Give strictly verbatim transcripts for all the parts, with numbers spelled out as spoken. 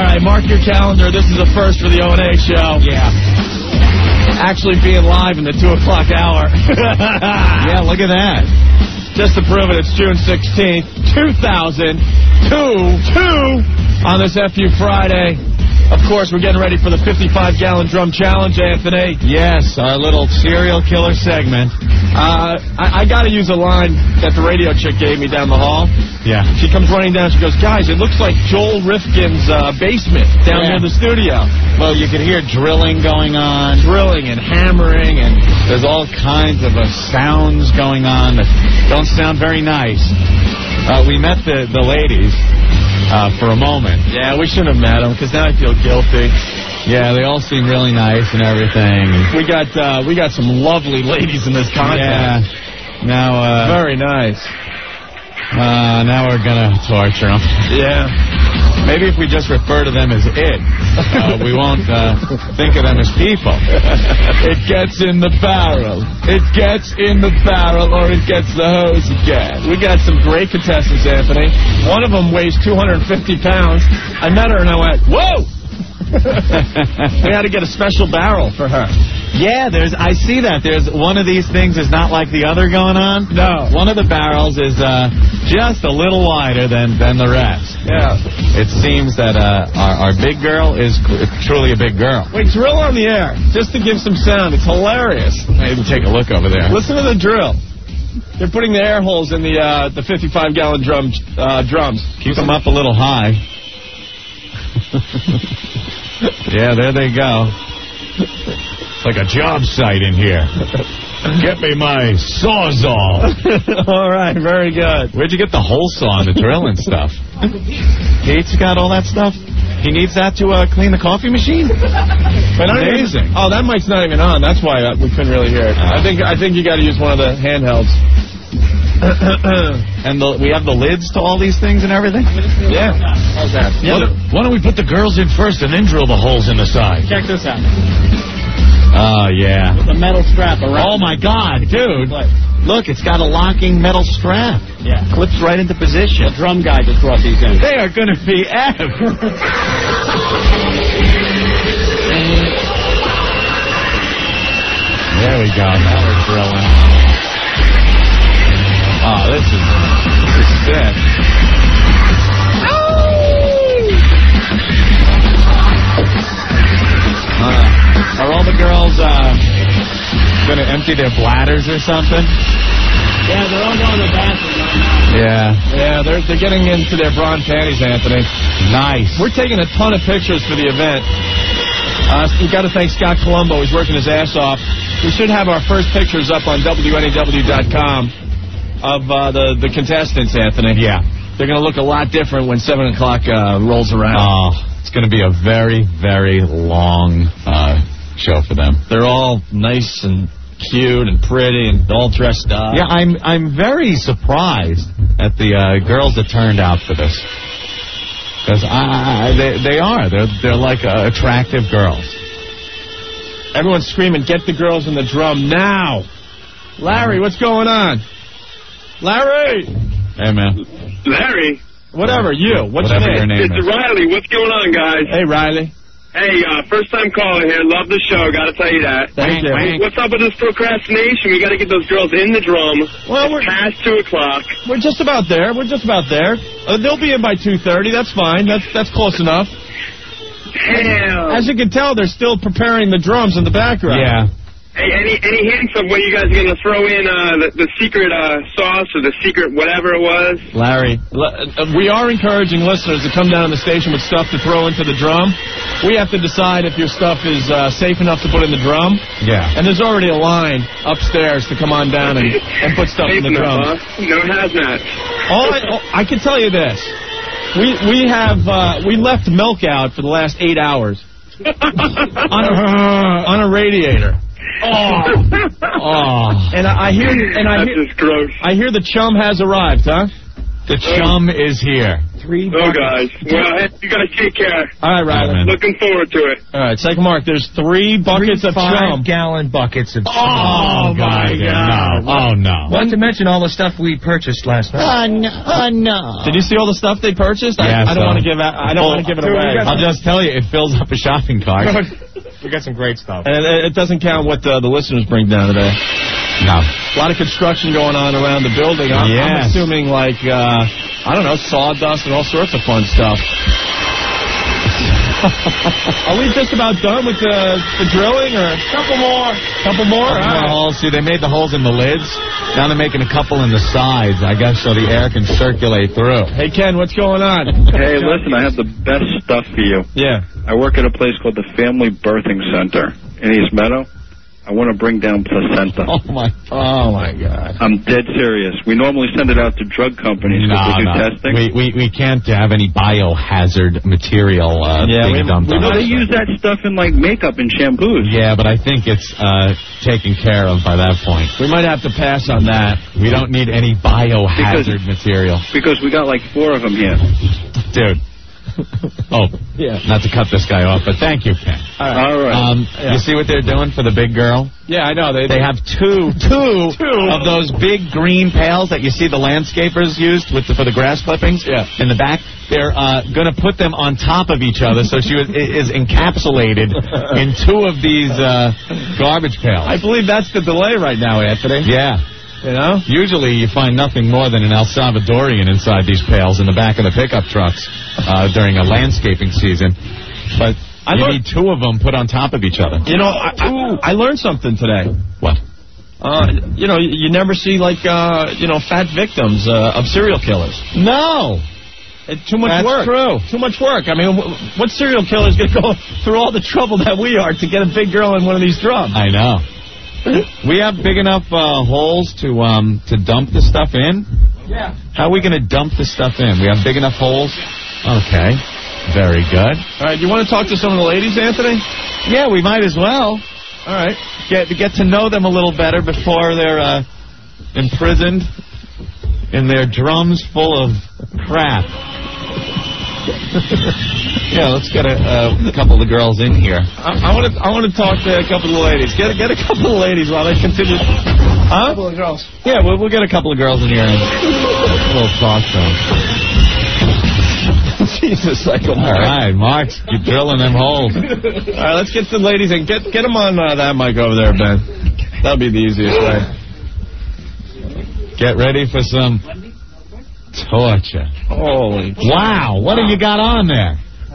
right, mark your calendar. This is a first for the O and A show. Yeah. Actually being live in the two o'clock hour. Yeah, look at that. Just to prove it, it's June sixteenth, two thousand two, two on this F U Friday. Of course, we're getting ready for the fifty-five gallon drum challenge, Anthony. Yes, our little serial killer segment. Uh, I, I got to use a line that the radio chick gave me down the hall. Yeah. She comes running down. She goes, guys, it looks like Joel Rifkin's uh, basement down Yeah. near the studio. Well, you can hear drilling going on. Drilling and hammering, and There's all kinds of uh, sounds going on that don't sound very nice. Uh, we met the, the ladies uh, for a moment. yeah, we shouldn't have met them because now I feel guilty. Yeah, they all seem really nice and everything. We got uh, we got some lovely ladies in this contest. Yeah. Now, uh, Very nice. uh, now we're gonna torture them. Yeah. Maybe if we just refer to them as it, uh, we won't uh, think of them as people. It gets in the barrel. It gets in the barrel, or it gets the hose again. We got some great contestants, Anthony. One of them weighs two hundred fifty pounds. I met her and I went, whoa! We had to get a special barrel for her. Yeah, there's. I see that. There's one of these things is not like the other going on. No. One of the barrels is uh, just a little wider than, than the rest. Yeah. It seems that uh, our, our big girl is truly a big girl. Wait, drill on the air, just to give some sound. It's hilarious. Maybe take a look over there. Listen to the drill. They're putting the air holes in the uh, the fifty-five gallon drum uh, drums. Keep them up a little high. Yeah, there they go. It's like a job site in here. Get me my sawzall. All right, very good. Where'd you get the hole saw and the drill and stuff? Pete's got all that stuff? He needs that to uh, clean the coffee machine? Amazing. Oh, that mic's not even on. That's why uh, we couldn't really hear it. I think I think you got to use one of the handhelds. And the, we have the lids to all these things and everything? Yeah. How's that? Yeah, why, don't, why don't we put the girls in first and then drill the holes in the side? Check this out. Oh, yeah. The metal strap around. Oh, my God, dude. Look, it's got a locking metal strap. Yeah. Clips right into position. The drum guy just brought these in. They are going to be F. There we go. Now we're drilling. Oh, this is, this is sick. Uh, are all the girls uh, going to empty their bladders or something? Yeah, they're all going to the bathroom right now. Yeah. Yeah, they're they're getting into their brawn panties, Anthony. Nice. We're taking a ton of pictures for the event. Uh, we've got to thank Scott Colombo. He's working his ass off. We should have our first pictures up on W N E W dot com. Of uh, the, the contestants, Anthony. Yeah. They're going to look a lot different when seven o'clock uh, rolls around. Oh, it's going to be a very, very long uh, show for them. They're all nice and cute and pretty and all dressed up. Yeah, I'm I'm very surprised at the uh, girls that turned out for this. Because I, I, they, they are. They're, they're like uh, attractive girls. Everyone's screaming, get the girls in the drum now. Larry, what's going on? Larry! Hey, man. Larry. Whatever, you. What's Whatever your name? your name It's is. Riley. What's going on, guys? Hey, Riley. Hey, uh, first time caller here. Love the show. Got to tell you that. Thank you. Hey, what's up with this procrastination? We got to get those girls in the drum. Well, we're past two o'clock. We're just about there. We're just about there. Uh, they'll be in by two thirty. That's fine. That's that's close enough. Damn. As you can tell, they're still preparing the drums in the background. Yeah. Hey, any any hints of when you guys are going to throw in uh, the, the secret uh, sauce or the secret whatever it was? Larry, uh, we are encouraging listeners to come down to the station with stuff to throw into the drum. We have to decide if your stuff is uh, safe enough to put in the drum. Yeah. And there's already a line upstairs to come on down and, and put stuff in the Safe drum. enough, huh? No hazmat. All I, all, I can tell you this. We we have uh, we left milk out for the last eight hours on a, on a radiator. Oh. Oh. And I, I hear and I That's hear just gross. I hear the chum has arrived, huh? The chum is here. three Oh, buckets. guys. Well, hey, you guys take care. All right, Ryder. Looking forward to it. All right, second mark. There's three buckets Three of chum. five-gallon buckets of chum. Oh, my God. No. Oh, no. Not to mention all the stuff we purchased last night. Oh, no. Oh, no. Did you see all the stuff they purchased? I, Yeah, I don't so- want to give out, I don't want to give it Dude, we away. got I'll just tell you, it fills up a shopping cart. We got some great stuff. And it, it doesn't count what uh, the listeners bring down today. No. A lot of construction going on around the building. I'm, I'm Yes. assuming, like, uh, I don't know, sawdust and all sorts of fun stuff. Are we just about done with the, the drilling, or couple more? Couple more? All right. Well, see, they made the holes in the lids. Now they're making a couple in the sides, I guess, so the air can circulate through. Hey, Ken, what's going on? Hey, listen, I have the best stuff for you. Yeah. I work at a place called the Family Birthing Center in East Meadow. I want to bring down placenta. Oh, my. Oh, my God. I'm dead serious. We normally send it out to drug companies No, because they do no. testing. We, we, we can't have any biohazard material uh, Yeah, being we- dumped we on No, us. they use that stuff in, like, makeup and shampoos. Yeah, but I think it's uh, taken care of by that point. We might have to pass on that. We don't need any biohazard material. Because we got, like, four of them here. Dude. Oh, Yeah. not to cut this guy off, but thank you, Ken. All right. Um, Yeah. You see what they're doing for the big girl? Yeah, I know. They, They have two, two, Two. of those big green pails that you see the landscapers used with the, for the grass clippings. Yeah. In the back, they're uh, going to put them on top of each other, so she was, is encapsulated in two of these uh, garbage pails. I believe that's the delay right now, Anthony. Yeah. You know? Usually you find nothing more than an El Salvadorian inside these pails in the back of the pickup trucks uh, during a landscaping season. But I you learned- need two of them put on top of each other. You know, I, I, I learned something today. What? Uh, you know, you, you never see, like, uh, you know, fat victims uh, of serial killers. No. It's too much That's work. true. Too much work. I mean, wh- what serial killer is going to go through all the trouble that we are to get a big girl in one of these drums? I know. We have big enough uh, holes to um to dump the stuff in? Yeah. How are we going to dump the stuff in? We have big enough holes? Okay. Very good. All right, you want to talk to some of the ladies, Anthony? Yeah, we might as well. All right. Get get to know them a little better before they're uh, imprisoned in their drums full of crap. Yeah, let's get a, a couple of the girls in here. I want to I want to talk to a couple of the ladies. Get get a couple of ladies while they continue. Huh? A couple of girls. Yeah, we'll, we'll get a couple of girls in here and we'll talk to them. Jesus, Psycho All Mark. right, Mark, keep drilling them holes. All right, let's get the ladies in. Get get them on uh, that mic over there, Ben. That'll be the easiest way. Get ready for some torture. Holy. Wow, what have you got on there?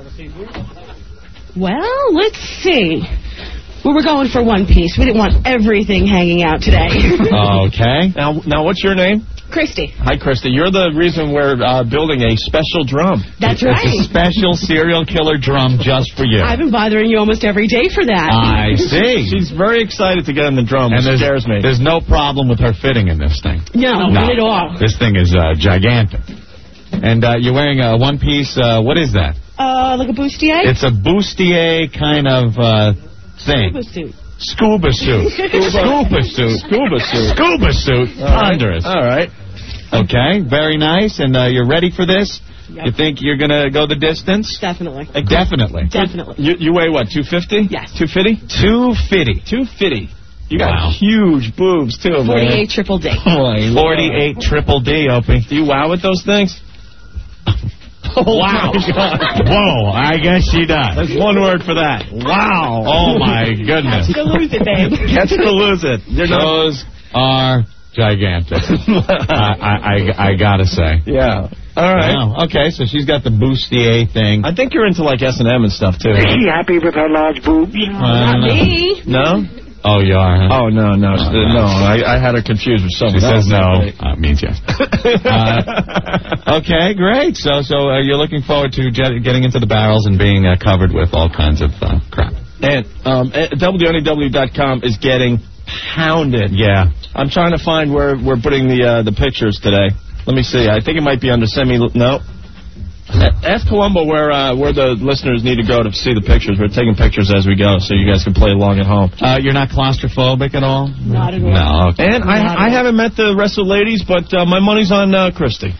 Well, let's see. We were going for one piece. We didn't want everything hanging out today. Okay. Now, now, what's your name? Christy. Hi, Krista. You're the reason we're uh, building a special drum. That's It's a right. special serial killer drum just for you. I've been bothering you almost every day for that. I see. She's very excited to get in the drum, which And there's, scares me. there's no problem with her fitting in this thing. no, not at all. This thing is uh, gigantic. And uh, you're wearing a one-piece, uh, what is that? Uh, like a bustier? It's a bustier kind of uh, thing. Scuba suit. Scuba suit. Scuba suit. Scuba suit. Scuba suit. Ponderous. All right. Okay, very nice. And uh, you're ready for this? Yep. You think you're going to go the distance? Definitely. Uh, Definitely. Definitely. You, you weigh what, two fifty? Yes. two fifty? two fifty. two fifty. You got Wow. huge boobs, too, man. forty-eight triple D. Oh, my forty-eight triple D, Opie. Do you wow with those things? Oh, Wow. my God. Whoa, I guess she does. That's one word for that. Wow. Oh, my goodness. Go lose it, babe. Catch it or lose it. You're not... Those are gigantic. I, I, I, I gotta say. Yeah. All right. Wow. Okay, so she's got the bustier thing. I think you're into, like, S and M and stuff, too. Is she happy with her large boobs? Not me. No? Oh, you are, huh? Oh, no, no. Uh, no, I, I had her confused with someone She says else. no. Uh, means yes. uh, okay, great. So, so uh, you're looking forward to jet- getting into the barrels and being uh, covered with all kinds of uh, crap. And um, W N E W dot com is getting pounded. Yeah. I'm trying to find where we're putting the uh, the pictures today. Let me see. I think it might be under semi. No. Ask Columbo where uh, where the listeners need to go to see the pictures. We're taking pictures as we go, so you guys can play along at home. Uh, you're not claustrophobic at all? Not at all. No. Okay. And I I haven't met the rest of the ladies, but uh, my money's on uh, Christy.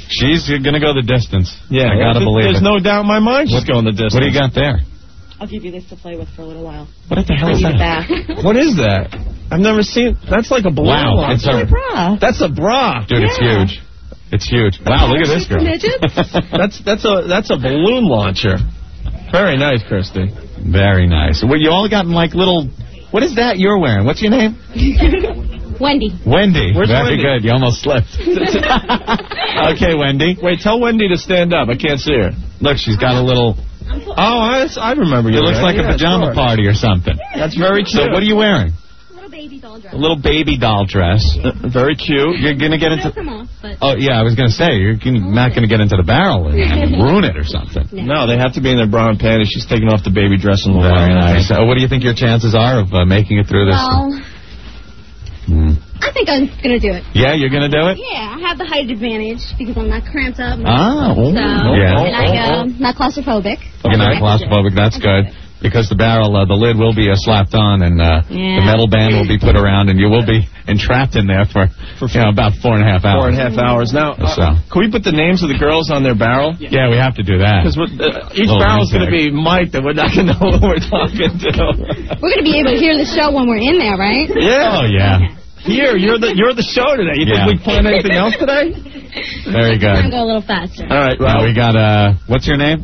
She's going to go the distance. Yeah, I got to believe There's it. no doubt in my mind she's going the distance. What do you got there? I'll give you this to play with for a little while. What the hell Bring is you that? back. What is that? I've never seen. That's like a balloon Wow, launcher. it's a- Bra. That's a bra. Dude, it's Yeah. huge. It's huge. Wow, look at this girl. That's that's a that's a balloon launcher. Very nice, Christy. Very nice. Well, you all gotten like little. What is that you're wearing? What's your name? Wendy. Wendy. Where's Very Wendy? good. You almost slipped. Okay, Wendy. Wait, tell Wendy to stand up. I can't see her. Look, she's got a little. Oh, I, I remember you. It looks like a Yeah, pajama sure. party or something. That's very cute. So what are you wearing? Little baby doll dress. A little baby doll dress. Uh, very cute. You're gonna get It'll into. come off, but Oh yeah, I was gonna say you're gonna- not gonna get into the barrel and, and ruin it or something. No, they have to be in their bra and panties. She's taking off the baby dress and Very nice. Uh, what do you think your chances are of uh, making it through this? well, Hmm. I think I'm gonna do it. Yeah, you're gonna do it. Yeah, I have the height advantage because I'm not cramped up. Ah, oh, so, yeah. and I go not claustrophobic. You're not claustrophobic. That's good. Because the barrel, uh, the lid will be uh, slapped on, and uh, Yeah. the metal band will be put around, and you will be entrapped in there for, for you know, about four and a half hours. Four and a half hours. Now, uh, So. can we put the names of the girls on their barrel? Yeah, we have to do that. Because uh, each Little barrel's going to research. be mic'd, and we're not going to know who we're talking to. We're gonna be able to hear the show when we're in there, right? Yeah. Oh, yeah. Here, you're the you're the show today. You Yeah. think we plan anything else today? Very I'm good. go a little faster. All right. Now Well, we got, uh, what's your name?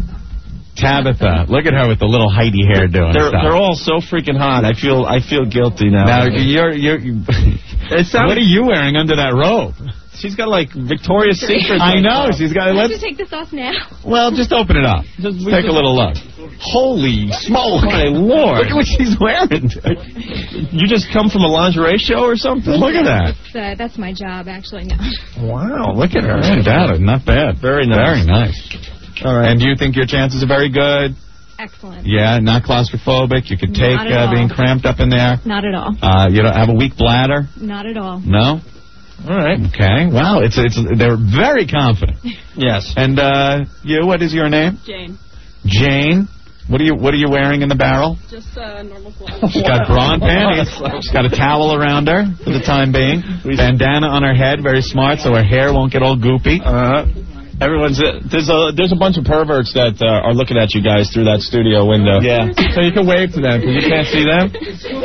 Tabitha. Look at her with the little Heidi hair doing they're stuff. they're all so freaking hot. I feel I feel guilty now. Now, you're, you're, It sounds- what are you wearing under that robe? She's got like Victoria's Secret. I know. She's got, Let's let's, take this off now. well, just open it up. Just- we Take a just- little look. Holy smoke. My lord. Look at what she's wearing. You just come from a lingerie show or something? Look at that. Uh, that's my job, actually. No. Wow, look at her. Not bad. Not bad. Very nice. Very nice. All right. And do you think your chances are very good? Excellent. Yeah, not claustrophobic. You could take Not at uh, all. being cramped up in there. Not at all. Uh, you don't have a weak bladder? Not at all. No? All right. Okay. Wow. It's it's they're very confident. Yes. And uh, you, what is your name? Jane. Jane. What are you What are you wearing in the barrel? Just uh, normal clothes. She's got bra and panties. She's got a towel around her for the time being. Bandana on her head, very smart, so her hair won't get all goopy. Uh, everyone's uh, there's a there's a bunch of perverts that uh, are looking at you guys through that studio window. Yeah. So you can wave to them because you can't see them.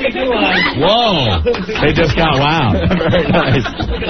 Whoa! They just got wow. Very nice.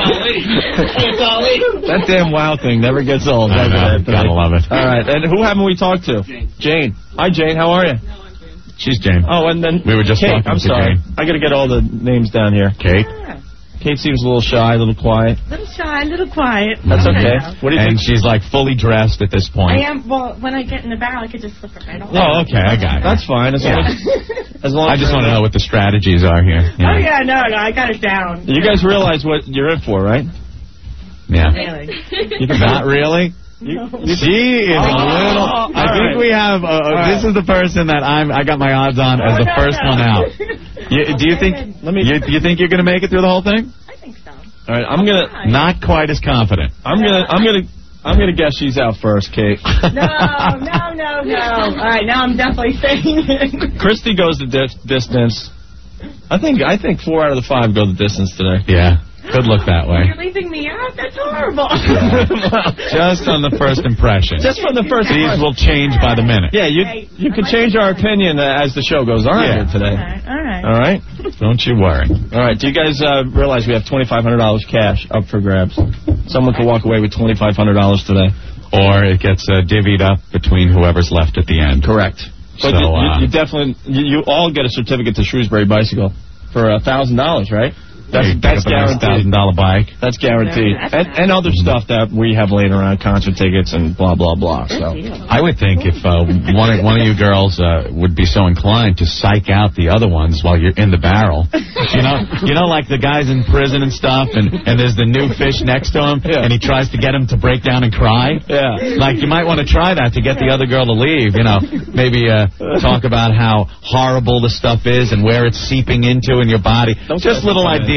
That damn wow thing never gets old. I does know. it, Anthony? Gotta love it. All right. And who haven't we talked to? Jane. Hi, Jane. How are you? She's Jane. Oh, and then We were just Kate. talking I'm to sorry. Jane. I got to get all the names down here. Kate. Kate seems a little shy, a little quiet. Little shy, little quiet. That's okay. What do you And think? she's like fully dressed at this point. I am. Well, when I get in the barrel, I could just slip it right off. Oh, okay, I got it. That's fine. As long as, as long I as just want to know what the strategies are here. Oh yeah, no, no, I got it down. You guys realize what you're in for, right? Yeah. Really? You can Not really. She is a little. all I think right. we have. Uh, right. This is the person that I'm. I got my odds on as Oh, the no, first no. one out. You, do you think? Let me. You, you think you're going to make it through the whole thing? I think so. All right. I'm gonna. Not quite as confident. I'm gonna. I'm gonna. I'm gonna guess she's out first, Kate. No, no, no, no. All right, now I'm definitely saying it. Christy goes the di- distance. I think. I think four out of the five go the distance today. Yeah. Could look that way. You're leaving me out? That's horrible. Just on the first impression. Just from the first. These will change by the minute. Yeah, you you can change our opinion uh, as the show goes on Yeah. here today. All right, all right. All right. Don't you worry. All right. Do you guys uh, realize we have twenty-five hundred dollars cash up for grabs? Someone could walk away with twenty-five hundred dollars today. Or it gets uh, divvied up between whoever's left at the end. Correct. But So, you, you, uh, you definitely you, you all get a certificate to Shrewsbury Bicycle for a thousand dollars, right? That's, that's thousand guaranteed. dollar bike. That's guaranteed. That's And, and other stuff that we have laying around, concert tickets and blah blah blah. So I would think if uh, one of, one of you girls uh, would be so inclined to psych out the other ones while you're in the barrel, you know, you know, like the guys in prison and stuff, and, and there's the new fish next to him, Yeah. and he tries to get him to break down and cry. yeah. Like, you might want to try that to get the other girl to leave, you know. Maybe uh, talk about how horrible the stuff is and where it's seeping into in your body. Don't Just get little funny.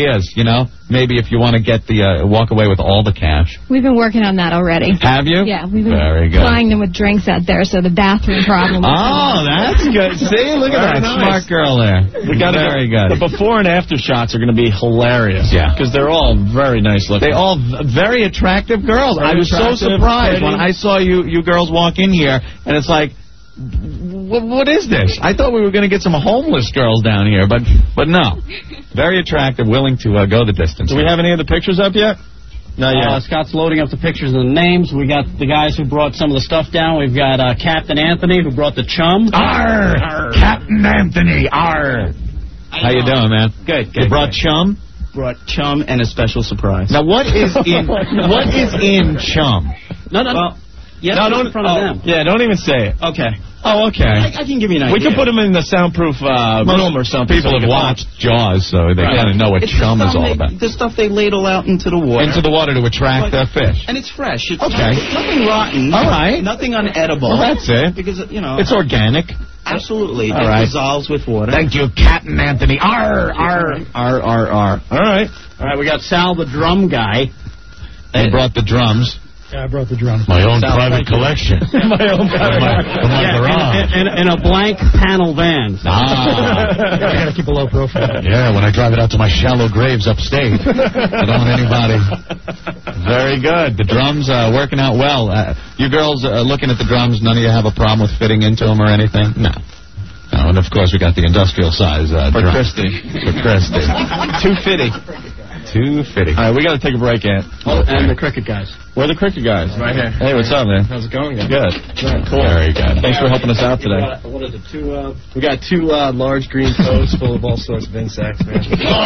ideas, you know? Maybe if you want to get the, uh, walk away with all the cash. We've been working on that already. Have you? Yeah, we've been Very good. flying them with drinks out there, so the bathroom problem. Oh, that's good. See, look at Very that nice. smart girl there. We got Very good. The before and after shots are going to be hilarious. Yeah. Because they're all very nice looking. They all v- very attractive girls. Very I was so attractive, surprised pretty. when I saw you you girls walk in here, and it's like, what, what is this? I thought we were going to get some homeless girls down here, but but no. Very attractive, willing to uh, go the distance. Do we have any of the pictures up yet? Not yet. Uh, Scott's loading up the pictures and the names. We got the guys who brought some of the stuff down. We've got uh, Captain Anthony who brought the chum. Arr! Arr. Captain Anthony, arr! How you doing, man? Good. You brought chum? Brought chum and a special surprise. Now, what is in what is in chum? No, no, Well, yes, no, don't, in front of oh, them. Yeah, don't even say it. Okay. Oh, okay. I, I can give you an idea. We can put them in the soundproof uh, room or something. People so have we can watched Jaws, so they Right. kind of know what It's chum the is stuff all they- about. The stuff they ladle out into the water. Into the water to attract But- the fish. And it's fresh. It's Okay. not- nothing rotten. All right. Nothing unedible. Well, that's it. Because, you know. It's organic. Absolutely. All it right. dissolves with water. Thank you, Captain Anthony. Arr, arr. R, R, R. All right. All right, we got Sal the drum guy. They brought the drums. Yeah, I brought the drum. My own Sal, private thank you. collection. My own From my, from my Yeah, garage. in, in, in a blank panel van. Ah. I gotta keep a low profile. Yeah, when I drive it out to my shallow graves upstate. I don't want anybody. Very good. The drums uh, working out well. Uh, you girls uh, looking at the drums, none of you have a problem with fitting into them or anything? No. No, and of course we got the industrial size uh, For drum. Christy. For Christy. Too fitty. Too fitty. All right, we got to take a break, Ant. Oh, and the cricket guys. Where are the cricket guys? Right here. Hey, what's up, man? How's it going, guys? Good. Cool. Very good. Thanks for helping us out today. What is it? Two. Uh, we got two uh, large green toads full of all sorts of insects, man.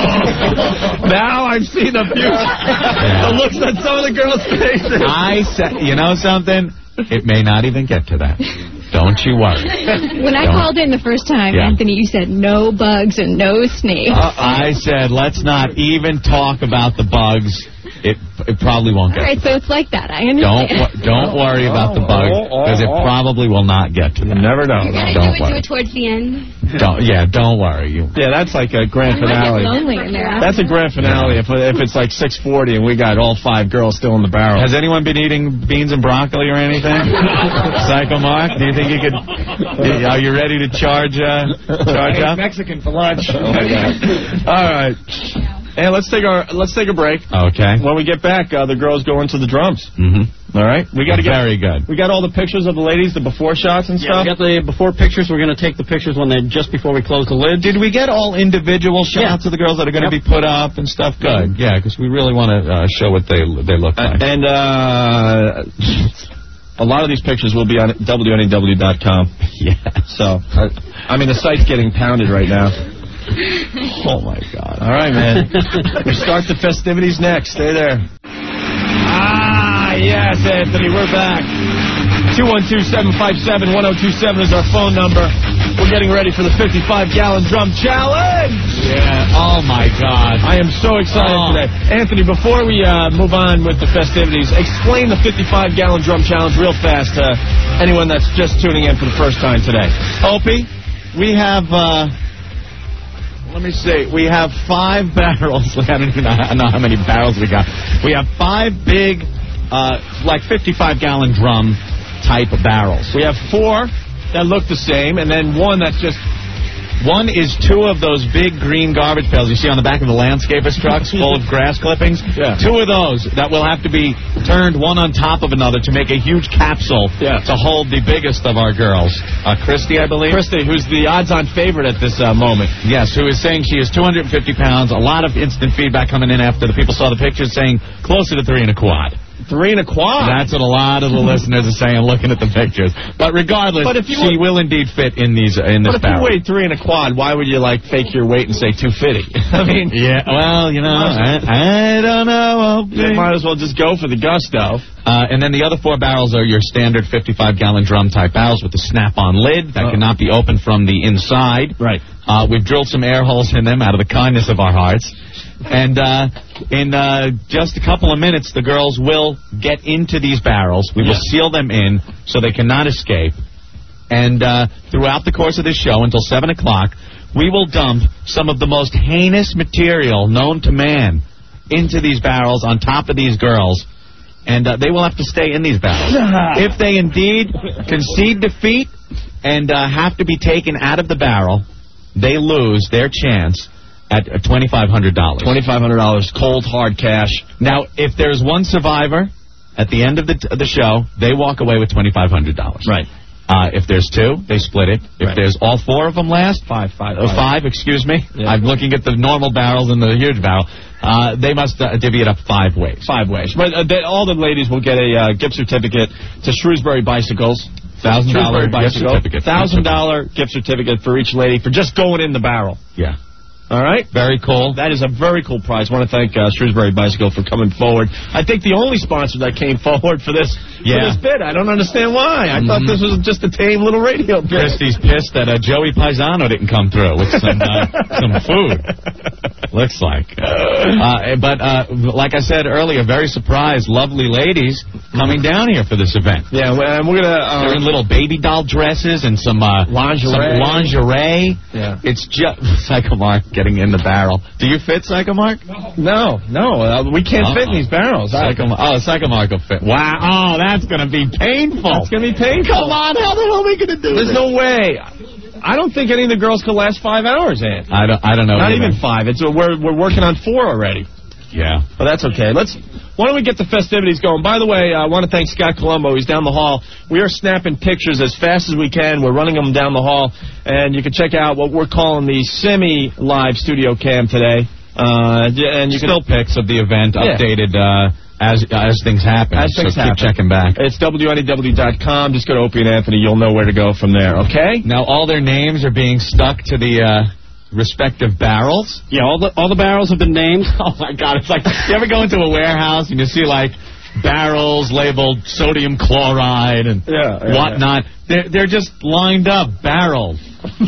Now I've seen a few. The looks on some of the girls' faces. I said, you know something? It may not even get to that. Don't you worry. When I Don't. called in the first time, Yeah. Anthony, you said no bugs and no snakes. Uh, I said, let's not even talk about the bugs. It it probably won't All get right, to so it's like that. I Don't understand. wo- don't worry about the bugs because it probably will not get to that. You never know. You gotta Don't do it, do worry. it towards the end. Don't yeah. Don't worry. You. Yeah, that's like a grand I might get finale. lonely in there. That's a grand finale if if it's like six forty and we got all five girls still in the barrel. Has anyone been eating beans and broccoli or anything? Psycho Mark, do you think you could? Are you ready to charge? Uh, charge up? Mexican for lunch. Oh my God. All right. Hey, let's take our let's take a break. Okay. When we get back, uh, the girls go into the drums. Mm-hmm. All right. We got to get very good. We got all the pictures of the ladies, the before shots and Yeah, stuff. we got the before pictures. We're going to take the pictures when they just before we close the lid. Did we get all individual shots Yeah. of the girls that are going to Yep. be put up and stuff? Good. Yeah, because we really want to uh, show what they they look like. And uh, a lot of these pictures will be on W N E W dot com. Yeah. So, uh, I mean, the site's getting pounded right now. Oh my God. All right, man. We start the festivities next. Stay there. Ah, yes, Anthony, we're back. two one two, seven five seven, one oh two seven is our phone number. We're getting ready for the fifty-five gallon drum challenge. Yeah. Oh my God. I am so excited Oh. today. Anthony, before we uh, move on with the festivities, explain the fifty-five gallon drum challenge real fast to anyone that's just tuning in for the first time today. Opie, we have, uh, let me see, we have five barrels. I don't even know how many barrels we got. We have five big, uh, like fifty-five gallon drum type of barrels. We have four that look the same, and then one that's just... One is two of those big green garbage pails you see on the back of the landscapers trucks full of grass clippings. Yeah. Two of those that will have to be turned one on top of another to make a huge capsule Yeah. to hold the biggest of our girls. Uh, Christy, I believe. Christy, who's the odds-on favorite at this uh, moment. Yes, who is saying she is two hundred fifty pounds. A lot of instant feedback coming in after the people saw the pictures saying closer to three and a quad. Three and a quad. That's what a lot of the listeners are saying looking at the pictures. But regardless, But if you she were- will indeed fit in these uh, in this But if you barrel. weighed three and a quad, why would you, like, fake your weight and say two fifty? I mean... Yeah, well, you know, I, I don't know. You might as well just go for the gusto. Uh, and then the other four barrels are your standard fifty-five gallon drum type barrels with the snap-on lid that Oh. cannot be opened from the inside. Right. Uh, we've drilled some air holes in them out of the kindness of our hearts. And uh, in uh, just a couple of minutes, the girls will get into these barrels. We will Yeah. seal them in so they cannot escape. And uh, throughout the course of this show, until seven o'clock, we will dump some of the most heinous material known to man into these barrels on top of these girls, and uh, they will have to stay in these barrels. If they indeed concede defeat and uh, have to be taken out of the barrel, they lose their chance at twenty-five hundred dollars. twenty-five hundred dollars, cold, hard cash. Now, if there's one survivor at the end of the, t- the show, they walk away with twenty-five hundred dollars. Right. Uh, if there's two, they split it. If Right. there's all four of them last, Five, five, uh, five, excuse me. Yeah. I'm looking at the normal barrels and the huge barrel. Uh, they must uh, divvy it up five ways. Five ways. But uh, they, all the ladies will get a uh, gift certificate to Shrewsbury Bicycles. Thousand dollar Shrewsbury gift certificate. Thousand dollar gift certificate for each lady for just going in the barrel. Yeah. All right? Very cool. That is a very cool prize. I want to thank uh, Shrewsbury Bicycle for coming forward. I think the only sponsor that came forward for this, Yeah. for this bid. I don't understand why. I Mm-hmm. thought this was just a tame little radio bid. Christy's pissed that uh, Joey Paisano didn't come through with some uh, some food. Looks like. Uh, but uh, like I said earlier, very surprised, lovely ladies coming down here for this event. Yeah, and we're going to... Uh, They're in little baby doll dresses and some uh, Lingerie. Some lingerie. Yeah. It's just Psycho Mark getting in the barrel. Do you fit, Psycho Mark? No, no, uh, we can't Uh-uh. fit in these barrels. Psycho Mark. Oh, Psycho Mark will fit. Wow. Oh, that's going to be painful. That's going to be painful. Come on, how the hell are we going to do There's this? no way. I don't think any of the girls could last five hours, Ant. I don't, I don't know. Not either. even five. It's uh, we're we're working on four already. Yeah. But that's okay. Let's. Why don't we get the festivities going? By the way, I want to thank Scott Colombo. He's down the hall. We are snapping pictures as fast as we can. We're running them down the hall, and you can check out what we're calling the semi-live studio cam today. Uh, and you can Still pics of the event Yeah. updated uh, as as things happen. As things so happen. keep checking back. It's W N E W dot com. Just go to Opie and Anthony. You'll know where to go from there. Okay. Now all their names are being stuck to the uh, respective barrels. Yeah, all the all the barrels have been named. Oh my God! It's like you ever go into a warehouse and you see like barrels labeled sodium chloride and Yeah, yeah, whatnot. They're they're just lined up. Barrels.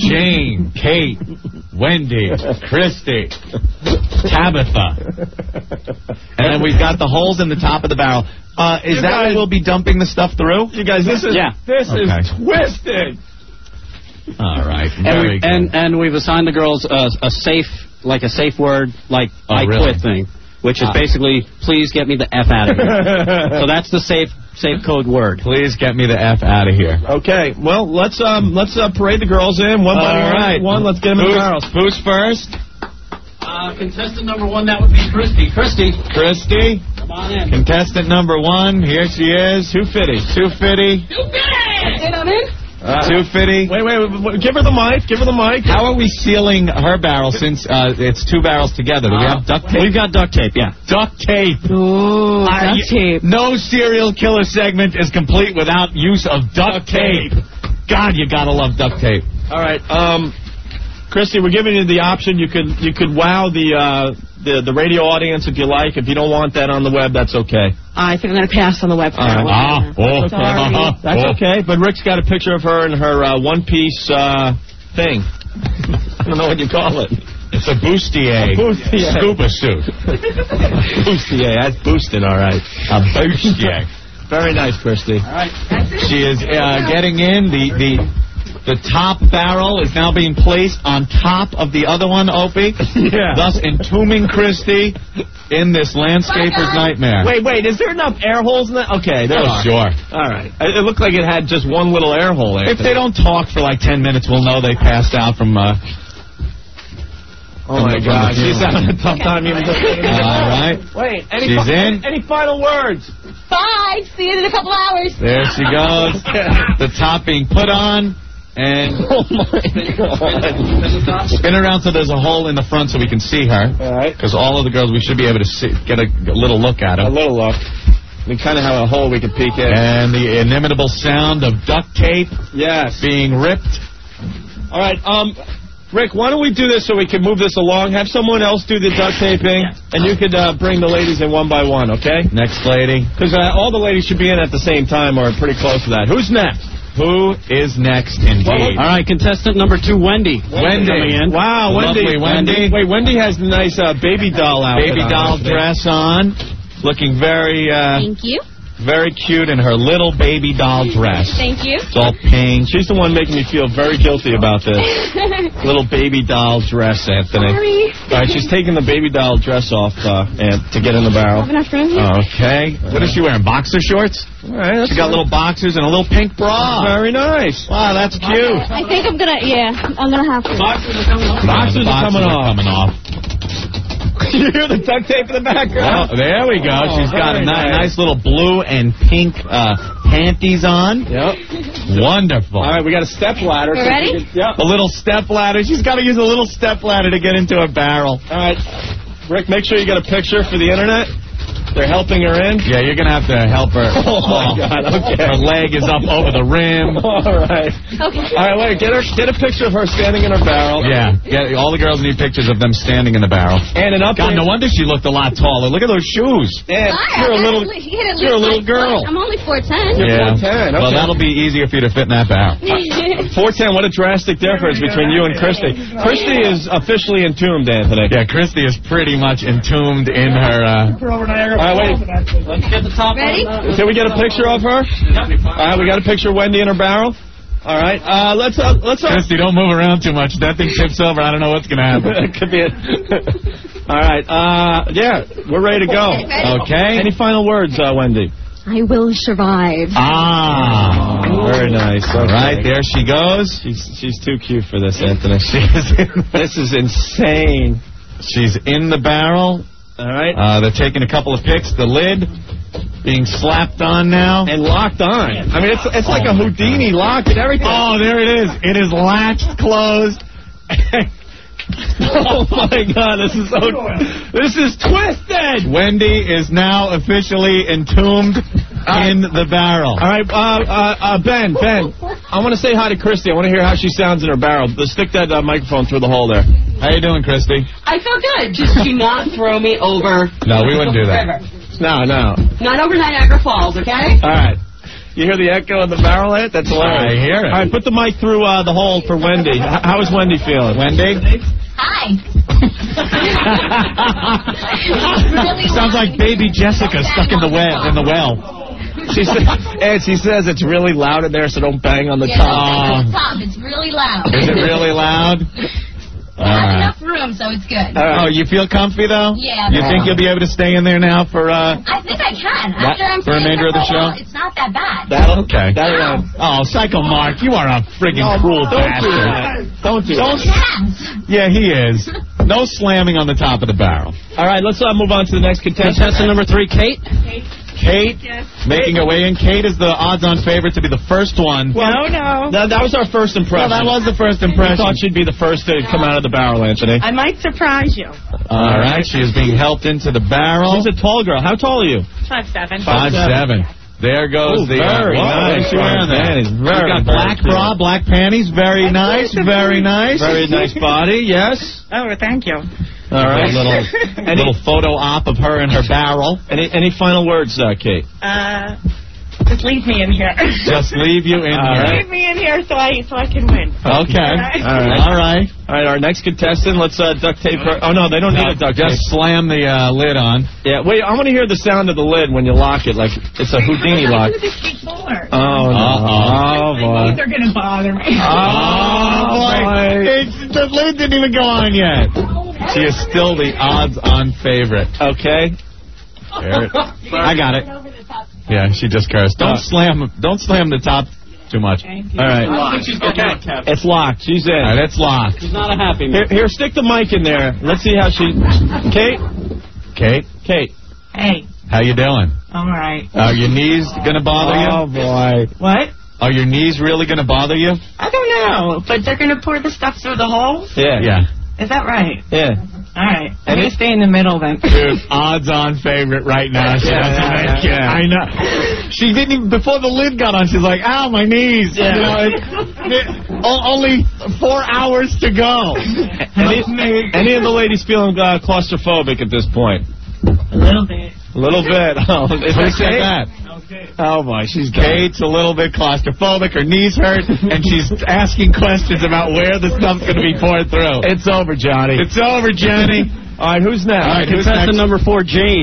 Jane, Kate, Wendy, Christy, Tabitha, and then we've got the holes in the top of the barrel. Uh, is You that guys- where we'll be dumping the stuff through? You guys, this is Yeah. this Okay. is twisted. All right. And, Very we, good. and and we've assigned the girls a, a safe, like a safe word, like Oh, I really? quit thing, which is Ah. basically, please get me the F out of here. So that's the safe safe code word. Please get me the F out of here. Okay, well let's um let's uh, parade the girls in one by All one. right. One, let's get them in the Who's, barrels. who's first? Uh, contestant number one, that would be Christy. Christy, Christy. come on in. Contestant number one. Here she is. Two fifty. Two fifty. Uh, Two fifty. Wait, wait, wait, wait, give her the mic. Give her the mic. How are we sealing her barrel since uh, it's two barrels together? Do we have duct tape? We've got duct tape, yeah. Duct tape. Ooh, Uh, duct tape. No serial killer segment is complete without use of duct tape. God, you gotta love duct tape. All right, um, Christy, we're giving you the option. You could you could wow the uh the the radio audience if you like. If you don't want that on the web, that's okay. I think I'm going to pass on the web. for that one. Ah, oh, Sorry. That's oh. okay. But Rick's got a picture of her in her uh, one piece uh thing. I don't know what you call it. It's a bustier, A bustier. scuba suit. Bustier. That's boosting, all right. A bustier. Very nice, Christy. She is uh, getting in. The, the the top barrel is now being placed on top of the other one, Opie. Yeah. Thus entombing Christy in this landscaper's nightmare. Wait, wait. Is there enough air holes in that? Okay, there Oh, are. sure. All right. It it looked like it had just one little air hole there. If they don't talk for like ten minutes, we'll know they passed out from... Uh, Oh, my from the God. funeral. She's having a tough time even looking at it. All right. Wait. Any, She's fi- in. Any, any final words? Bye. See you in a couple hours. There she goes. The top being put on. And Oh, my God. spin around so there's a hole in the front so we can see her. All right. Because all of the girls, we should be able to see, get a, a little look at A them. little look. We kind of have a hole we could peek in. And the inimitable sound of duct tape Yes. being ripped. All right, um, Rick, why don't we do this so we can move this along? Have someone else do the duct taping, and you could uh, bring the ladies in one by one, okay? Next lady. Because uh, all the ladies should be in at the same time or pretty close to that. Who's next? Who is next, indeed? All right, contestant number two, Wendy. Wendy. Coming in. Wow, Wendy. Lovely Wendy. Wait, Wendy has the nice uh, baby doll outfit Baby on doll today. dress on. Looking very, uh, Thank you. Very cute in her little baby doll dress. Thank you. It's all pink. She's the one making me feel very guilty about this. Little baby doll dress, Anthony. Sorry. All right, she's taking the baby doll dress off uh, and to get in the barrel. Have enough room here? Okay. What is she wearing? Boxer shorts? All right, She got little boxers and a little pink bra. Very nice. Wow, that's cute. I think I'm gonna, yeah, I'm gonna have to. Boxers are coming off. Boxers are coming off. coming off. You hear the duct tape in the background? Oh, there we go. Oh, She's got a very ni- nice. nice little blue and pink uh, panties on. Yep. Wonderful. All right, we got a step ladder. You ready? Yep. A little step ladder. She's got to use a little step ladder to get into a barrel. All right, Rick, make sure you get a picture for the internet. They're helping her in. Yeah, you're going to have to help her. Oh, my God, okay. Her leg is up over the rim. All right. Okay. All right, wait, get her, get a picture of her standing in her barrel. Yeah, yeah, all the girls need pictures of them standing in the barrel. And an God, update. no wonder she looked a lot taller. Look at those shoes. And Alright, you're a I little, gotta hit at you're a least little five girl. foot. I'm only four ten. You're Yeah. four ten, okay. Well, that'll be easier for you to fit in that barrel. four ten, what a drastic difference between you and Christy. Christy is officially entombed, Anthony. Yeah, Christy is pretty much entombed in her... Uh... All right, wait. Let's get the top Ready? on. Can we get a picture of her? All right, we got a picture of Wendy in her barrel. All right, uh, let's uh, let's. Uh, Christy, don't move around too much. That thing tips over. I don't know what's going to happen. it could be it. All right, uh, yeah, we're ready to go. Okay. Any final words, uh, Wendy? I will survive. Ah. Very nice. All Okay. right, there she goes. She's she's too cute for this, Anthony. She is in, This is insane. she's in the barrel. All right, Uh, they're taking a couple of pics. The lid being slapped on now. and locked on. I mean, it's it's like Oh, a my Houdini lock and everything. Oh, there it is. It is latched closed. Oh my God, this is so. This is twisted. Wendy is now officially entombed in the barrel. All right, uh, uh, uh, Ben, Ben, I want to say hi to Christy. I want to hear how she sounds in her barrel. Let's stick that uh, microphone through the hole there. How you doing, Christy? I feel good. Just do not throw me over. No, we wouldn't do that. River. No, no. Not over Niagara Falls, okay? All right. You hear the echo in the barrel hit? That's hilarious. I hear it. All right, put the mic through uh, the hole for Wendy. H- how is Wendy feeling? Wendy? Hi. Really Sounds like baby Jessica stuck in the well. In the well. She says, and she says it's really loud in there, so don't bang on the Yeah, top. it's top. It's really loud. Is it really loud? It has enough room, so it's good. All right. Oh, you feel comfy though? Yeah. You think you'll be able to stay in there now for uh? I think I can. What? After I'm For the remainder of the show? It's not that bad. That'll, Okay. That'll, Oh, Psycho Mark, you are a friggin' cruel don't do bastard. that. Don't do Don't. that. Yeah, he is. No slamming on the top of the barrel. All right, let's uh, move on to the next contestant. Contestant number three, Kate. Kate making her way in. Kate is the odds-on favorite to be the first one. Well, no, no. That, that was our first Well, impression. that was the first We impression. thought she'd be the first to come out of the barrel, Anthony. I might surprise you. All right, she is being helped into the barrel. She's a tall girl. How tall are you? Five seven. Five seven. There goes Ooh, the. very uh, whoa, nice. what's she wearing there? Panties. She's Very, got very black cute. bra, black panties. Very nice. Very nice. Very nice body. Yes. Oh, thank you. All right. A little, a little photo op of her in her barrel. Any any final words, uh, Kate? Uh, just leave me in here. Just leave you in All here. right. Leave me in here so I so I can win. Okay. All right. All right. All right. Our next contestant. Let's uh, duct tape her. Oh no, they don't need a duct tape. Just slam the uh, lid on. Yeah. Wait. I want to hear the sound of the lid when you lock it, like it's a Houdini lock. Oh no. Uh-oh. Oh boy. They're gonna bother me. Oh boy. It's, the lid didn't even go on yet. She is still the odds-on favorite. Okay. There it- I got it. Yeah, she just cursed. Don't Uh, slam. Don't slam the top too much. All right. Okay. It's locked. She's in. All right, it's locked. She's not a happy Here, man. here, stick the mic in there. Let's see how she. Kate. Kate, Kate. Hey, how you doing? all right. Are your knees gonna bother Oh you? boy. What? Are your knees really gonna bother you? I don't know, but they're gonna pour the stuff through the holes. Yeah. Yeah. Is that right? Yeah. All right. I'm gonna stay in the middle then. Dude, odds-on favorite right now. She Yeah, doesn't yeah, make it. yeah. I know. She didn't even, before the lid got on, she's like, ow, my knees. Yeah. You know, it, it, o- only four hours to go. Any, any of the ladies feeling uh, claustrophobic at this point? A little bit. A little bit. Oh, is Who it said Kate? that? Oh my, she's Kate's a little bit claustrophobic. Her knees hurt, and she's asking questions about where the stuff's going to be poured through. It's over, Johnny. It's over, Johnny. All right, who's next? All right, who's Contestant next? number four, Jane.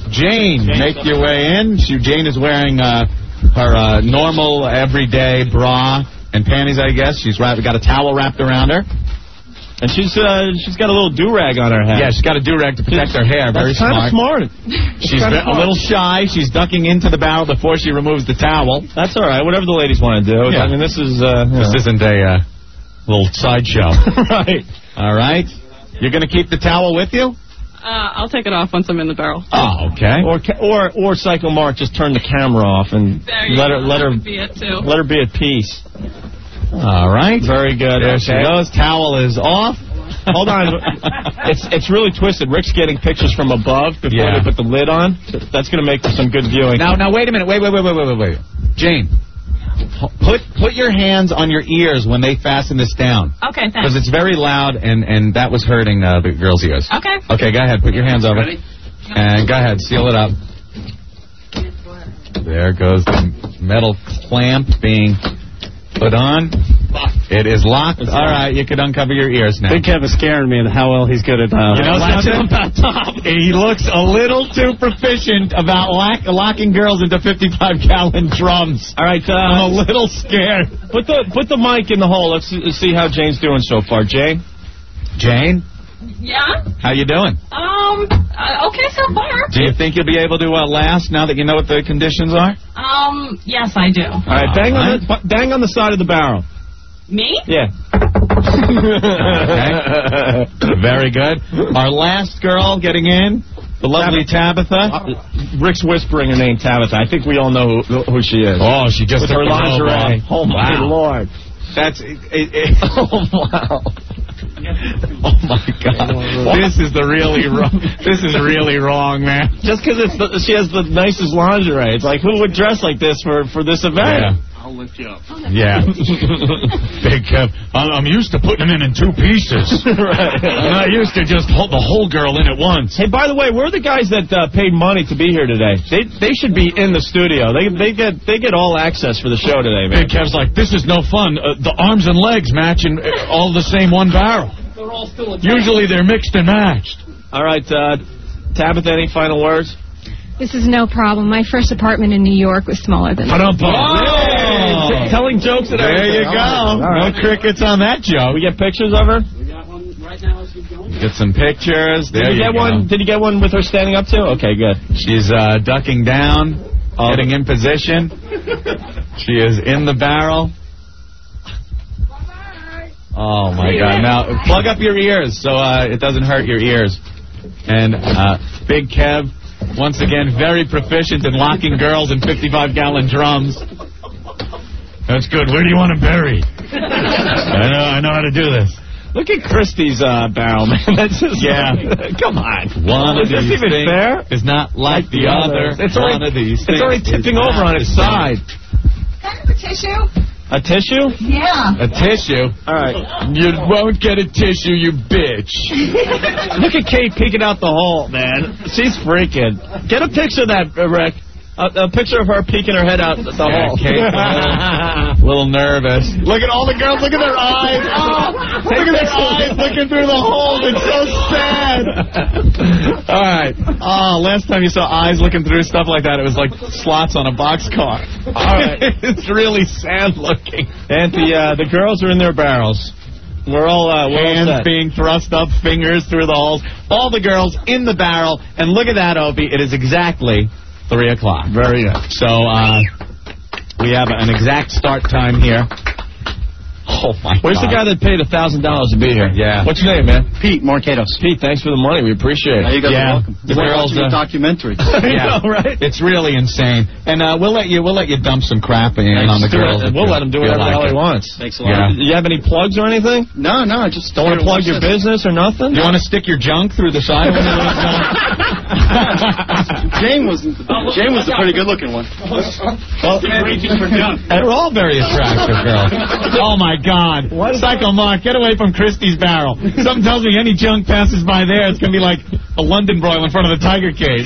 Jane, make your way in. She, Jane is wearing uh, her uh, normal, everyday bra and panties, I guess. She's wrapped, got a towel wrapped around her. And she's uh, she's got a little do-rag on her head. Yeah, she's got a do-rag to protect her hair. Very That's kind of smart. smart. She's a smart. little shy. She's ducking into the barrel before she removes the towel. That's all right. Whatever the ladies want to do. Yeah. I mean, this is... Uh, this know. isn't a uh, little sideshow. Right. All right. You're going to keep the towel with you? Uh, I'll take it off once I'm in the barrel. Oh, okay. Or or or Psycho Mark just turn the camera off and let her let her be it too. let her be at peace. All right. Very good. There okay. she goes. Towel is off. Hold on. It's it's really twisted. Rick's getting pictures from above before Yeah. they put the lid on. That's going to make for some good viewing. Now, now, wait a minute. Wait, wait, wait, wait, wait, wait, wait. Jane, put put your hands on your ears when they fasten this down. Okay, Because thanks. it's very loud, and, and that was hurting uh, the girl's ears. Okay. Okay, go ahead. Put your hands over. Ready? And go ahead. Seal it up. There goes the metal clamp being put on. It is locked. All right, you can uncover your ears now. Big Kev is scaring me at how well he's good at uh, You know latching. something? He looks a little too proficient about lock, locking girls into fifty-five gallon drums. All right, uh, I'm a little scared. Put the put the mic in the hole. Let's see, let's see how Jane's doing so far. Jane. Jane, Yeah? how you doing? Um, uh, okay so far. Do you think you'll be able to uh, last now that you know what the conditions are? Um, yes, I do. All right, bang All on the bang on the side of the barrel. Me? Yeah. Okay. Very good. Our last girl getting in, the lovely Tabitha. Rick's whispering her name, Tabitha. I think we all know who, who she is. Oh, she just With took her the robe lingerie. off. Oh, my Wow. Lord. That's it, it, it, Oh, wow. oh my God! This is the really wrong. This is really wrong, man. Just because it's the, she has the nicest lingerie. It's like, who would dress like this for, for this event? Yeah. I'll lift you up. Yeah. Big Kev. I'm, I'm used to putting them in in two pieces. Right. I'm not used to just hold the whole girl in at once. Hey, by the way, we're the guys that uh, paid money to be here today. They they should be in the studio. They they get they get all access for the show today, man. Big Kev's like, this is no fun. Uh, the arms and legs match in uh, all the same one barrel. They're all still Usually they're mixed and matched. All right, uh, Tabitha, any final words? This is no problem. My first apartment in New York was smaller than this. Oh. T- telling jokes and There you everything. go. All right. No crickets on that joke. We get pictures of her? We got one right now as we're going. Get some pictures. There Did you, you get go. one? Did you get one with her standing up too? Okay, good. She's uh, ducking down, Oh. getting in position. She is in the barrel. Oh, my God. Now, plug up your ears so uh, it doesn't hurt your ears. And uh, Big Kev, once again, very proficient in locking girls in fifty-five gallon drums. That's good. Where do you want them buried? I know, I know how to do this. Look at Christie's uh, barrel, man. That's just Yeah. Come on. One of Is this these even things fair? is not like the other. It's One already, of these it's already things is tipping over not on its the same. side. Kind of a tissue? A tissue? Yeah. A tissue. All right. You won't get a tissue, you bitch. Look at Kate peeking out the hole, man. She's freaking. Get a picture of that, uh, Rick. A, a picture of her peeking her head out the Yeah, hole. Kate, a little, little nervous. Look at all the girls. Look at their eyes. Oh, look at their eyes looking through the hole. It's so sad. All right. Oh, last time you saw eyes looking through stuff like that, it was like slots on a boxcar. All right. It's really sad looking. And the uh, the girls are in their barrels. We're all uh, we're all Hands set. being thrust up, fingers through the holes. All the girls in the barrel. And look at that, Opie. It is exactly three o'clock. Very good. So uh, we have an exact start time here. Oh, my Where's God. the guy that paid a thousand dollars to be here? Yeah. What's your name, man? Pete Marcados. Pete, thanks for the money. We appreciate Now it. you guys Yeah. are welcome. The We're girls, watching a uh, documentary. Yeah, know, right? It's really insane. And uh, we'll let you we'll let you dump some crap in on the Do girls. it. if We'll you let him do feel whatever the like hell he it. wants. Thanks a lot. Yeah. Do you have any plugs or anything? No, no, I just Don't want to plug your business or nothing? You want to stick your junk through the side? Jane was Jane was a pretty good looking one. Well, they're all very attractive girls. Oh, my God. Psycho Mark, get away from Christie's barrel. Something tells me any junk passes by there, it's going to be like a London broil in front of the tiger cage.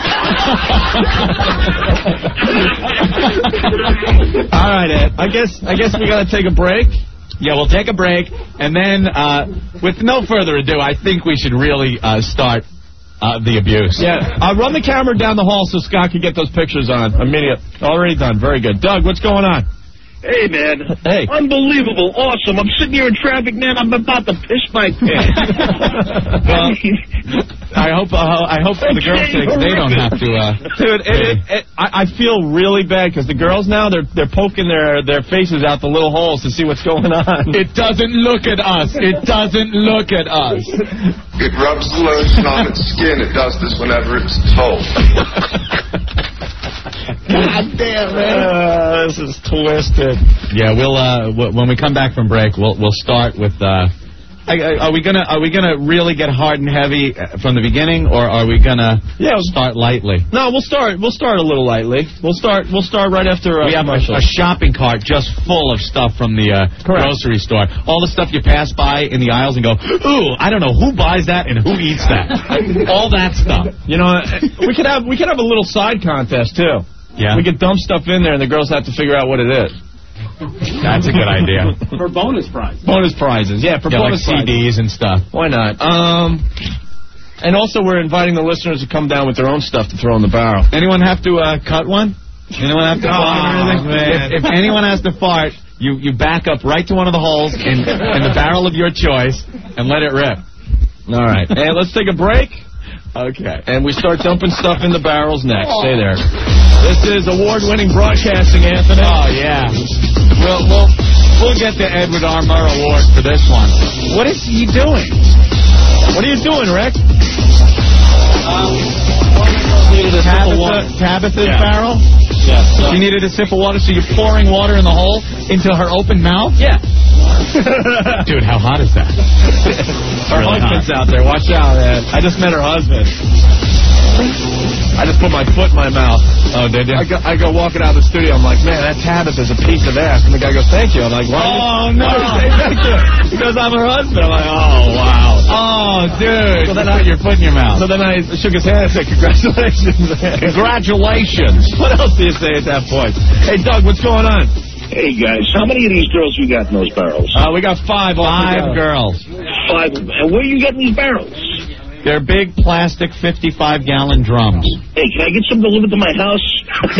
All right, Ed. I guess I guess we got to take a break. Yeah, we'll take a break, and then, uh, with no further ado, I think we should really uh, start Uh, the abuse. Yeah, uh, run the camera down the hall so Scott can get those pictures on. Immediate. Already done. Very good. Doug, what's going on? Hey, man. Hey. Unbelievable. Awesome. I'm sitting here in traffic, man. I'm about to piss my pants. Well, I hope uh, I hope for the girls' sake they don't have to. Uh, Dude, it, it, it, I, I feel really bad because the girls now, they're they're poking their, their faces out the little holes to see what's going on. It doesn't look at us. It doesn't look at us. It rubs the lotion on its skin. It does this whenever it's cold. God damn, man. Uh, this is twisted. Yeah, we'll uh, w- when we come back from break, we'll we'll start with. Uh, I, I, are we gonna are we gonna really get hard and heavy from the beginning, or are we gonna yeah, start lightly? No, we'll start we'll start a little lightly. We'll start we'll start right after uh, we have a, a shopping cart just full of stuff from the uh, grocery store. All the stuff you pass by in the aisles and go, ooh, I don't know who buys that and who eats that. All that stuff. You know, we could have we could have a little side contest too. Yeah. We could dump stuff in there and the girls have to figure out what it is. That's a good idea. For bonus prizes. Bonus prizes, yeah, for yeah, bonus like C Ds prizes. and stuff. Why not? Um, and also we're inviting the listeners to come down with their own stuff to throw in the barrel. Anyone have to uh, cut one? Anyone have to oh, fart or anything? Man. If, if anyone has to fart, you, you back up right to one of the holes in, in the barrel of your choice and let it rip. All right. And let's take a break. Okay. And we start dumping stuff in the barrels next. Stay there. This is award-winning broadcasting, Anthony. Oh, yeah. We'll, we'll, we'll get the Edward R. Murrow Award for this one. What is he doing? What are you doing, Rick? Um, Tabitha, Tabitha's yeah. barrel? Yeah. She needed a sip of water, so you're pouring water in the hole into her open mouth? Yeah. Dude, how hot is that? Her really husband's hot. out there. Watch out, man. I just met her husband. I just put my foot in my mouth. Oh, did you? I go, I go walking out of the studio. I'm like, man, that Tabitha's a piece of ass. And the guy goes, thank you. I'm like, why? Oh, you, no. Why do you say thank you? Because I'm her husband. I'm like, oh, wow. Oh, dude. So then you I, put your foot in your mouth. So then I shook his hand and said, congratulations. Congratulations. What else do you say at that point? Hey, Doug, what's going on? Hey, guys, how many of these girls you got in those barrels? Uh, we got five. Five girls. Five. And where are you getting these barrels? They're big plastic fifty-five gallon drums. Hey, can I get some delivered to my house?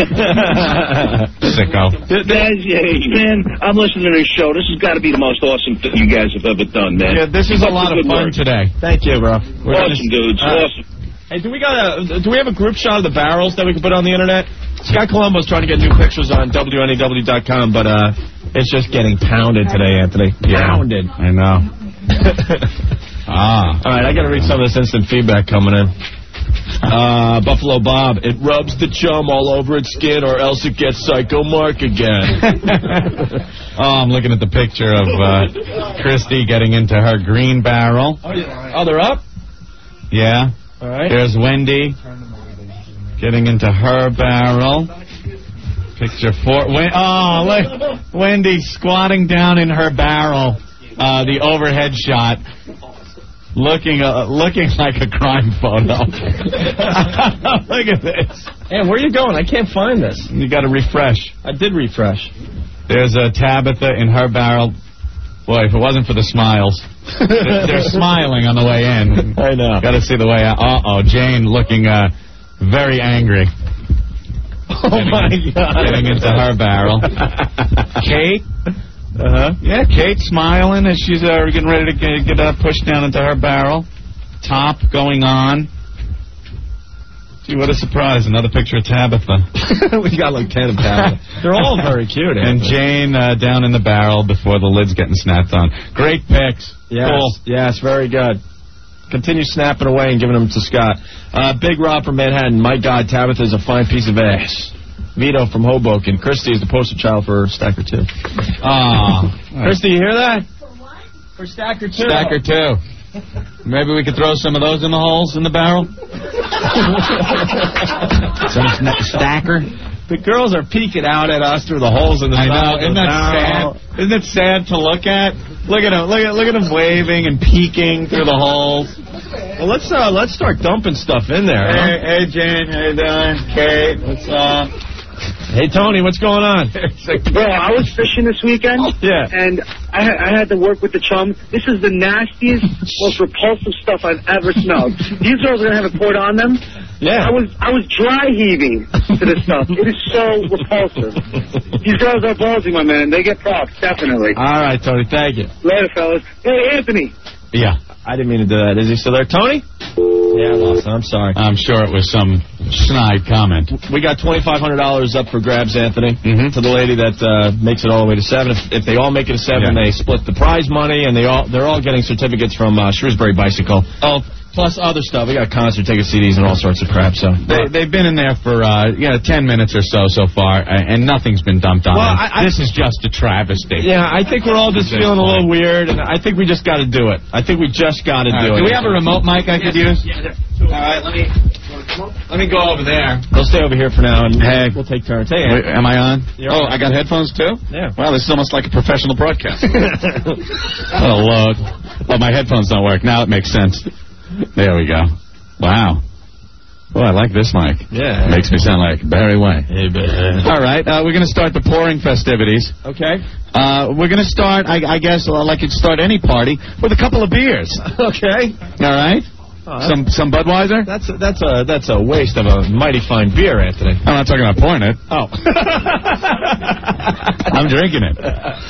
Sicko. Guys, hey, man, I'm listening to this show. This has got to be the most awesome thing you guys have ever done, man. Yeah, this is a lot of fun today. Thank you, bro. We're awesome, gonna, dudes. Uh, awesome. Hey, do we got a? Do we have a group shot of the barrels that we can put on the internet? Scott Colombo's trying to get new pictures on W N E W dot com, but uh, it's just getting pounded today, Anthony. Yeah, pounded. I know. Ah. All right, I got to read some of this instant feedback coming in. Uh, Buffalo Bob, it rubs the chum all over its skin or else it gets Psycho Mark again. Oh, I'm looking at the picture of uh, Christy getting into her green barrel. Oh, yeah. Oh, they're up? Yeah. All right. There's Wendy getting into her barrel. Picture four. Oh, look. Wendy squatting down in her barrel. Uh, the overhead shot. Looking uh, looking like a crime photo. Look at this. Hey, where are you going? I can't find this. You got to refresh. I did refresh. There's a Tabitha in her barrel. Boy, if it wasn't for the smiles. they're, they're smiling on the way in. I know. Got to see the way out. Uh-oh, Jane looking uh, very angry. Oh, getting, my God. Getting into her barrel. Kate. Uh-huh. Yeah, Kate smiling as she's uh, getting ready to get, get uh, pushed down into her barrel. Top going on. Gee, what a surprise. Another picture of Tabitha. We got like ten of Tabitha. They're all very cute. And Jane uh, down in the barrel before the lid's getting snapped on. Great pics. Yes, cool. Yes, very good. Continue snapping away and giving them to Scott. Uh, Big Rob from Manhattan. My God, Tabitha is a fine piece of ass. Vito from Hoboken. Christy is the poster child for Stacker two. Ah, Christy, you hear that? For what? For Stacker two. Stacker two. Maybe we could throw some of those in the holes in the barrel. Some sna- stacker. The girls are peeking out at us through the holes in the I side know. of the Isn't that barrel. sad? Isn't it sad to look at? Look at him. Look at look at him waving and peeking through the holes. Well, let's uh, let's start dumping stuff in there. Hey, Huh? hey, Jane. How you doing? Kate, what's up? Hey, Tony, what's going on? Bro, I was fishing this weekend. Yeah. And I, I had to work with the chum. This is the nastiest, most repulsive stuff I've ever smelled. These girls are going to have it poured on them. Yeah. I was I was dry heaving to this stuff. It is so repulsive. These girls are ballsy, my man. They get props, definitely. All right, Tony, thank you. Later, fellas. Hey, Anthony. Yeah. I didn't mean to do that. Is he still there? Tony? Yeah, I lost it. I'm sorry. I'm sure it was some snide comment. We got twenty-five hundred dollars up for grabs, Anthony, mm-hmm. to the lady that uh, makes it all the way to seven. If, if they all make it to seven, Yeah. they split the prize money, and they all, they're all getting certificates from uh, Shrewsbury Bicycle. Oh, plus other stuff. We got concert tickets, C Ds, and all sorts of crap. So They, they've been in there for uh, yeah, ten minutes or so so far, uh, and nothing's been dumped on Well, them. I- I- This is just a travesty. Yeah, I think we're all just feeling a little weird, and I think we just got to do it. I think we just got to All do right, it. do we have a remote mic I could use? All right, let me let me go over there. We'll stay over here for now, and Hey. we'll take turns. Hey, Wait, am I on? You're oh, on. I got headphones too? Yeah. Well, this is almost like a professional broadcast. oh, Lord. Oh, my headphones don't work. Now it makes sense. There we go. Wow. Oh, I like this mic. Yeah. Makes me sound like Barry White. Hey, man. All right, uh, we're going to start the pouring festivities. Okay. Uh, we're going to start, I, I guess, uh, like you'd start any party, with a couple of beers. Okay. All right? Oh, Some some Budweiser? That's a, that's a that's a waste of a mighty fine beer, Anthony. I'm not talking about pouring it. Oh. I'm drinking it.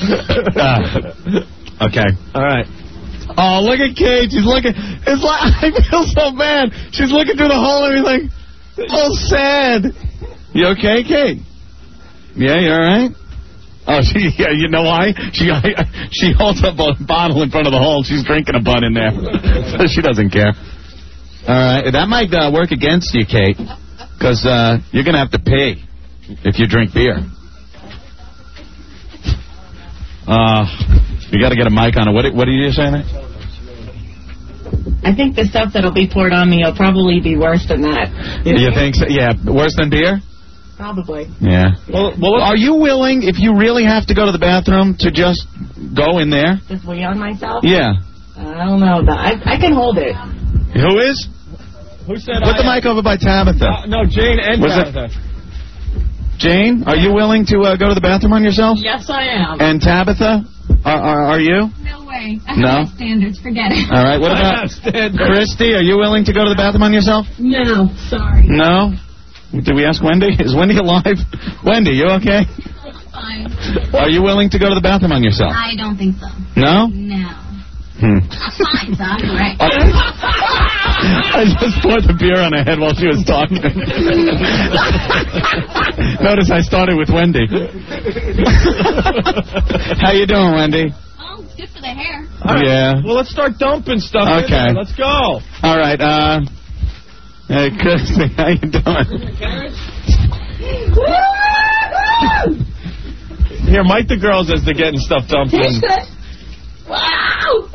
Uh, okay. All right. Oh, look at Kate. She's looking. It's like, I feel so bad. She's looking through the hole and everything. Oh, sad. You okay, Kate? Yeah, you all right? Oh, she, yeah, you know why? She she holds up a bottle in front of the hole. She's drinking a bud in there. So she doesn't care. All right. That might uh, work against you, Kate, because uh, you're going to have to pay if you drink beer. Uh, you got to get a mic on it. What, what are you saying? I think the stuff that'll be poured on me will probably be worse than that. You, you think so? Yeah, worse than beer? Probably. Yeah. Well, well, are you willing, if you really have to go to the bathroom, to just go in there? Just wee on myself? Yeah. I don't know. I, I can hold it. Who is? Who said Put I the mic over by Tabitha. Uh, no, Jane and Was it- Tabitha. Jane, are you willing to uh, go to the bathroom on yourself? Yes, I am. And Tabitha, are, are, are you? No way. I No? have my standards. Forget it. All right. What about Christy? Are you willing to go to the bathroom on yourself? No, sorry. No? Did we ask Wendy? Is Wendy alive? Wendy, you okay? Fine. Are you willing to go to the bathroom on yourself? I don't think so. No? No. Hmm. Fine, Doc. Right. I just poured the beer on her head while she was talking. Notice I started with Wendy. How you doing, Wendy? Oh, it's good for the hair. All right. Yeah. Well, let's start dumping stuff. in Okay. there. Let's go. All right. Uh, hey, Christy, how you doing? Here, mic the girls as they're getting stuff dumped in. Wow! All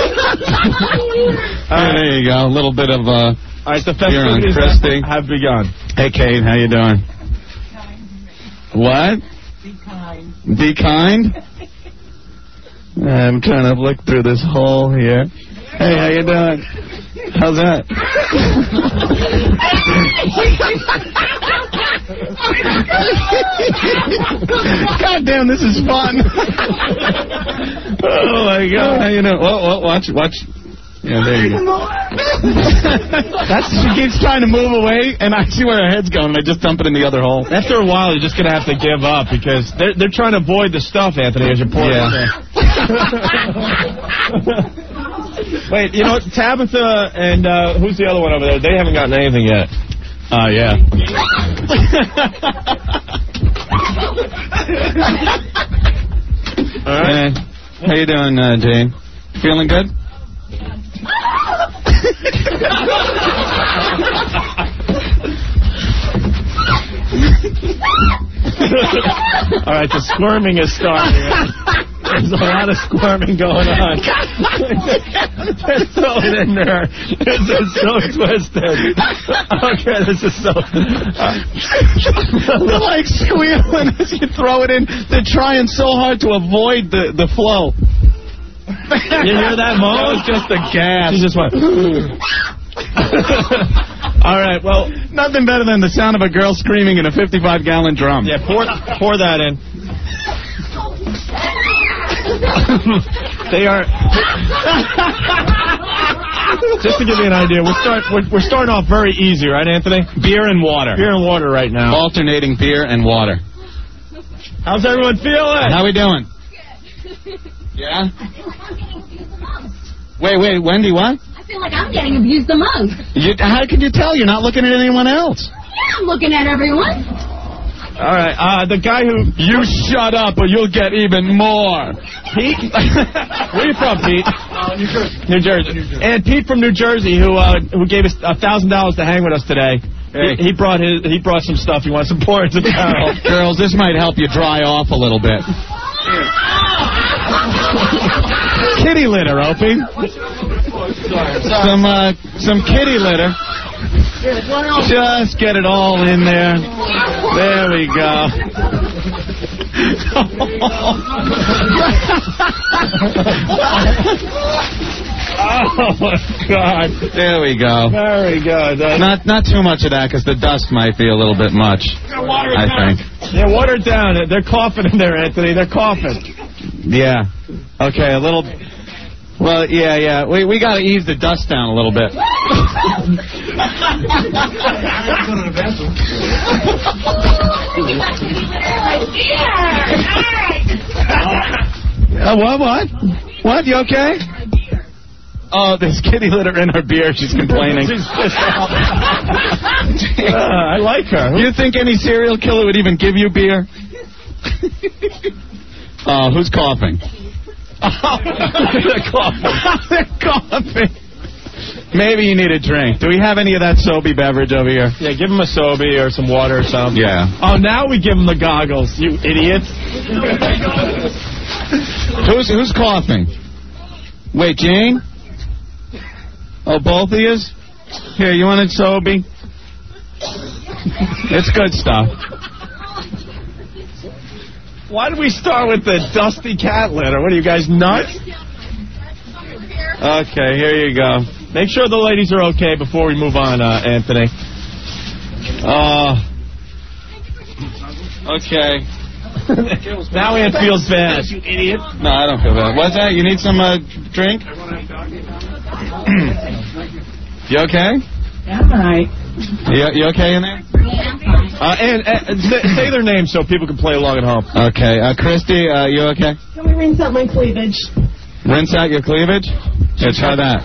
right, there you go. A little bit of uh, All right, the beer on festivities Christy. have begun. Hey, Kate, how you doing? What? Be kind. Be kind? I'm trying to look through this hole here. Hey, how you doing? How's that? God damn, this is fun. Oh my God! How you know? Whoa, whoa, watch, watch. Yeah, there you go. That's, she keeps trying to move away, and I see where her head's going, and I just dump it in the other hole. After a while, you're just going to have to give up because they're, they're trying to avoid the stuff, Anthony, as you're pouring Yeah. it there. Wait, you know, Tabitha and uh, who's the other one over there? They haven't gotten anything yet. Oh, uh, yeah. All right. Hey, how you doing, uh, Jane? Feeling good? All right, the squirming is starting. There's a lot of squirming going on. They're throwing in there. This is so twisted. Okay, this is so... They're like squealing as you throw it in. They're trying so hard to avoid the, the flow. You hear that, Mo? That was just a gas. She just went... All right, well, Nothing better than the sound of a girl screaming in a fifty-five gallon drum. Yeah, pour pour that in. They are. Just to give you an idea, we're, start, we're, we're starting off very easy, right, Anthony? Beer and water. Beer and water right now. Alternating beer and water. How's everyone feeling? How we doing? Yeah? Wait, wait, Wendy, what? I feel like I'm getting abused the most. You, how can you tell? You're not looking at anyone else. Yeah, I'm looking at everyone. All right, uh, the guy who... You shut up or you'll get even more. Pete? Where are you from, Pete? Uh, New Jersey. New Jersey. New Jersey. And Pete from New Jersey, who uh, who gave us a thousand dollars to hang with us today. Hey. He, he brought his he brought some stuff. He wants to pour into the barrel. Girls, this might help you dry off a little bit. Kitty litter, Opie. Some uh, some kitty litter. Just get it all in there. There we go. Oh, my God. There we go. Very good. Uh, not not too much of that, because the dust might be a little bit much, I think. Yeah, water it down. They're coughing in there, Anthony. They're coughing. Yeah. Okay, a little... Well, yeah, yeah. We we got to ease the dust down a little bit. uh, what, what? What, you okay? Oh, there's kitty litter in her beer. She's complaining. She's pissed off. uh, I like her. You think any serial killer would even give you beer? Oh, uh, who's coughing? Oh, they're coughing. They're coughing. Maybe you need a drink. Do we have any of that Sobe beverage over here? Yeah, give him a Sobe or some water or something. Yeah. Oh, now we give him the goggles, you idiots. Who's who's coughing? Wait, Jane? Oh, both of yous? Here, you want a Sobe? It's good stuff. Why did we start with the dusty cat litter? What are you guys, nuts? Okay, here you go. Make sure the ladies are okay before we move on, uh, Anthony. Uh, okay. Now Ann feels bad. You idiot. No, I don't feel bad. What's that? You need some uh, drink? You okay? Yeah, all right. You, you okay in there? Uh, and, and say their names so people can play along at home. Okay. Uh, Christy, uh, you okay? Can we rinse out my cleavage? Rinse out your cleavage? Yeah, try that.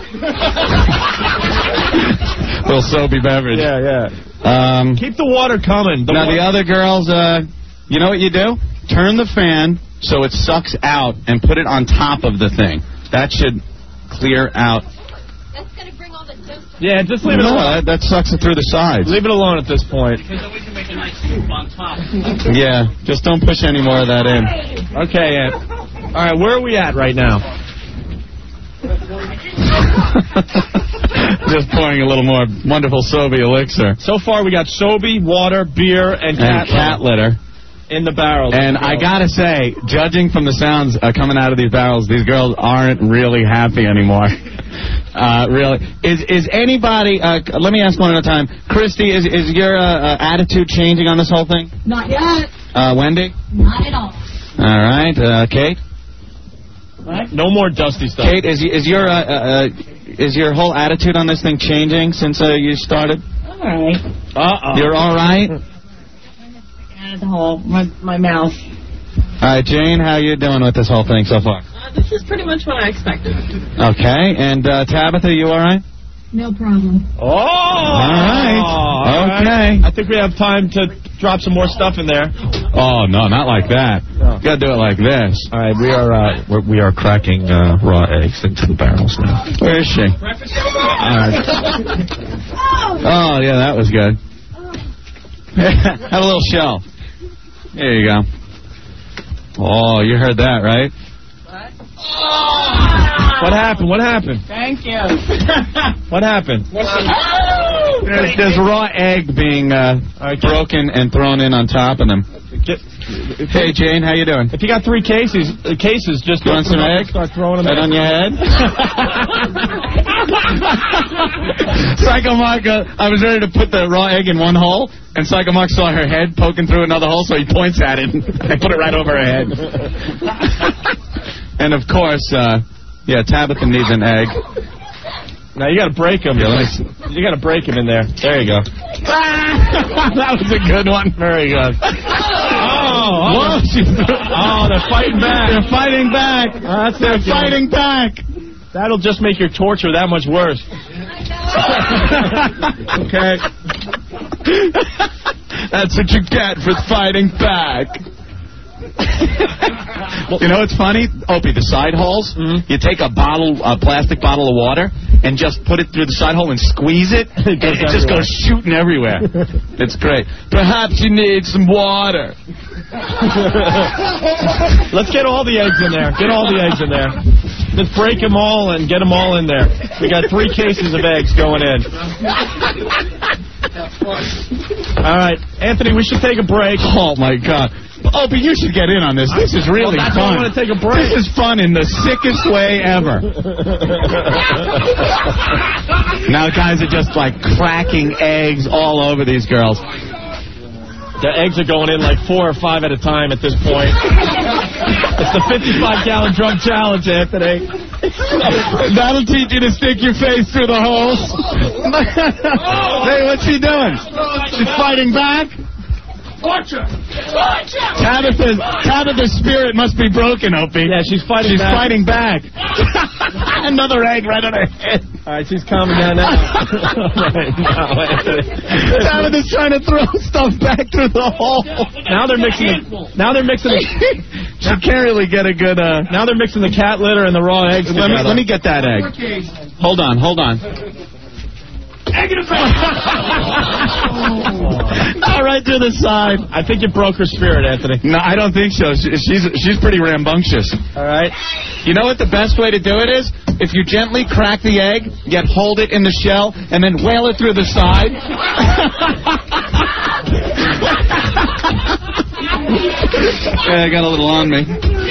Little Sobe beverage. Yeah, yeah. Um, Keep the water coming. The now, water. the other girls, uh, you know what you do? Turn the fan so it sucks out and put it on top of the thing. That should clear out. That's going to bring all the dust. Yeah, just leave it no, alone. That, that sucks it through the sides. Leave it alone at this point. Because then we can make a nice soup on top. Yeah, just don't push any more of that in. Okay, Aunt. All right, where are we at right now? Just pouring a little more wonderful Sobe elixir. So far, we got Sobe, water, beer, and cat, and cat litter. In the barrels. And I gotta say, judging from the sounds uh, coming out of these barrels, these girls aren't really happy anymore. uh, really. Is is anybody, uh, let me ask one at a time. Christy, is is your uh, uh, attitude changing on this whole thing? Not yet. Uh, Wendy? Not at all. All right. Uh, Kate? What? No more dusty stuff. Kate, is, is your uh, uh, is your whole attitude on this thing changing since uh, you started? All right. Uh-oh. You're all right? The whole my my mouth. All right, Jane, how you doing with this whole thing so far? Uh, this is pretty much what I expected. Okay, and uh, Tabitha, you all right? No problem. Oh! All right. All okay. Right. I think we have time to drop some more stuff in there. Oh, no, not like that. No. You got to do it like this. All right, we are uh, we're, we are cracking uh, raw eggs into the barrels now. Where is she? All right. Oh, yeah, that was good. Have a little shell. There you go. Oh, you heard that, right? What? What happened? What happened? Thank you. What happened? Oh, there's, there's raw egg being uh, right, broken and thrown in on top of them. Get, hey, Jane, how you doing? If you got three cases, uh, cases, just you want some eggs? Start throwing them right on your head. Psycho Mark, uh, I was ready to put the raw egg in one hole, and Psycho Mark saw her head poking through another hole, so he points at it, and I put it right over her head. And, of course, uh, yeah, Tabitha needs an egg. Now, you got to break him. Yeah, you got to break him in there. There you go. That was a good one. Very good. Oh, Whoa, oh, they're fighting back. They're fighting back. Oh, that's they're not fighting good. back. That'll just make your torture that much worse. Okay. That's what you get for fighting back. You know what's funny? Opie, the side holes, mm-hmm. you take a bottle, a plastic bottle of water, and just put it through the side hole and squeeze it, it, and it just goes shooting everywhere. It's great. Perhaps you need some water. Let's get all the eggs in there. Get all the eggs in there. Let's break them all and get them all in there. We got three cases of eggs going in. All right, Anthony, we should take a break. Oh, my God. Oh, but you should get in on this. This is really well, that's fun. Why I want to take a break. This is fun in the sickest way ever. Now guys are just like cracking eggs all over these girls. The eggs are going in like four or five at a time at this point. It's the fifty-five gallon drum challenge, Anthony. That'll teach you to stick your face through the holes. Hey, what's she doing? She's fighting back? Torture! Torture! Tabitha's, Tabitha's spirit must be broken, Opie. Yeah, she's fighting she's back. fighting back. Another egg right on her head. All right, she's calming down now. Right now, Tabitha's trying to throw stuff back through the hole. Now they're mixing it. Now they're mixing it. She can't really get a good... Uh, now they're mixing the cat litter and the raw eggs let me, together. let me get that egg. Hold on, hold on. Egg in the face! Not right through the side. I think you broke her spirit, Anthony. No, I don't think so. She, she's she's pretty rambunctious. All right. You know what the best way to do it is? If you gently crack the egg, yet hold it in the shell, and then whale it through the side. Yeah, I got a little on me.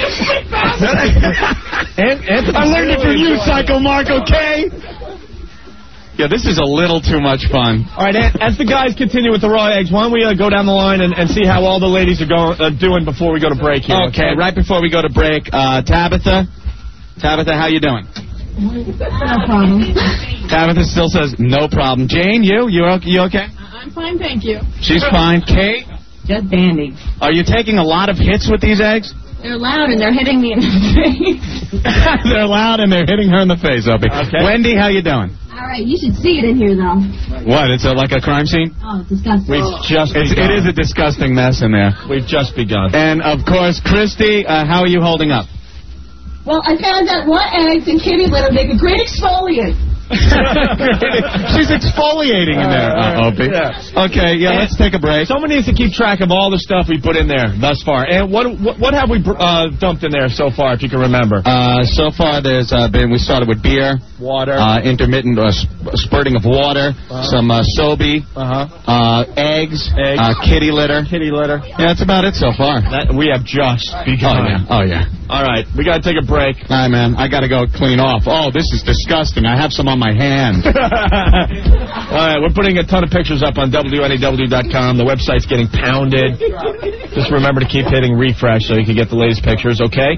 I learned it from you, Psycho Mark, okay? Yeah, this is a little too much fun. All right, as the guys continue with the raw eggs, why don't we uh, go down the line and, and see how all the ladies are going uh, doing before we go to break here? Okay, okay, right before we go to break, uh, Tabitha, Tabitha, how you doing? No problem. Tabitha still says no problem. Jane, you, you, you okay? I'm fine, thank you. She's fine. Kate? Just dandy. Are you taking a lot of hits with these eggs? They're loud and they're hitting me in the face. They're loud and they're hitting her in the face, Opie. Okay. Wendy, how you doing? All right, you should see it in here, though. What, it's a, like a crime scene? Oh, it's disgusting. We've just it's, begun. It is a disgusting mess in there. We've just begun. And, of course, Christy, uh, how are you holding up? Well, I found out raw eggs and kitty litter make a great exfoliant. She's exfoliating in there, uh, Opie. Yeah. Okay, yeah, and let's take a break. Someone needs to keep track of all the stuff we put in there thus far. And what what, what have we uh, dumped in there so far, if you can remember? Uh, so far, there's uh, been, we started with beer. Water. Uh, intermittent uh, sp spurting of water. Uh-huh. Some uh, Sobe. Uh-huh. Uh, eggs. Eggs. Uh, kitty litter. Kitty litter. Yeah, that's about it so far. That, we have just begun. Oh, yeah. Oh, yeah. All right, we got to take a break. All right, man, I got to go clean off. Oh, this is disgusting. I have some on my hand. All right, we're putting a ton of pictures up on W N E W dot com. The website's getting pounded. Just remember to keep hitting refresh so you can get the latest pictures, okay?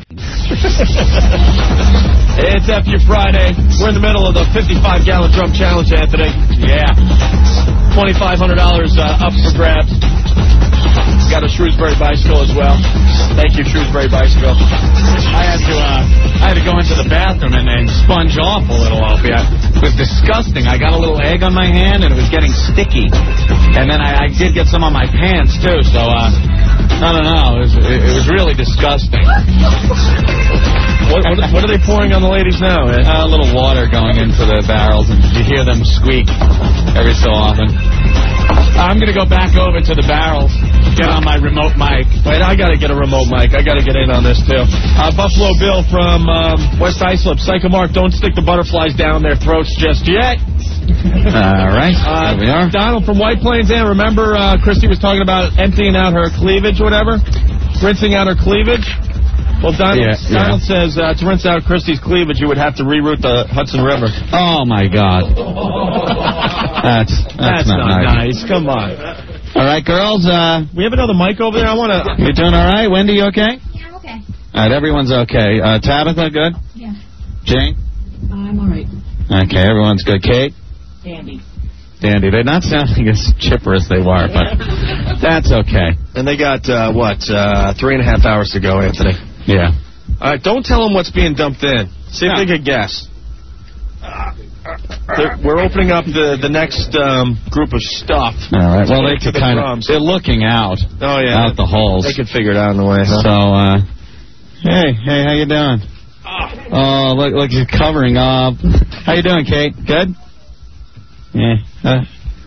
It's F U Friday. We're in the middle of the fifty-five gallon drum challenge, Anthony. Yeah. twenty-five hundred dollars uh, up for grabs. Got a Shrewsbury bicycle as well. Thank you, Shrewsbury bicycle. I had to uh, I had to go into the bathroom and, and sponge off a little, Opie. It was disgusting. I got a little egg on my hand, and it was getting sticky. And then I, I did get some on my pants, too, so, uh, I don't know. It was, it, it was really disgusting. What, what, what are they pouring on the ladies now, man? Uh, a little water going into the barrels, and you hear them squeak every so often. I'm going to go back over to the barrels, get on my remote mic. Wait, I got to get a remote mic. I got to get in on this, too. Uh, Buffalo Bill from um, West Islip. Psycho Mark, don't stick the butterflies down their throats just yet. All right, uh, there we are. Donald from White Plains, and remember uh, Christy was talking about emptying out her cleavage or whatever? Rinsing out her cleavage? Well, Donald, Yeah, Donald yeah. says uh, to rinse out Christie's cleavage, you would have to reroute the Hudson River. Oh, my God. That's, that's, That's not, not nice. nice. Come on. All right, girls. Uh, we have another mic over there. I want to... You doing all right? Wendy, you okay? Yeah, I'm okay. All right, everyone's okay. Uh, Tabitha, good? Yeah. Jane? I'm all right. Okay, everyone's good. Kate? Dandy. Dandy. They're not sounding as chipper as they were, but that's okay. And they got, uh, what, uh, three and a half hours to go, Anthony. Yeah. All right, don't tell them what's being dumped in. See if No. they can guess. They're, we're opening up the, the next um, group of stuff. All right. Well, they To could the kind drums. of, they're looking out. Oh, yeah. Out the holes. They could figure it out in the way, huh? So, uh, hey, hey, how you doing? Oh, look, look, you're covering up. How you doing, Kate? Good? Yeah. Uh,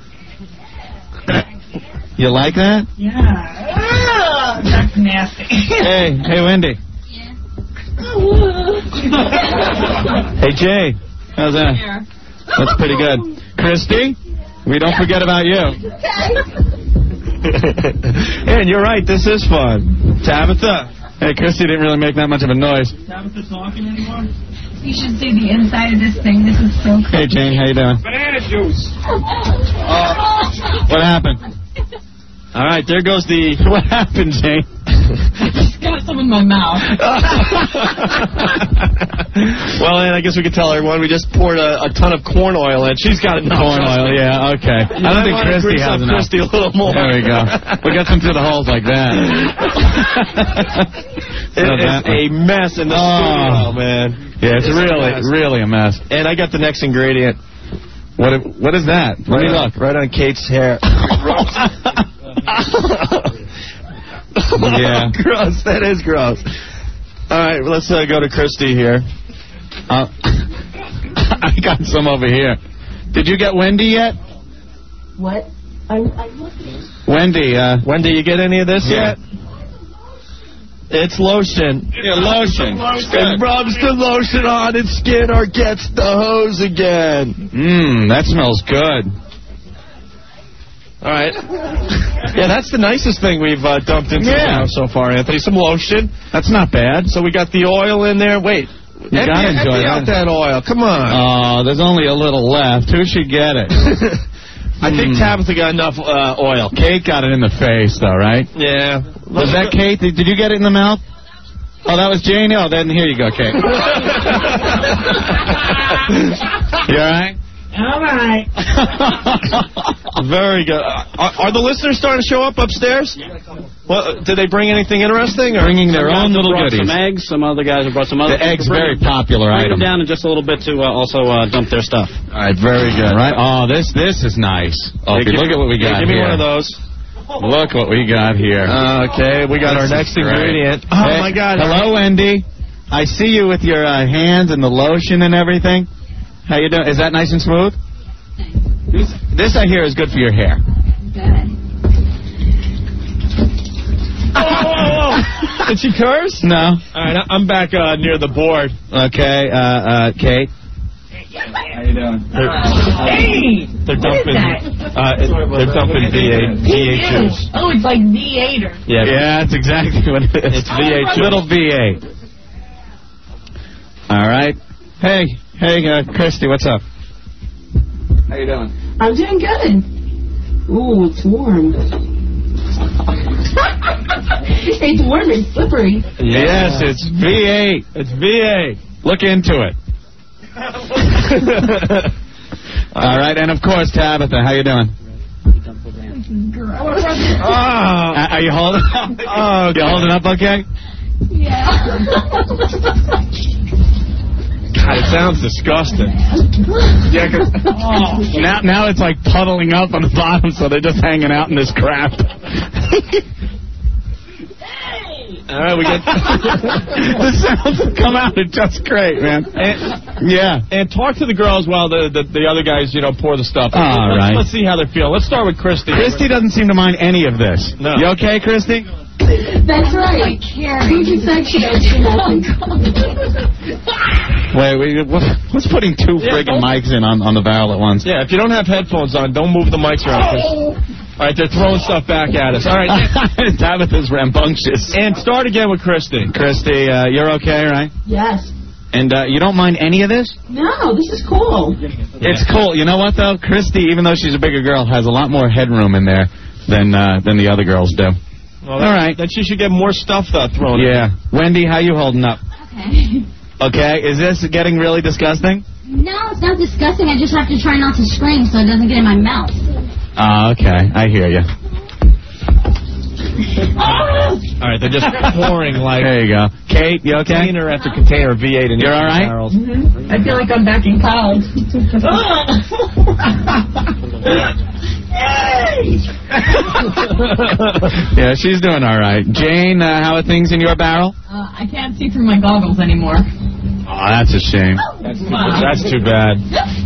you like that? Yeah. Ah, that's nasty. Hey, hey, Wendy. Hey, Jay. How's that? That's pretty good. Christy, we don't forget about you. And you're right, this is fun. Tabitha. Hey, Christy didn't really make that much of a noise. Tabitha talking anymore? You should see the inside of this thing. This is so cool. Hey, Jane, how you doing? Banana juice. What happened? All right, there goes the... What happened, Jane? I just got some in my mouth. Well, and I guess we could tell everyone we just poured a, a ton of corn oil in. She's got enough. Corn oil, yeah, okay. I don't think Christy has enough. Christy a little more. There we go. We got some through the holes like that. It is a mess in the Oh. studio, man. Yeah, it's It's a really, mess. really a mess. And I got the next ingredient. What? What is that? Let me Right on- look. Right on Kate's hair. Yeah. Gross. That is gross. All right, let's uh, go to Christy here. Uh, I got some over here. Did you get Wendy yet? What? I, I looking. Wendy, uh... Wendy, you get any of this Yeah. yet? It's lotion. Yeah, lotion. It rubs the lotion on its skin or gets the hose again. Mmm, that smells good. All right. Yeah, that's the nicest thing we've uh, dumped into Yeah. the house so far, Anthony. Some lotion. That's not bad. So we got the oil in there. Wait. You empty, gotta enjoy empty out that. that oil. Come on. Oh, there's only a little left. Who should get it? I think Mm. Tabitha got enough uh, oil. Kate got it in the face, though, right? Yeah. Was that Kate? Did, did you get it in the mouth? Oh, that was Jane? Oh, then here you go, Kate. You all right? All right. Very good. Uh, are, are the listeners starting to show up upstairs? Well, did they bring anything interesting? Or? Bringing their Some own guys little have brought goodies. Some eggs. Some other guys have brought some other. The egg's Bring very them- popular Bring item. them down in just a little bit to uh, also uh, dump their stuff. All right, very good. Right? Oh, this this is nice. Okay, Yeah, give look me- at what we yeah, got give me here. one of those. Look what we got here. Okay, we got our This is next great. ingredient. Oh, Hey, my God. Hello, Wendy. I see you with your uh, hands and the lotion and everything. How you doing? Is that nice and smooth? This, this I hear is good for your hair. Oh, whoa, whoa. Did she curse? No. All right, I'm back uh, near the board. Okay, uh, uh, Kate. How you doing? They're, Hey! they're What is dumping. that? Uh, it- they're dumping V eight V eight juice. Oh, it's like V eight or. Yeah, Yeah, that's exactly what it is. It's V eight juice. Little V eight. All right. Hey, hey, uh, Christy, what's up? How you doing? I'm doing good. Ooh, it's warm. It's warm and slippery. Yes, it's V eight. It's V eight. Look into it. All right, and of course, Tabitha, how you doing? Oh. Uh, are you holding up? Oh, you holding up okay? Yeah. God, it sounds disgusting. Yeah, 'cause- Oh. Now, now it's like puddling up on the bottom, so they're just hanging out in this crap. All right, we got the sounds that come out are just great, man. And, yeah. And talk to the girls while the, the, the other guys, you know, pour the stuff. All let's, right. Let's see how they're feeling. Let's start with Christy. Christy doesn't seem to mind any of this. No. You okay, Christy? That's right. Food section is nothing. Wait, wait, what, what's putting two Yeah, friggin' don't- mics in on, on the barrel at once? Yeah, if you don't have headphones on, don't move the mics around. 'cause All right, they're throwing stuff back at us. All right. Tabitha's rambunctious. And start again with Christy. Christy, uh, you're okay, right? Yes. And uh, you don't mind any of this? No, this is cool. It's cool. You know what, though? Christy, even though she's a bigger girl, has a lot more headroom in there than uh, than the other girls do. Well, all right. Then she should get more stuff uh, thrown yeah. at her. Wendy, how you holding up? Okay. Okay. Is this getting really disgusting? No, it's not disgusting. I just have to try not to scream so it doesn't get in my mouth. Oh, okay. I hear you. All right, they're just pouring like... There you go. Kate, you okay? Container after container of V eight in You're all right? Mm-hmm. I feel like I'm back in college. Yeah, she's doing all right. Jane, uh, how are things in your barrel? Uh, I can't see through my goggles anymore. Oh, that's a shame. That's too, that's too bad.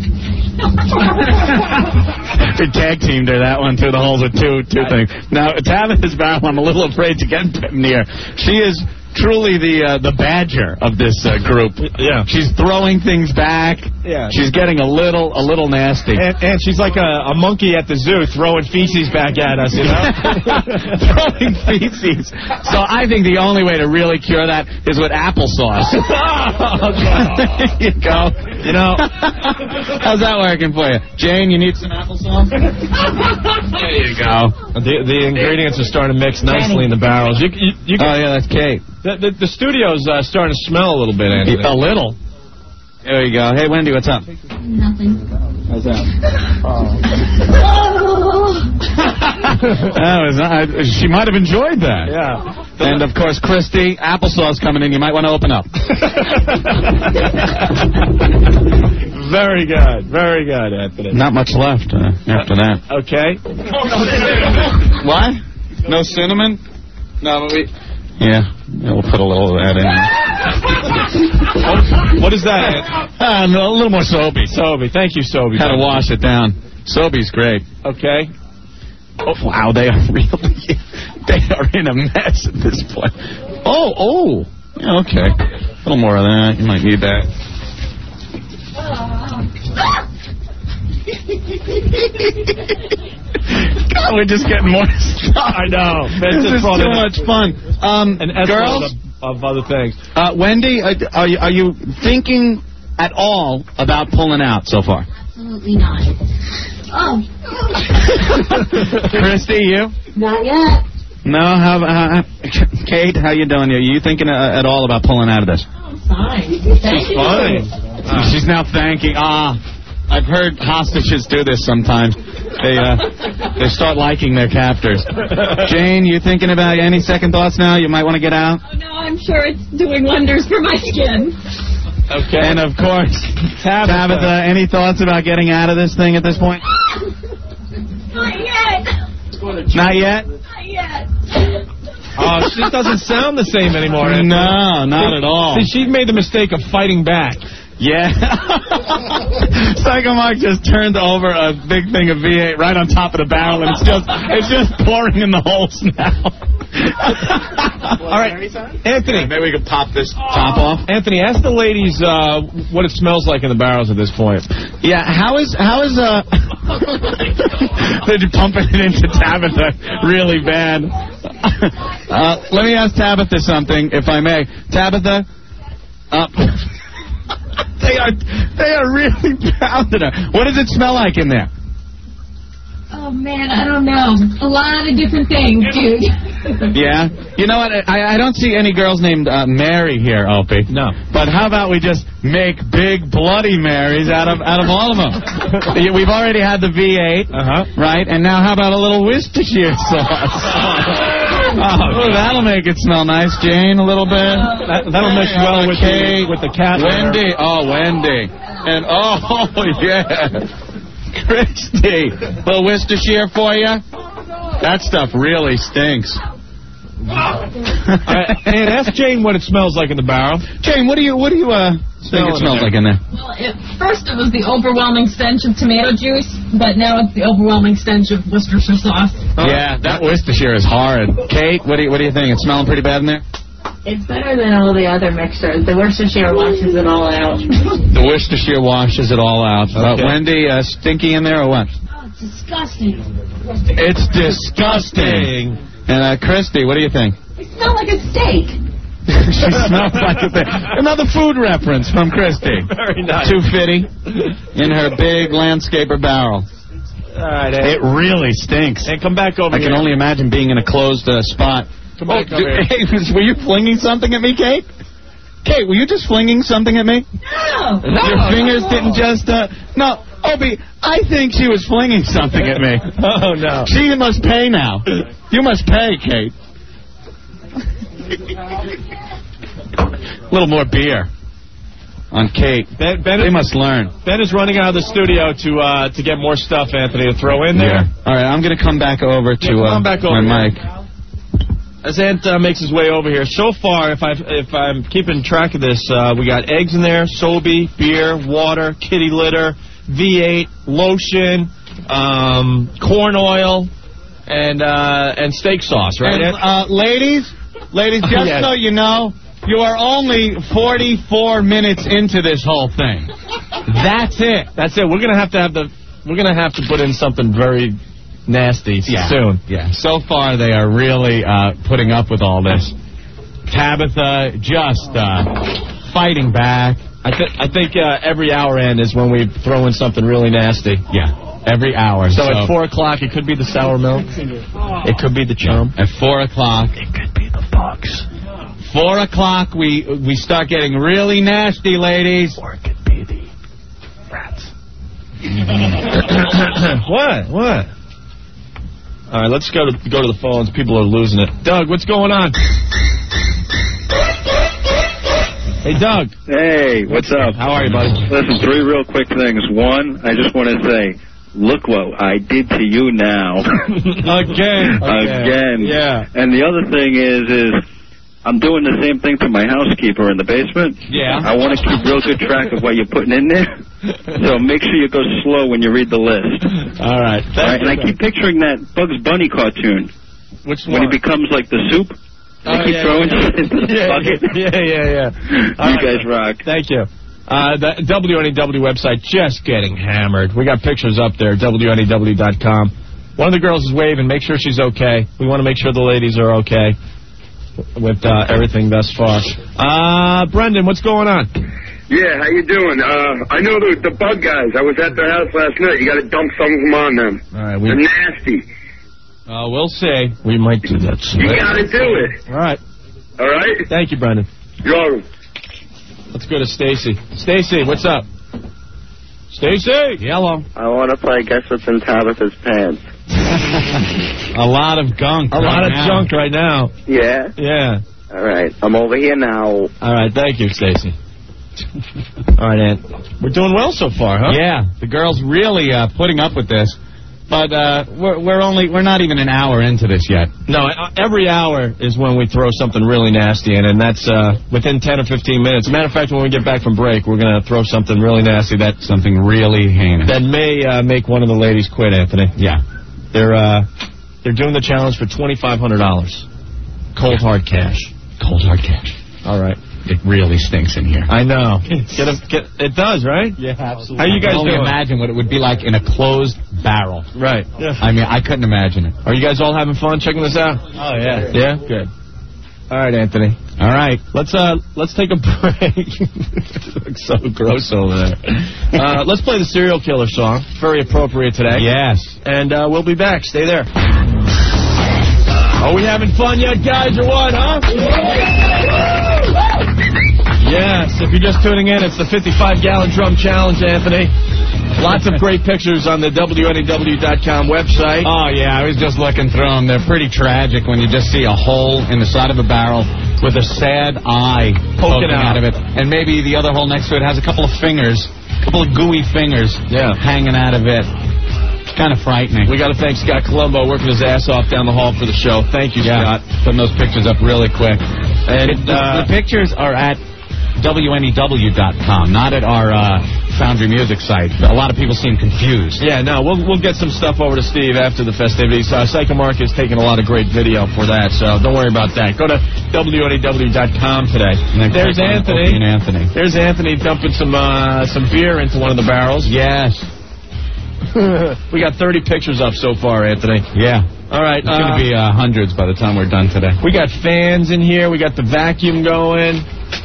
We tag teamed her that one too. The holes are two two things. Now Tabitha's barrel, I'm a little afraid to get near. She is truly the uh, the badger of this uh, group. Yeah. She's throwing things back. Yeah. She's getting a little a little nasty. And, and she's like a, a monkey at the zoo throwing feces back at us, you know? Throwing feces. So I think the only way to really cure that is with applesauce. Oh, there you go. You know, how's that working for you? Jane, you need some applesauce? There you go. The, the ingredients are starting to mix nicely in the barrels. You, you, you can, oh, yeah, that's Kate. The, the, the studio's uh, starting to smell a little bit, Anthony. A little. There you go. Hey, Wendy, what's up? Nothing. How's that? That was not, she might have enjoyed that. Yeah. And, of course, Christy, applesauce coming in. You might want to open up. Very good. Very good, Anthony. Not much left uh, after that. Okay. What? No cinnamon? No, but we... Yeah, we'll put a little of that in. what, what is that? Uh, no, a little more Sobe. Sobe. Thank you, Sobe. Had to wash it down. Sobe's great. Okay. Oh, wow, they are really... They are in a mess at this point. Oh, oh. Yeah, okay. A little more of that. You might need that. God, we're just getting more stuff. I know. This is too much fun. Um, An girls, of, of other things. Uh, Wendy, are, are you are you thinking at all about pulling out so far? Absolutely not. Oh. Christy, you? Not yet. No. How, how Kate? How you doing? Are you thinking uh, at all about pulling out of this? Oh, fine. She's fine. Uh, she's now thanking. Ah. I've heard hostages do this sometimes. They uh, they start liking their captors. Jane, you thinking about any second thoughts now? You might want to get out? Oh, no, I'm sure it's doing wonders for my skin. Okay. And, of course, Tabitha. Tabitha, any thoughts about getting out of this thing at this point? Not yet. Not yet? Not yet. Oh, she doesn't sound the same anymore. Anthony. No, not at all. See, she made the mistake of fighting back. Yeah. Psycho Mark just turned over a big thing of V eight right on top of the barrel, and it's just it's just pouring in the holes now. All right, Anthony. Maybe we could pop this top off. Anthony, ask the ladies uh, what it smells like in the barrels at this point. Yeah, how is how is uh they're pumping it into Tabitha really bad. Uh, let me ask Tabitha something, if I may. Tabitha, uh, they are they are really pounding her. What does it smell like in there? Oh, man, I don't know. A lot of different things, dude. Yeah? You know what? I, I don't see any girls named uh, Mary here, Opie. No. But how about we just make big Bloody Marys out of out of all of them? We've already had the V eight, uh-huh. right? And now how about a little Worcestershire sauce? Oh, that'll make it smell nice, Jane, a little bit. That, that'll mix well with the, with the cat. Wendy. Oh, Wendy. And, oh, yeah. Christy, a little Worcestershire for you? That stuff really stinks. uh, and ask Jane what it smells like in the barrel. Jane, what do you what do you uh think it smells like in there? Well, at first it was the overwhelming stench of tomato juice, but now it's the overwhelming stench of Worcestershire sauce. Yeah, that Worcestershire is horrid. Kate, what do you what do you think? It's smelling pretty bad in there? It's better than all the other mixtures. The Worcestershire washes it all out. The Worcestershire washes it all out. Okay. Uh, Wendy, uh, stinky in there or what? Oh, Disgusting. It's disgusting. And, uh, Christy, what do you think? It smells like a steak. She smells like a thing. Another food reference from Christy. Very nice. Too fitty in her big landscaper barrel. All right, Ed. It really stinks. Hey, come back over I here. can only imagine being in a closed uh, spot. Come oh, back over here. Hey, were you flinging something at me, Kate? Kate, were you just flinging something at me? No. Your no, fingers no. didn't just, uh... No, Opie, I think she was flinging something at me. Oh, no. She must pay now. You must pay, Kate. A little more beer on Kate. Ben, ben they is, must learn. Ben is running out of the studio to uh, to get more stuff, Anthony, to throw in there. Yeah. All right, I'm going to come back over to yeah, uh, back over my here. mic. As Ant uh, makes his way over here, so far, if, I've, if I'm keeping track of this, uh, we got eggs in there, Sobe, beer, water, kitty litter, V eight, lotion, um, corn oil, and uh, and steak sauce, right? And, uh, ladies, ladies, just yes. so you know, you are only forty-four minutes into this whole thing. That's it. That's it. We're gonna have to have the. We're gonna have to put in something very nasty yeah. soon. Yeah. So far, they are really uh, putting up with all this. Tabitha just uh, fighting back. I, th- I think uh, every hour end is when we throw in something really nasty. Yeah. Every hour. So, so at four o'clock, it could be the sour milk. It could be the chum. At four o'clock, it could be the bugs. Four o'clock, we we start getting really nasty, ladies. Or it could be the rats. What? What? All right, let's go to go to the phones. People are losing it. Doug, what's going on? Hey, Doug. Hey, what's up? How are you, buddy? Listen, three real quick things. One, I just want to say, look what I did to you now. Again. Again. Yeah. And the other thing is, is I'm doing the same thing to my housekeeper in the basement. Yeah. I want to keep real good track of what you're putting in there. So make sure you go slow when you read the list. All right. All right. And I keep picturing that Bugs Bunny cartoon. Which when one? he becomes like the soup. Oh, I keep yeah, throwing yeah. shit into the yeah, bucket. Yeah, yeah, yeah. You right. guys rock. Thank you. Uh, the W N E W website just getting hammered. We got pictures up there, W N E W dot com. One of the girls is waving. Make sure she's okay. We want to make sure the ladies are okay with uh, everything thus far. Uh, Brendan, what's going on? Yeah, how you doing? Uh, I know the, the bug guys. I was at their house last night. You got to dump some of them on them. All right, we. They're nasty. Uh, we'll see. We might do that soon. You got to do it. All right. All right? Thank you, Brendan. You're welcome. Let's go to Stacy. Stacy, what's up? Stacy! Hello. I want to play Guess What's in Tabitha's Pants. A lot of gunk. A right lot of now. junk right now. Yeah? Yeah. All right. I'm over here now. All right. Thank you, Stacy. All right, Aunt. We're doing well so far, huh? Yeah. The girls really uh, putting up with this. But uh, we're, we're only we're not even an hour into this yet. No, every hour is when we throw something really nasty in, and that's uh, within ten or fifteen minutes. As a matter of fact, when we get back from break, we're going to throw something really nasty that something really heinous that may uh, make one of the ladies quit, Anthony. Yeah, they're uh, they're doing the challenge for twenty-five hundred dollars, cold hard cash. Cold hard cash. All right. It really stinks in here. I know. Get a, get, it does, right? Yeah, absolutely. How you guys I can only doing? imagine what it would be like in a closed barrel. Right. Yeah. I mean, I couldn't imagine it. Are you guys all having fun checking this out? Oh, yeah. Yeah? Good. All right, Anthony. All right. Let's uh let's take a break. It looks so gross over there. Uh, let's play the Serial Killer song. Very appropriate today. Yes. And uh, we'll be back. Stay there. Are we having fun yet, guys, or what, huh? Yes, if you're just tuning in, it's the fifty-five gallon drum challenge, Anthony. Lots of great pictures on the W N E W dot com website. Oh, yeah, I was just looking through them. They're pretty tragic when you just see a hole in the side of a barrel with a sad eye poking, poking out. out of it. And maybe the other hole next to it has a couple of fingers, a couple of gooey fingers yeah. hanging out of it. Kind of frightening. We got to thank Scott Colombo working his ass off down the hall for the show. Thank you, yeah. Scott. Putting those pictures up really quick. And it, uh, the pictures are at W N E W dot com, not at our uh, Foundry Music site. A lot of people seem confused. Yeah, no, we'll we'll get some stuff over to Steve after the festivities. Uh, Psycho Mark is taking a lot of great video for that, so don't worry about that. Go to W N E W dot com today. There's Anthony. Anthony. There's Anthony dumping some uh, some beer into one of the barrels. Yes. We got thirty pictures up so far, Anthony. Yeah. All right. It's going to uh, be uh, hundreds by the time we're done today. We got fans in here. We got the vacuum going.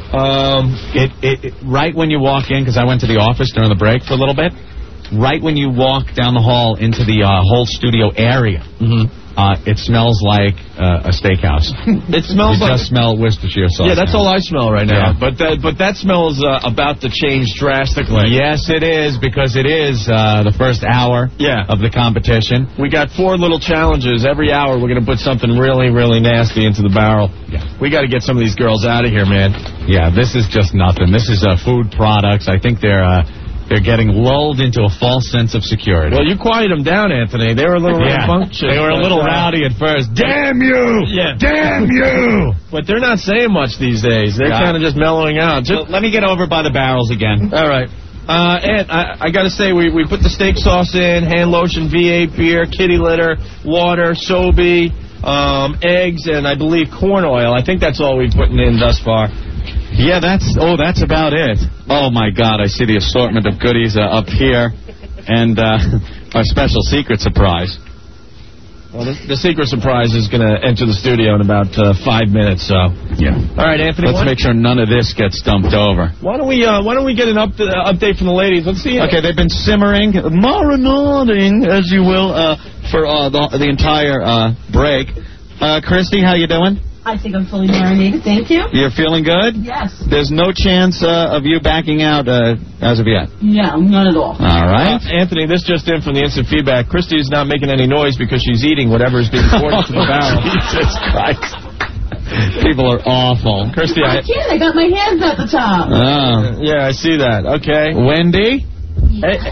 Um, it, it, it right when you walk in, because I went to the office during the break for a little bit. Right when you walk down the hall into the uh, whole studio area, mm-hmm. uh, it smells like uh, a steakhouse. It smells you like... just smell Worcestershire sauce. Yeah, that's now. all I smell right now. Yeah. But that, but that smell is uh, about to change drastically. Yes, it is, because it is uh, the first hour yeah. of the competition. We got four little challenges. Every hour we're going to put something really, really nasty into the barrel. Yeah. We got to get some of these girls out of here, man. Yeah, this is just nothing. This is uh, food products. I think they're... Uh, They're getting lulled into a false sense of security. Well, you quieted them down, Anthony. They were a little yeah. rambunctious. They were a little rowdy at first. Damn you! Yeah. Damn you! But they're not saying much these days. They're Yeah. kind of just mellowing out. Just, well, let me get over by the barrels again. All right. Uh, and I, I got to say, we, we put the steak sauce in, hand lotion, V eight beer, kitty litter, water, Sobe, um, eggs, and I believe corn oil. I think that's all we've put in thus far. Yeah, that's, oh, that's about it. Oh, my God, I see the assortment of goodies uh, up here. And uh, our special secret surprise. Well, the, the secret surprise is going to enter the studio in about uh, five minutes, so. Yeah. All right, Anthony. Let's make sure none of this gets dumped over. Why don't we, uh, why don't we get an up uh, update from the ladies? Let's see. Okay, they've been simmering, marinading, as you will, uh, for uh, the, the entire uh, break. Uh, Christy, how you doing? I think I'm fully marinated. Thank you. You're feeling good? Yes. There's no chance uh, of you backing out uh, as of yet? No, not at all. All right. Uh, Anthony, this just in from the instant feedback. Christy is not making any noise because she's eating whatever is being poured into the barrel. Jesus Christ. People are awful. Christy, I... I can't. I got my hands at the top. Oh. Yeah, I see that. Okay. Wendy? Yeah. Hey.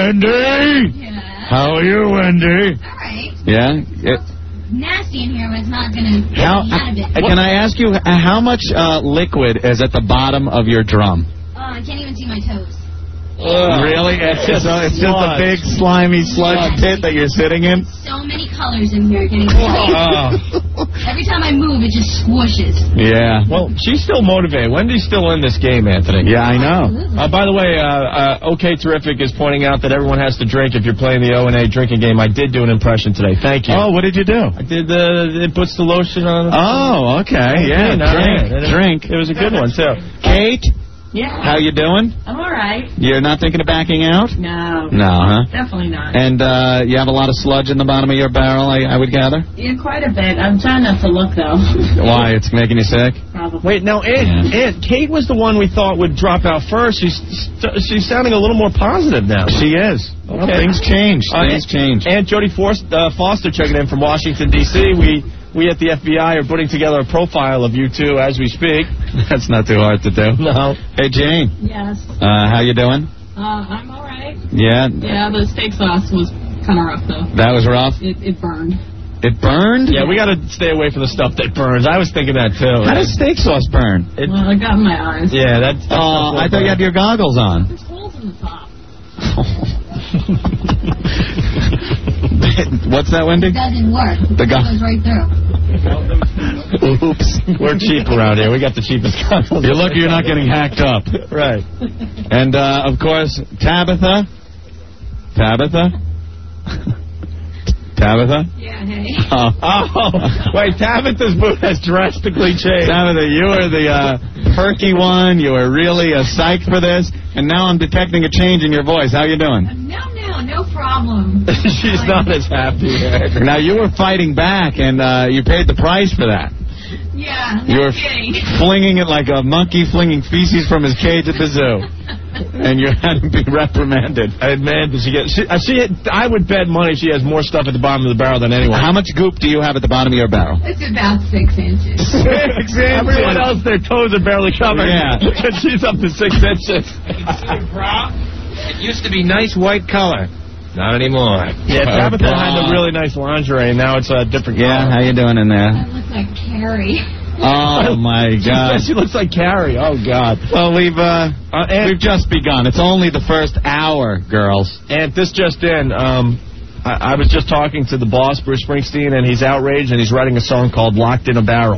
Wendy? Yeah. How are you, Wendy? All right. Yeah? It, Nasty in here, but it's not going to get how, me out of it. uh, can I ask you, uh, how much uh, liquid is at the bottom of your drum? Oh, I can't even see my toes. Uh, really? It's just, uh, it's just a big, slimy sludge pit that you're sitting in? So many colors in here getting Oh. Every time I move, it just squishes. Yeah. Well, she's still motivated. Wendy's still in this game, Anthony. Yeah, I know. Uh, by the way, uh, uh, OK Terrific is pointing out that everyone has to drink if you're playing the O and A drinking game. I did do an impression today. Thank you. Oh, what did you do? I did the, it puts the lotion on. Oh, okay. Yeah, no, drink, no, no. drink. It was a good one, too. Kate? Yeah. How you doing? I'm all right. You're not thinking of backing out? No. No, huh? Definitely not. And uh, you have a lot of sludge in the bottom of your barrel, I, I would gather? Yeah, quite a bit. I'm trying not to look, though. Why? It's making you sick? Probably. Wait, now, Aunt, Yeah. Aunt, Kate was the one we thought would drop out first. She's she's sounding a little more positive now. She is. Well, Okay. things change. Uh, Things change. Aunt Jody Forst, uh, Foster checking in from Washington, D C We we at the F B I are putting together a profile of you two as we speak. That's not too hard to do. No. Hey, Jane. Yes. Uh, how you doing? Uh, I'm all right. Yeah. Yeah, the steak sauce was kind of rough, though. That was rough? It, it burned. It burned? Yeah, we got to stay away from the stuff that burns. I was thinking that, too. How does steak sauce burn? It, Well, it got in my eyes. yeah, that's... that's Oh, I thought you had your goggles on. There's holes in the top. What's that, Wendy? It doesn't work. The It go- goes right through. Oops. We're cheap around here. We got the cheapest goggles. You're lucky you're not getting hacked up. Right. And, uh, of course, Tabitha. Tabitha? Tabitha? Yeah, hey. Oh. Oh, wait, Tabitha's mood has drastically changed. Tabitha, you were the uh, perky one. You were really uh, psyched for this. And now I'm detecting a change in your voice. How you doing? No, no, no problem. She's not as happy. Now, you were fighting back, and uh, you paid the price for that. Yeah, no You were kidding. flinging it like a monkey flinging feces from his cage at the zoo. And you had to be reprimanded. Hey, man, does she get... She, uh, she, I would bet money she has more stuff at the bottom of the barrel than anyone. How much goop do you have at the bottom of your barrel? It's about six inches. Six inches. Everyone else, their toes are barely covered. Yeah. And she's up to six inches. It used to be nice white color. Not anymore. Yeah, Tabitha Oh, had a really nice lingerie, and now it's a different color. Yeah, how you doing in there? I look like Carrie. Oh, my She God. says she looks like Carrie. Oh, God. Well, we've uh, Uh, and, we've just begun. It's only the first hour, girls. and this just in, um, I, I was just talking to the boss, Bruce Springsteen, and he's outraged, and he's writing a song called Locked in a Barrel.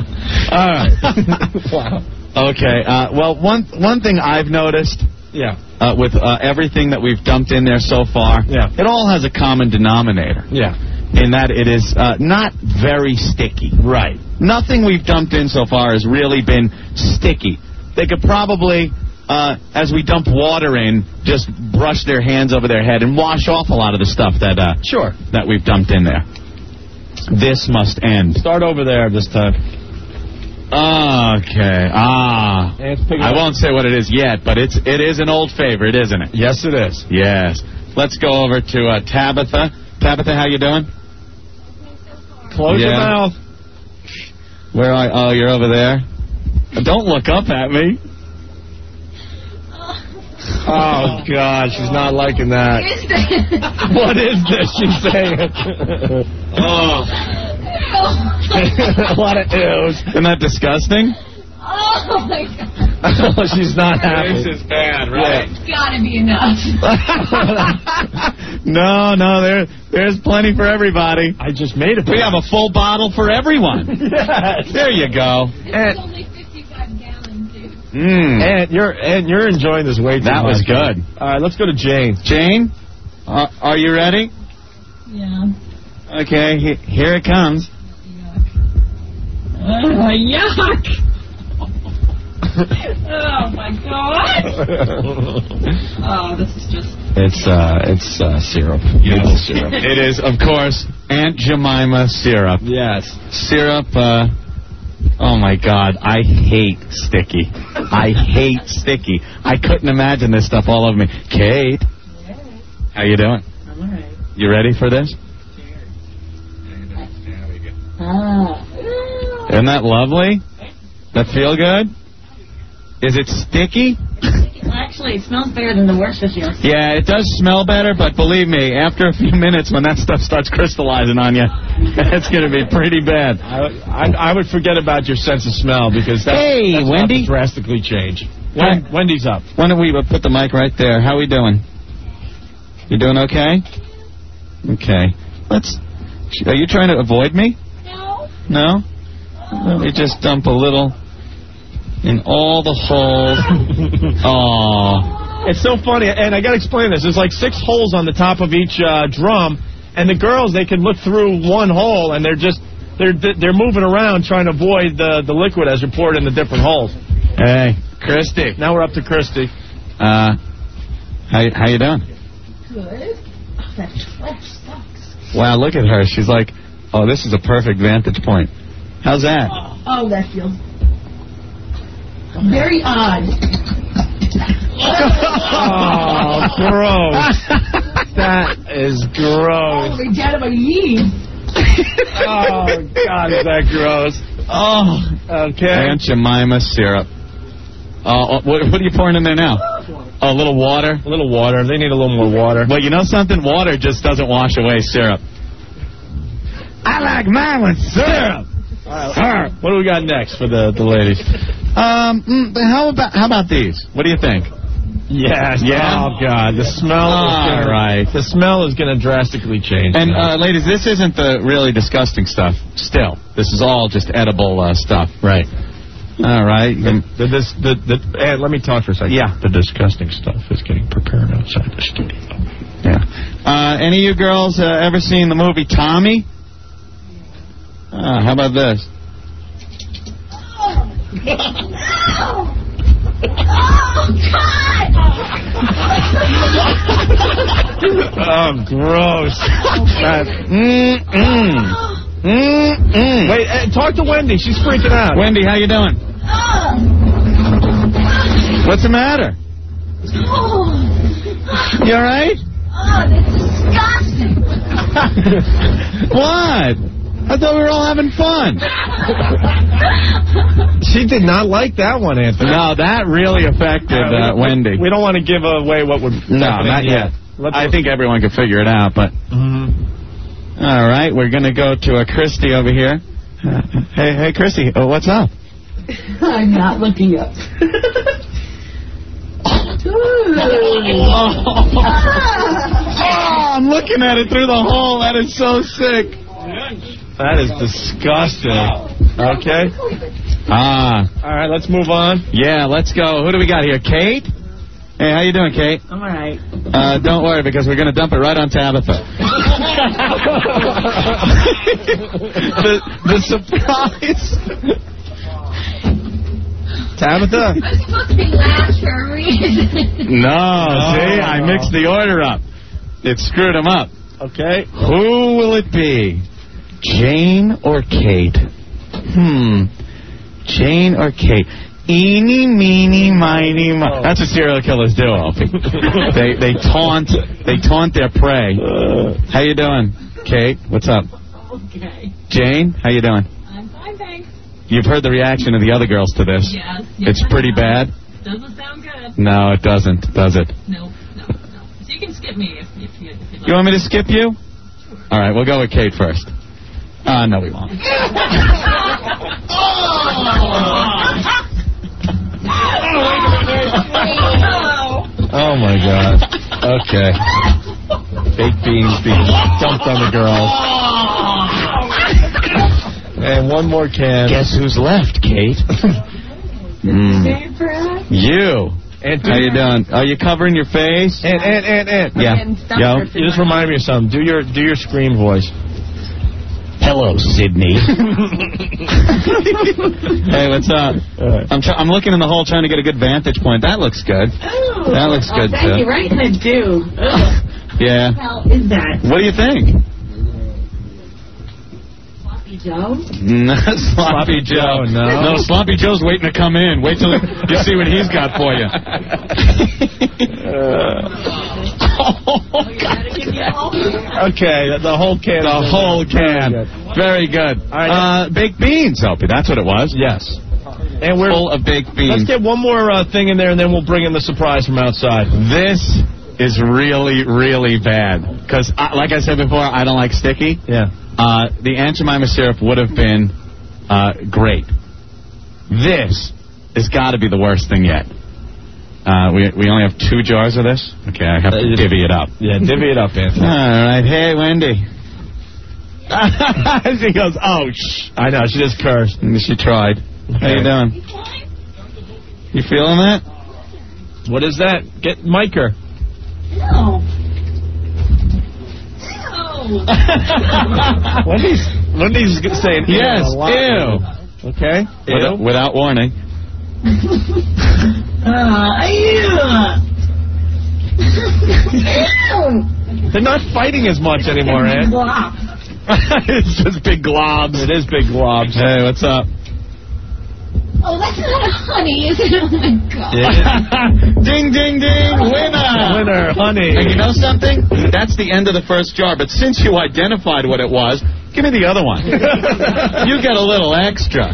All right. Wow. Okay. Uh, well, one one thing I've noticed, Yeah. uh, with uh, everything that we've dumped in there so far, yeah. it all has a common denominator. Yeah. In that it is uh, not very sticky. Right. Nothing we've dumped in so far has really been sticky. They could probably, uh, as we dump water in, just brush their hands over their head and wash off a lot of the stuff that uh, sure that we've dumped in there. This must end. Start over there this time. Okay. Ah. I won't say what it is yet, but it's it is an old favorite, isn't it? Yes, it is. Yes. Let's go over to uh, Tabitha. Tabitha, how you doing? Close yeah. your mouth. Where are? Oh, you're over there. Don't look up at me. Oh God, she's not liking that. What is this? She's saying. Oh. A lot of ews. Isn't that disgusting? Oh my God. Oh, she's not happy. This is bad, right? It's gotta be enough. No, no, there, there's plenty for everybody. I just made it. We have a full bottle for everyone. Yes. There you go. It's only fifty-five gallons, dude. Mm. And you're and you're enjoying this way too That much. was good. All right, let's go to Jane. Jane, uh, are you ready? Yeah. Okay, he, here it comes. Uh, yuck. Oh my God. Oh, this is just. It's uh, it's uh, syrup. Yes, syrup. It is, of course, Aunt Jemima syrup. Yes. Syrup. Uh, oh my God, I hate sticky. I hate sticky. I couldn't imagine this stuff all over me. Kate, how you doing? I'm all right. You ready for this? Ah. Isn't that lovely? That feel good? Is it sticky? Actually, it smells better than the Worcestershire. Yeah, it does smell better, but believe me, after a few minutes when that stuff starts crystallizing on you, it's going to be pretty bad. I, I, I would forget about your sense of smell because that's, hey, that's Wendy. about to drastically change. Wen, Hi. Wendy's up. Why don't we put the mic right there? How we doing? You doing okay? Okay. Let's. Are you trying to avoid me? No. No? Let me just dump a little in all the holes. Aww. It's so funny, and I got to explain this. There's like six holes on the top of each uh, drum, and the girls, they can look through one hole, and they're just they're they're moving around trying to avoid the the liquid as you pour it in the different holes. Hey, Christy. Now we're up to Christy. Uh, how how you doing? Good. Oh, that flesh sucks. Wow, look at her. She's like, oh, this is a perfect vantage point. How's that? Oh, that feels very odd. Oh, gross. That is gross. Oh, my God, on my knees. Oh, God, is that gross. Oh, okay. Aunt Jemima syrup. Uh, what, what are you pouring in there now? Oh, a little water? A little water. They need a little more water. Well, you know something? Water just doesn't wash away syrup. I like mine with syrup. All right, what do we got next for the, the ladies? Um, mm, how about how about these? What do you think? Yes. Yeah. Oh God, the smell. All is gonna, right. The smell is going to drastically change. And now. uh, ladies, this isn't the really disgusting stuff. Still, this is all just edible uh, stuff. Right. All right. The, the, this, the, the, hey, let me talk for a second. Yeah. The disgusting stuff is getting prepared outside the studio. Yeah. Uh, any of you girls uh, ever seen the movie Tommy? Uh, how about this? Oh, Oh, gross. Mm mm. Mm mm. Wait, uh, talk to Wendy. She's freaking out. Wendy, how you doing? What's the matter? Oh. You all right? Oh, that's disgusting. What? I thought we were all having fun. She did not like that one, Anthony. No, that really affected uh, Wendy. We don't want to give away what would. No, not yet. Let's I think everyone could figure it out, but. Mm-hmm. All right, we're going to go to uh, Christy over here. Uh, hey, hey, Christy, oh, what's up? I'm not looking up. Oh, I'm looking at it through the hole. That is so sick. That is disgusting. Okay. Ah. All right, let's move on. Yeah, let's go. Who do we got here? Kate? Hey, how you doing, Kate? I'm all right. Uh, don't worry, because we're going to dump it right on Tabitha. the, the surprise... Tabitha? I'm supposed to be last for a reason. No, see, I mixed the order up. It screwed him up. Okay. Who will it be? Jane or Kate? Hmm. Jane or Kate? Eeny, meeny, miny, mo. That's what serial killers do, Opie. they they taunt they taunt their prey. How you doing, Kate? What's up? Okay. Jane, how you doing? I'm fine, thanks. You've heard the reaction of the other girls to this. Yes. yes It's pretty bad. Doesn't sound good. No, it doesn't, does it? No, no, no. So you can skip me if, if you if you'd like. You want me to skip you? All right, we'll go with Kate first. Uh, no, we won't. Oh, my God. Okay. Baked beans being dumped on the girls. And one more can. Guess who's left, Kate? mm. You. And How you doing? Are you covering your face? And, and, and, and. Yeah. Yo. You just remind me of something. Do your, do your scream voice. Hello, Sydney. Hey, what's up? Right. I'm try- I'm looking in the hole trying to get a good vantage point. That looks good. Oh, that looks good, thank too. you. Right in the do. Yeah. What the hell is that? What do you think? Sloppy Joe? No, Sloppy Joe. no. No, Sloppy Joe's waiting to come in. Wait till you see what he's got for you. Oh, God. Okay, the whole can. The whole can. Very good. All right. Uh, baked beans, Opie. That's what it was. Yes. And we're full of baked beans. Let's get one more uh, thing in there, and then we'll bring in the surprise from outside. This is really, really bad. Because, uh, like I said before, I don't like sticky. Yeah. Uh, the Aunt Jemima syrup would have been uh, great. This has got to be the worst thing yet. Uh, we we only have two jars of this. Okay, I have to uh, divvy it up. Yeah, divvy it up, Anthony. All right. Hey, Wendy. She goes, oh, shh. I know, she just cursed. She tried. Okay. How you doing? You feeling that? What is that? Get Miker. No. No. Wendy's, Wendy's saying ew. Yes, ew. Okay. Ew. Without, without warning. uh, ew. They're not fighting as much anymore, Ed. It's just big globs. It is big globs. Hey, what's up? Oh, that's not a honey, is it? Oh, my God. Yeah. Ding, ding, ding. Winner. Winner, honey. And you know something? That's the end of the first jar. But since you identified what it was, give me the other one. You get a little extra.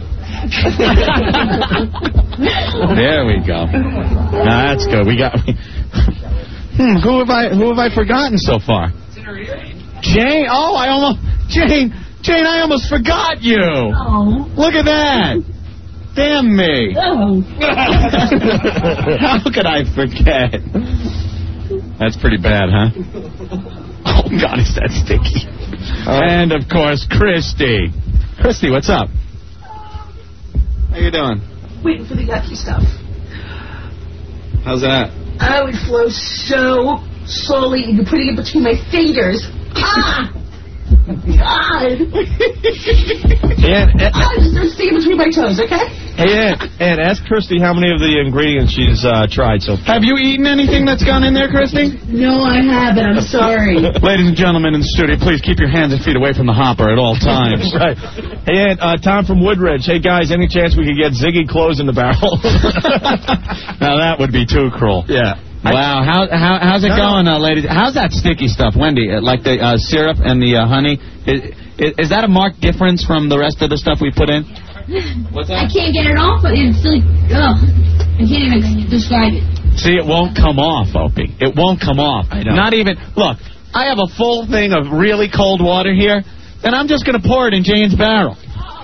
There we go. Now, that's good. We got... Hmm, who have I who have I forgotten so far? Jane. Oh, I almost... Jane, Jane, I almost forgot you. Oh. Look at that. Damn me. Oh. How could I forget? That's pretty bad, huh? Oh, God, is that sticky. Uh, and, of course, Christy. Christy, what's up? How you doing? Waiting for the yucky stuff. How's that? I would flow so slowly, you're putting it between my fingers. Ah! God! And, and, I just start sticking between my toes, okay? Hey, Ed, Ed, ask Christy how many of the ingredients she's uh, tried so far. Have you eaten anything that's gone in there, Christy? No, I haven't. I'm sorry. Ladies and gentlemen in the studio, please keep your hands and feet away from the hopper at all times. Right. Hey, Ed, uh, Tom from Woodridge. Hey, guys, any chance we could get Ziggy clothes in the barrel? Now, that would be too cruel. Yeah. Wow, how, how how's it no. going, uh, ladies? How's that sticky stuff, Wendy? Uh, like the uh, syrup and the uh, honey? Is, is, is that a marked difference from the rest of the stuff we put in? What's that? I can't get it off, but it's like, ugh. I can't even describe it. See, it won't come off, Opie. It won't come off. I know. Not even, look, I have a full thing of really cold water here, and I'm just going to pour it in Jane's barrel.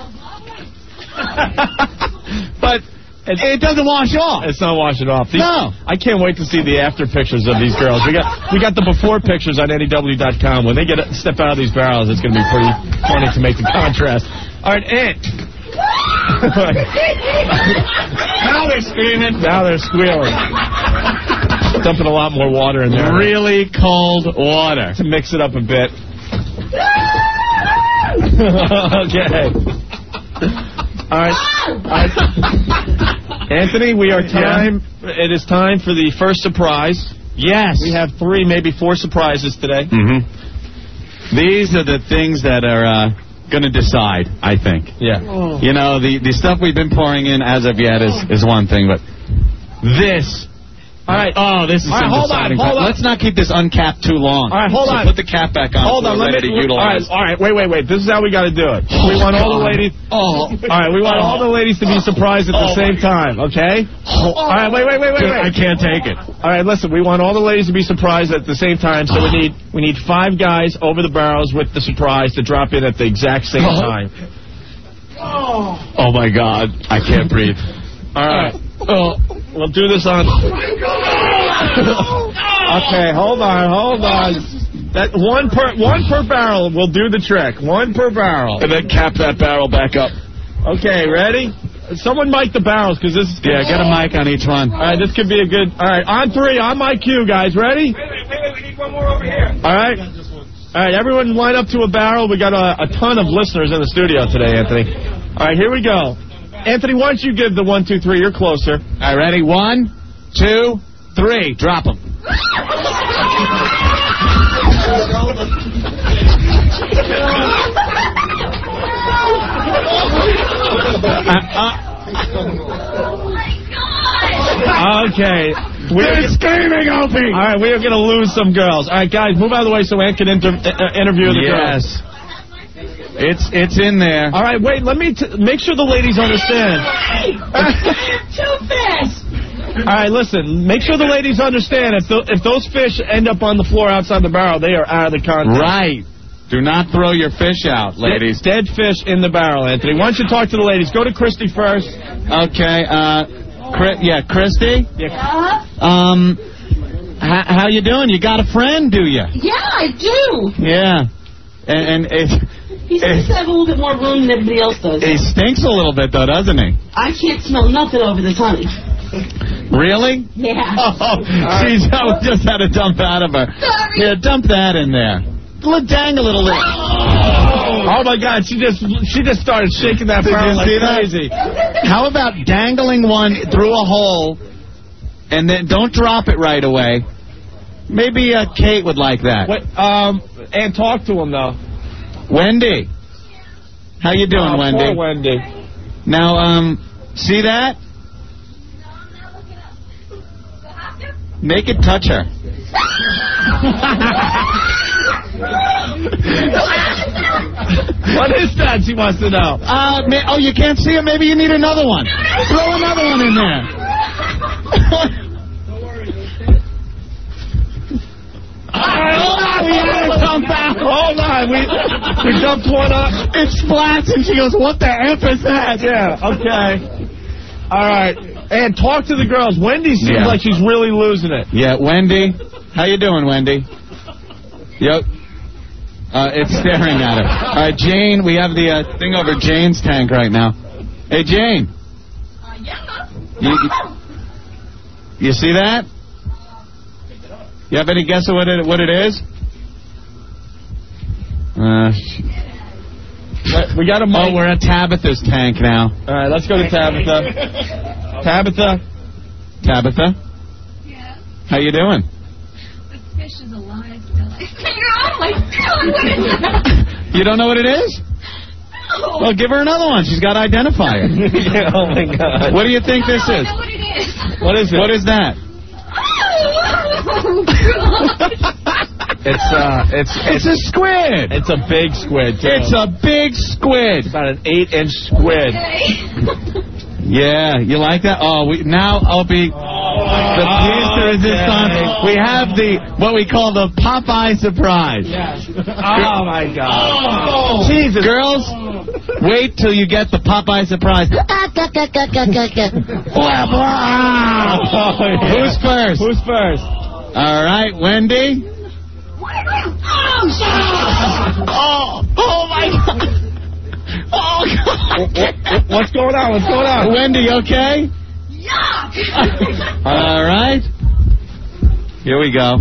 But... It, it doesn't wash off. It's not washing off. These, no. I can't wait to see the after pictures of these girls. We got we got the before pictures on N E W dot com. When they get a, step out of these barrels, it's going to be pretty funny to make the contrast. All right, Ed. Now they're screaming. Now they're squealing. dumping a lot more water in there. Really cold water. To mix it up a bit. Okay. All right. All right. Anthony, we are time. Yeah. It is time for the first surprise. Yes. We have three, maybe four surprises today. Mm-hmm. These are the things that are uh, going to decide, I think. Yeah. Oh. You know, the, the stuff we've been pouring in as of yet is, is one thing, but this... All right. Oh, this is all right, some hold on, deciding. hold on. Let's not keep this uncapped too long. All right, hold so on. Put the cap back on. Hold on. We're Let ready me, to utilize. All right, all right, wait, wait, wait. This is how we got to do it. Oh, we want all God. the ladies. Oh. All right, we want oh. all the ladies to be surprised at the oh. same time, okay? Oh. All right, wait, wait, wait, wait, wait. I can't take it. All right, listen. We want all the ladies to be surprised at the same time, so we need we need five guys over the barrels with the surprise to drop in at the exact same oh. time. Oh. Oh, my God. I can't breathe. All right. Oh. We'll do this on... Okay, hold on, hold on. That one per one per barrel will do the trick. One per barrel. And then cap that barrel back up. Okay, ready? Someone mic the barrels, because this is... Yeah, get a mic on each one. All right, this could be a good... All right, on three, on my cue, guys. Ready? Wait, wait, wait, wait. We need one more over here. All right. All right, everyone line up to a barrel. We got a, a ton of listeners in the studio today, Anthony. All right, here we go. Anthony, why don't you give the one, two, three? You're closer. All right, ready? One, two, three. Drop them. uh, uh, okay. We're screaming, Opie. All right, we are going to lose some girls. All right, guys, move out of the way so Ann can inter uh, interview the yes. girls. Yes. It's it's in there. All right, wait. Let me t make sure the ladies understand. Too fast. All right, listen. Make sure the ladies understand. If the, if those fish end up on the floor outside the barrel, they are out of the contest. Right. Do not throw your fish out, ladies. Dead, dead fish in the barrel, Anthony. Why don't you talk to the ladies? Go to Christy first. Okay. Uh, Chri yeah, Christy. Yeah. Um, how you doing? You got a friend, do you? Yeah, I do. Yeah. And, and it. He seems to have a little bit more room than everybody else does. He stinks a little bit, though, doesn't he? I can't smell nothing over this honey. Really? Yeah. Oh, she's uh, just had a dump out of her. Sorry. Yeah, dump that in there. Let dangle it a little. Oh. oh, my God. She just she just started shaking that barrel like crazy. How about dangling one through a hole, and then don't drop it right away? Maybe uh, Kate would like that. Wait, um, and talk to him, though. Wendy. How you doing, oh, Wendy? Poor Wendy. Now, um, see that? Make it touch her. What is that? She wants to know. Uh, may, oh, you can't see it? Maybe you need another one. Throw another one in there. Hold on, we had to dump out. Hold on, we, we dumped one up. It splats, and she goes, what the F is that? Yeah, okay. All right. And talk to the girls. Wendy seems yeah. like she's really losing it. Yeah, Wendy. How you doing, Wendy? Yep. Uh, it's staring at her. All right, Jane, we have the uh, thing over Jane's tank right now. Hey, Jane. Uh, yeah. You, you see that? You have any guess of what it, what it is? Uh, we got a mic. Oh, we're at Tabitha's tank now. All right, let's go to Tabitha. Tabitha? Tabitha? Yeah. How you doing? The fish is alive still. Oh, my God. You don't know what it is? No. Well, give her another one. She's got to identify it. Yeah, oh, my God. What do you think this no, is? I know what it is. What is it? What is that? It's uh, it's it's a squid. It's a big squid, too. It's a big squid. It's about an eight-inch squid. Yeah, you like that? Oh, we now I'll be the piece de resistance. We have the what we call the Popeye surprise. Yes. Oh my God. Oh. Jesus, girls, wait till you get the Popeye surprise. Blah, blah. Oh, yeah. Who's first? Who's first? All right, Wendy. Oh, oh my God. Oh, God. What's going on? What's going on? Wendy, okay? Yeah. All right. Here we go.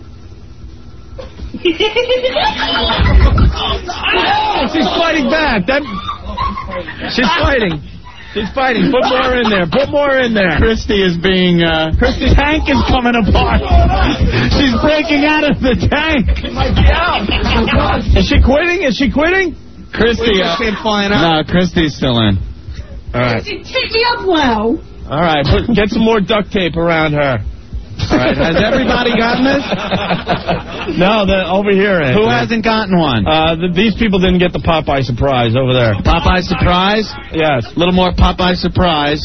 Oh, she's fighting back. That. She's fighting. She's fighting. Put more in there. Put more in there. Christy is being... Uh, Christy's tank is coming apart. She's breaking out of the tank. She might be out. Is she quitting? Is she quitting? Christy... Uh, flying out. no, Christy's still in. All right. Take me up low. All right. Put, get some more duct tape around her. All right. Has everybody gotten this? No, the, over here. Anthony. Who hasn't gotten one? Uh, the, these people didn't get the Popeye surprise over there. Popeye surprise? Yes. A little more Popeye surprise.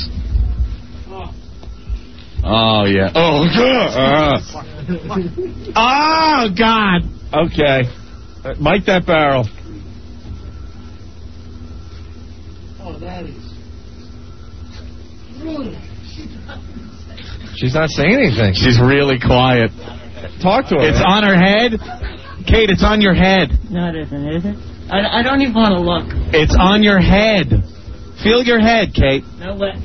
Oh, yeah. Oh, God. Uh. Oh, God. Okay. Uh, Mike that barrel. Oh, that is... She's not saying anything. She's really quiet. Talk to her. It's on her head. Kate, it's on your head. No, it isn't, is it? I, I don't even want to look. It's on your head. Feel your head, Kate. No way.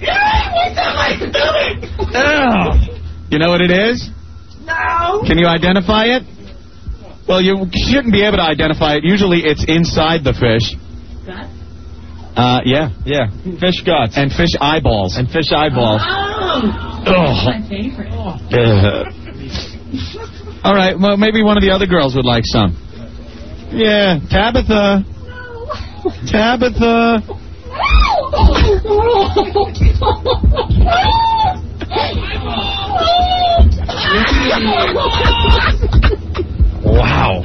Oh. You know what it is? No. Can you identify it? Well, you shouldn't be able to identify it. Usually it's inside the fish. Guts? Uh, yeah. Yeah. Fish guts. And fish eyeballs. And fish eyeballs. Oh. Oh. My favorite. Uh. All right, well, maybe one of the other girls would like some. Yeah, Tabitha. No. Tabitha. Wow.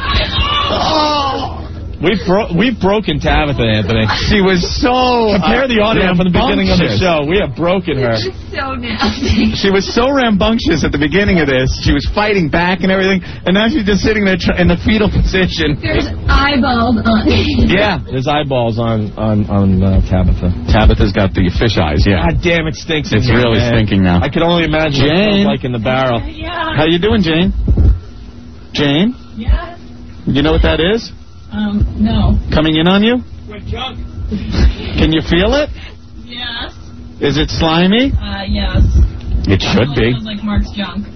We've bro we've broken Tabitha, Anthony. She was so compare the audio from the beginning of the rambunctious. show. We have broken her. It's so nasty. She was so rambunctious at the beginning of this. She was fighting back and everything, and now she's just sitting there tr in the fetal position. There's eyeballs on it. Yeah, there's eyeballs on on on uh, Tabitha. Tabitha's got the fish eyes. Yeah. God damn, it stinks. It's in here, really man. stinking now. I can only imagine Jane. what it smells like in the barrel. Yeah. How you doing, Jane? Jane? Yeah. You know what that is? Um, no. Coming in on you? With junk. Can you feel it? Yes. Is it slimy? Uh, yes. It should It be. smells like Mark's junk.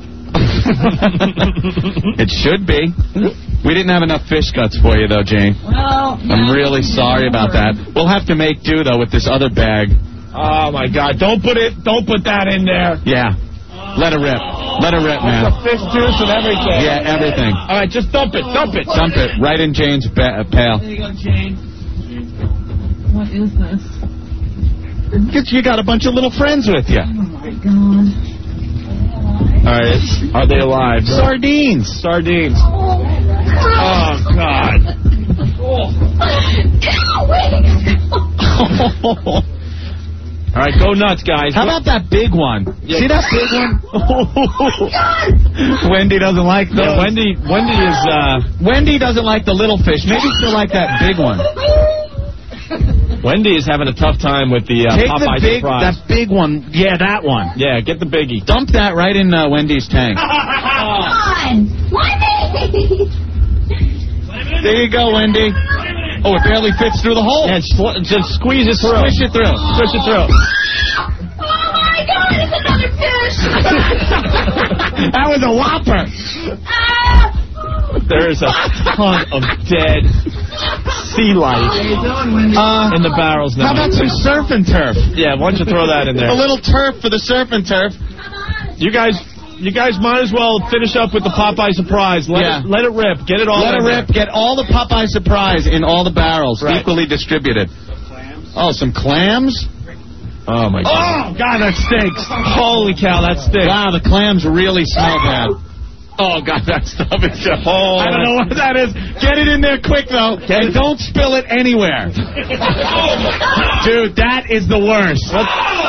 It should be. We didn't have enough fish guts for you, though, Jane. Well, I'm yeah, really sorry about that. We'll have to make do, though, with this other bag. Oh, my God. Don't put it. Don't put that in there. Yeah. Let her rip. Let her rip, man. The fish juice and everything. Yeah, everything. All right, just dump it. Dump it. Dump it right in Jane's ba- uh, pail. There you go, Jane. What is this? You got a bunch of little friends with you. Oh, my God. All right. Are they alive? Sardines. Sardines. Oh, God. All right, go nuts, guys. How about that big one? Yeah. See that big one? Oh, God. Wendy doesn't like those. Yeah, Wendy, Wendy is, uh... Wendy doesn't like the little fish. Maybe she'll like that big one. Wendy is having a tough time with the uh, Take Popeye the big, surprise. that big one. Yeah, that one. Yeah, get the biggie. Dump that right in uh, Wendy's tank. Come on. Wendy. There you go, Wendy. Oh, it barely fits through the hole. Yeah, just squeeze it through. Squish it through. Squish it through. Oh, my God. It's another fish. That was a whopper. Ah. There is a ton of dead sea life Uh, in the barrels now. How about some surf and turf? Yeah, why don't you throw that in there? A little turf for the surf and turf. You guys, you guys might as well finish up with the Popeye surprise. Let Yeah. it, let it rip. Get it all. Let in it there. rip. Get all the Popeye surprise in all the barrels, Right. equally distributed. Oh, some clams? Oh my God! Oh God, that stinks! Holy cow, that stinks! Wow, the clams really smell bad. Oh, God, that stuff is just... Oh, I don't know what that is. Get it in there quick, though, Get and it. don't spill it anywhere. Dude, that is the worst. What,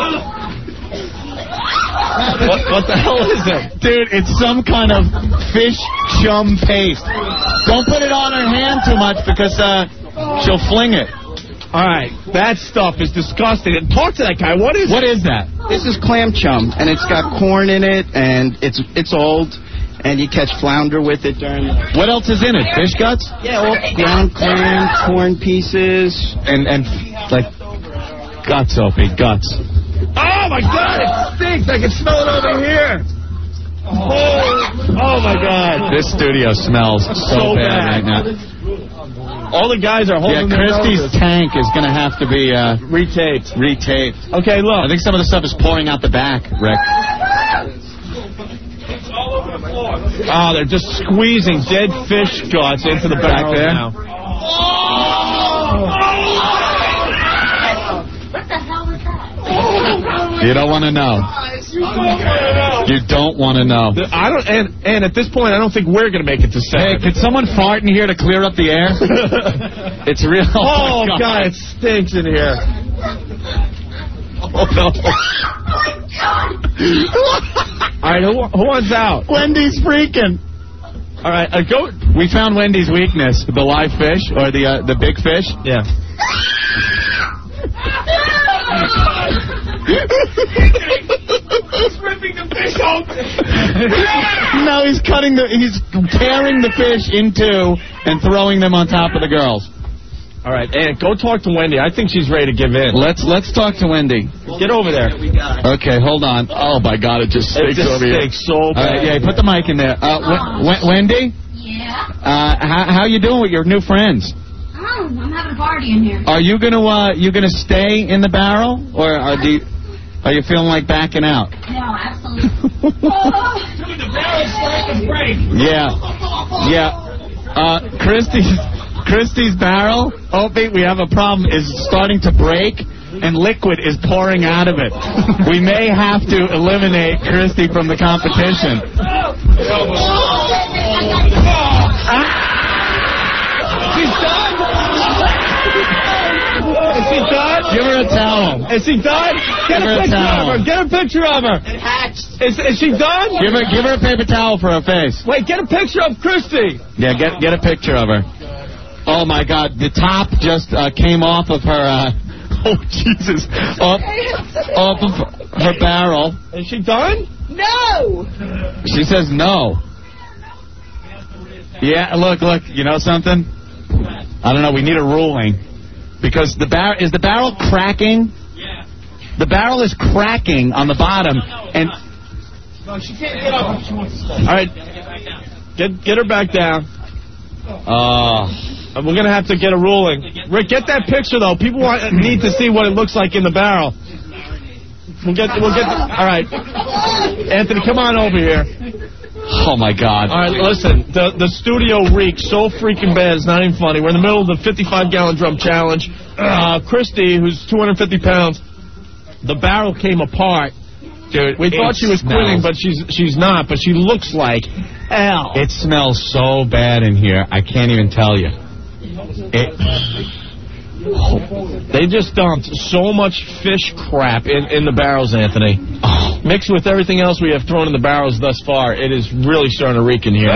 what, what the hell is it? Dude, it's some kind of fish chum paste. Don't put it on her hand too much because uh, she'll fling it. All right, that stuff is disgusting. And talk to that guy. What is What is that? This is clam chum, and it's got corn in it, and it's it's old. And you catch flounder with it during... What else is in it? Fish guts? Yeah, well, ground clam, corn pieces. And, and like, guts, Opie, guts. Oh, my God, it stinks. I can smell it over here. Oh, oh my God. This studio smells so, So bad, bad. right now. All the guys are holding Yeah, their Christie's noses. tank is going to have to be uh, retaped. Retaped. Okay, look. I think some of the stuff is pouring out the back, Rick. Oh, they're just squeezing dead fish guts into the Back barrel there? now. What the hell was that? You don't want to know. You don't want to know. I don't, and and at this point, I don't think we're gonna make it to Hey, seven. could someone fart in here to clear up the air? It's real. Oh, my God, it stinks in here. Oh no! All right, who, who wants out? Wendy's freaking. All right, uh, go. We found Wendy's weakness: the live fish or the uh, the big fish. Yeah. He's ripping the fish open. No, he's cutting the. He's tearing the fish in two and throwing them on top of the girls. All right, and go talk to Wendy. I think she's ready to give in. Let's let's talk to Wendy. Get over there. Okay, hold on. Oh my God, it just It stinks just over here. stinks so All right, bad. yeah, put the mic in there. Uh, w- w- Wendy, Yeah? uh, how how you doing with your new friends? Oh, I'm having a party in here. Are you gonna uh, you gonna stay in the barrel, or are do you, are you feeling like backing out? No, absolutely. The barrel's starting to break. Yeah, yeah. Uh, Christie's Christie's barrel, Opie, we have a problem, is starting to break, and liquid is pouring out of it. We may have to eliminate Christie from the competition. She's done? Is she done? Give her a towel. Is she done? Get Give her a a picture towel. of her. Get a picture of her. It hatched. Is, is she done? Give her give her a paper towel for her face. Wait, get a picture of Christy. Yeah, get get a picture of her. Oh my God, the top just uh, came off of her. Uh, oh Jesus, off, off of her barrel. Is she done? No! She says no. Yeah, look, look. You know something? I don't know. We need a ruling because the bar is the barrel cracking. Yeah. The barrel is cracking on the bottom, and No, she can't get up. She wants to stay. All right, get get her back down. uh, And we're gonna have to get a ruling. Rick, get that picture though. People want need to see what it looks like in the barrel. We'll get we'll get. All right, Anthony, come on over here. oh my God. All right, listen. The the studio reeks so freaking bad. It's not even funny. We're in the middle of the fifty-five gallon drum challenge. Uh, Christy, who's two hundred fifty pounds, the barrel came apart. Dude, We thought it she was smells. quitting, but she's she's not. But she looks like hell. It smells so bad in here. I can't even tell you. It. They just dumped so much fish crap in, in the barrels, Anthony. Oh. Mixed with everything else we have thrown in the barrels thus far, it is really starting to reek in here.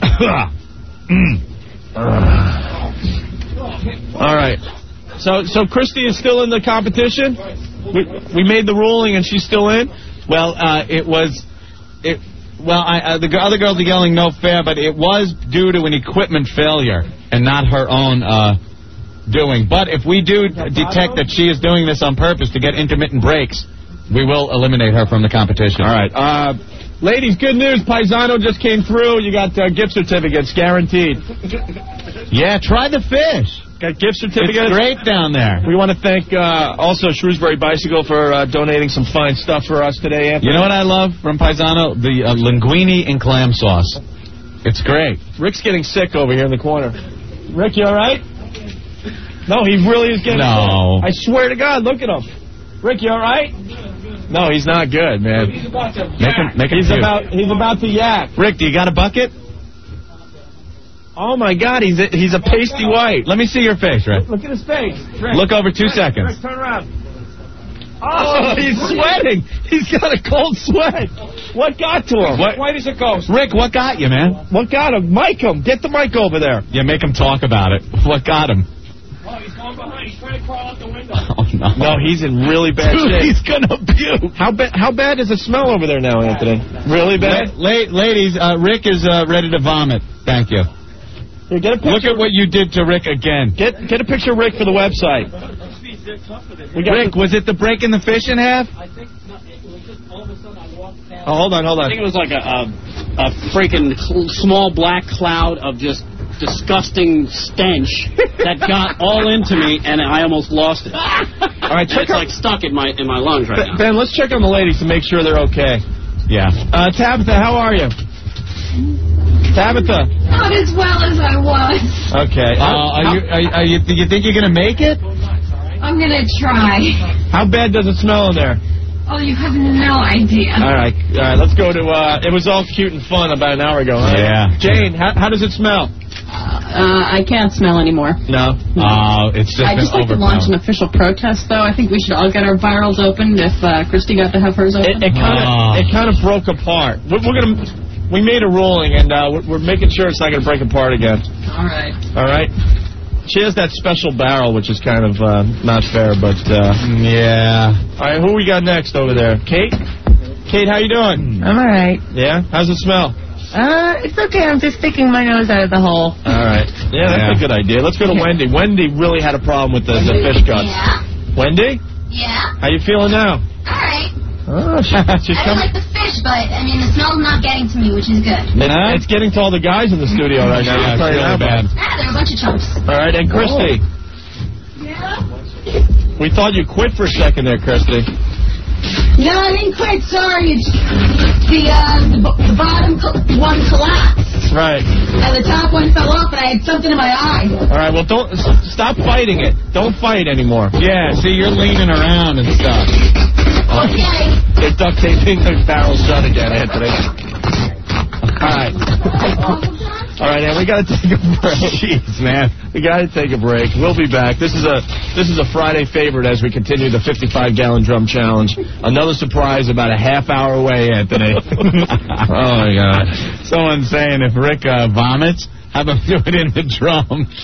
All right. So so Christy is still in the competition? We, we made the ruling and she's still in? Well, uh, it was. It. Well, I, uh, the g- other girls are yelling no fair, but it was due to an equipment failure and not her own uh, doing. But if we do detect that she is doing this on purpose to get intermittent breaks, we will eliminate her from the competition. All right. Uh, ladies, good news. Paisano just came through. You got uh, gift certificates guaranteed. Yeah, try the fish. Got gift certificates. It's great down there. We want to thank uh, also Shrewsbury Bicycle for uh, donating some fine stuff for us today, Anthony. You know what I love from Paisano? The uh, linguine and clam sauce. It's great. Rick's getting sick over here in the corner. Rick, you all right? No, he really is getting No. sick. I swear to God, look at him. Rick, you all right? No, he's not good, man. Make him, make him He's puke. about he's about to yak. Rick, do you got a bucket? Oh my God, he's a, he's a pasty white. Let me see your face, Rick. Look at his face. Rick. Look over two Rick, seconds. Rick, turn around. Oh, he's sweating. He's got a cold sweat. What got to him? What? White as a ghost. Rick, what got you, man? What got him? Mic him. Get the mic over there. Yeah, make him talk about it. What got him? Oh, he's going behind. He's trying to crawl out the window. Oh, no. No, he's in really bad Dude, shape. he's gonna puke. How bad? How bad does it smell over there now, Anthony? Really bad. La- la- ladies, uh, Rick is uh, ready to vomit. Thank you. Here, get a picture. Look at what you did to Rick again. Get get a picture of Rick for the website. We got Rick, was it the breaking the fish in half? I think no, it was just all of a sudden I walked past. Oh, hold on, hold I on. think it was like a, a a freaking cl- small black cloud of just disgusting stench that got all into me, and I almost lost it. All right, check it's like stuck in my in my lungs right now. Ben, let's check on the ladies to make sure they're okay. Yeah. Uh, Tabitha, how are you? Tabitha. Not as well as I was. Okay. Uh, are you, are, you- are you, do you think you're going to make it? I'm going to try. How bad does it smell in there? Oh, you have no idea. All right. All right, let's go to, uh, it was all cute and fun about an hour ago, huh? Yeah. Jane, how, how does it smell? Uh, I can't smell anymore. No. Oh, it's just I'd been just like to launch an overpowered. official protest, though. I think we should all get our virals open if uh, Christy got to have hers open. It kind of Oh. it kind of broke apart. We're, we're gonna we made a ruling and uh, we're, we're making sure it's not gonna break apart again. All right. All right. She has that special barrel, which is kind of uh, not fair, but uh, yeah. All right, who we got next over there? Kate. Kate, how you doing? I'm all right. Yeah. How's it smell? Uh, it's okay. I'm just sticking my nose out of the hole. All right. Yeah, that's Yeah. a good idea. Let's go to Wendy. Wendy really had a problem with the, the fish guts. Yeah. Wendy, Yeah. how you feeling now? All right. Oh, she, she's I don't coming. like the fish, but, I mean, the smell's not getting to me, which is good. It's, it's getting to all the guys in the studio right now. Yeah, I'll tell it's you really that bad. much. Ah, they're a bunch of chumps. All right, and Christy. Yeah? We thought you quit for a second there, Christy. No, I didn't quit. Sorry. It's the, uh, the, b- the bottom co- one collapsed. Right. And the top one fell off, and I had something in my eye. All right, well, don't s- stop fighting it. Don't fight anymore. Yeah, see, you're leaning around and stuff. Okay. They're duct taping the barrel shut again, Anthony. All right. All right, and we got to take a break. Jeez, man. We got to take a break. We'll be back. This is a this is a Friday favorite as we continue the fifty-five gallon drum challenge. Another surprise about a half hour away, Anthony. Oh, my God. Someone's saying if Rick uh, vomits, have him do it in the drums.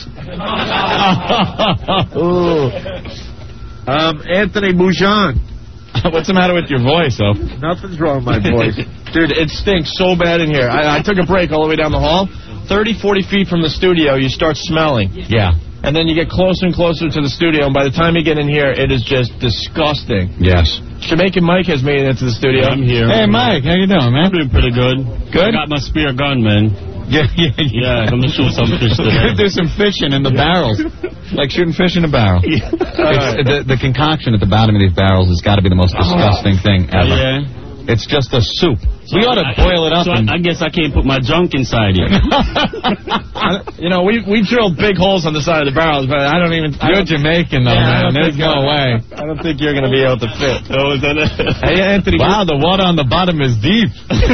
Ooh. Um, Anthony Moujon. What's the matter with your voice, though? Nothing's wrong with my voice. Dude, it stinks so bad in here. I, I took a break all the way down the hall. thirty, forty feet from the studio, you start smelling. Yeah. And then you get closer and closer to the studio, and by the time you get in here, it is just disgusting. Yes. Jamaican Mike has made it into the studio. I'm here. Hey, Mike, how you doing, man? I'm doing pretty good. Good? I got my spear gun, man. Yeah, yeah, Yeah, I'm gonna shoot some fish We're today. gonna do some fishing in the barrels, like shooting fish in a barrel. All right. It's, the, the concoction at the bottom of these barrels has got to be the most disgusting thing ever. Yeah. It's just a soup. We ought to boil it up. So and I guess I can't put my junk inside it. You know, we we drilled big holes on the side of the barrels, but I don't even... I You're don't- Jamaican, though, Yeah, I don't man. There's think- no way. I don't think you're going to be able to fit. Oh, is that it? Hey, Anthony. Wow, the water on the bottom is deep.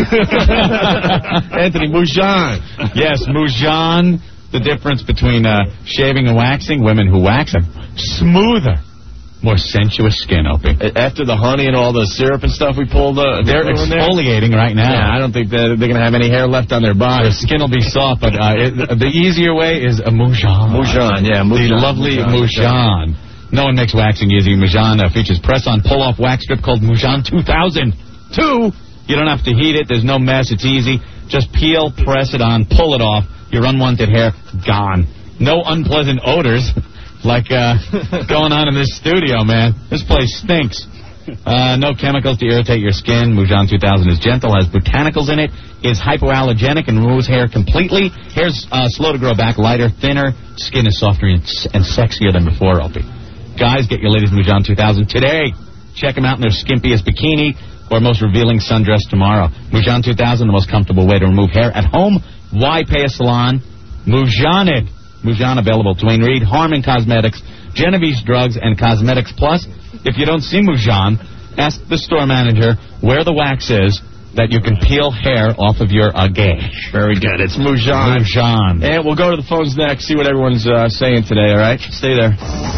Anthony Moujon. Yes, Moujon. The difference between uh, shaving and waxing, women who wax them, smoother, more sensuous skin, Opie. After the honey and all the syrup and stuff we pulled, uh, They're in there. exfoliating right now. Yeah, I don't think that they're going to have any hair left on their body. Their skin will be soft, but uh, it, the easier way is a Moujon. Moujon, yeah, Moujon. The lovely Moujon. Moujon. No one makes waxing easy. Moujon uh, features press-on pull-off wax strip called Moujon two thousand two. You don't have to heat it. There's no mess. It's easy. Just peel, press it on, pull it off. Your unwanted hair, gone. No unpleasant odors like uh, going on in this studio, man. This place stinks. Uh, no chemicals to irritate your skin. Moujon two thousand is gentle, has botanicals in it, is hypoallergenic, and removes hair completely. Hair's uh, slow to grow back, lighter, thinner. Skin is softer and, and sexier than before, Opie. Guys, get your ladies Moujon two thousand today. Check them out in their skimpiest bikini or most revealing sundress tomorrow. Moujon two thousand, the most comfortable way to remove hair at home. Why pay a salon? Moujon it. Moujon available. Dwayne Reed, Harmon Cosmetics, Genevieve's Drugs, and Cosmetics Plus. If you don't see Moujon, ask the store manager where the wax is that you can peel hair off of your uh, gash. Very good. It's Moujon. Moujon. And we'll go to the phones next, see what everyone's uh, saying today, all right? Stay there.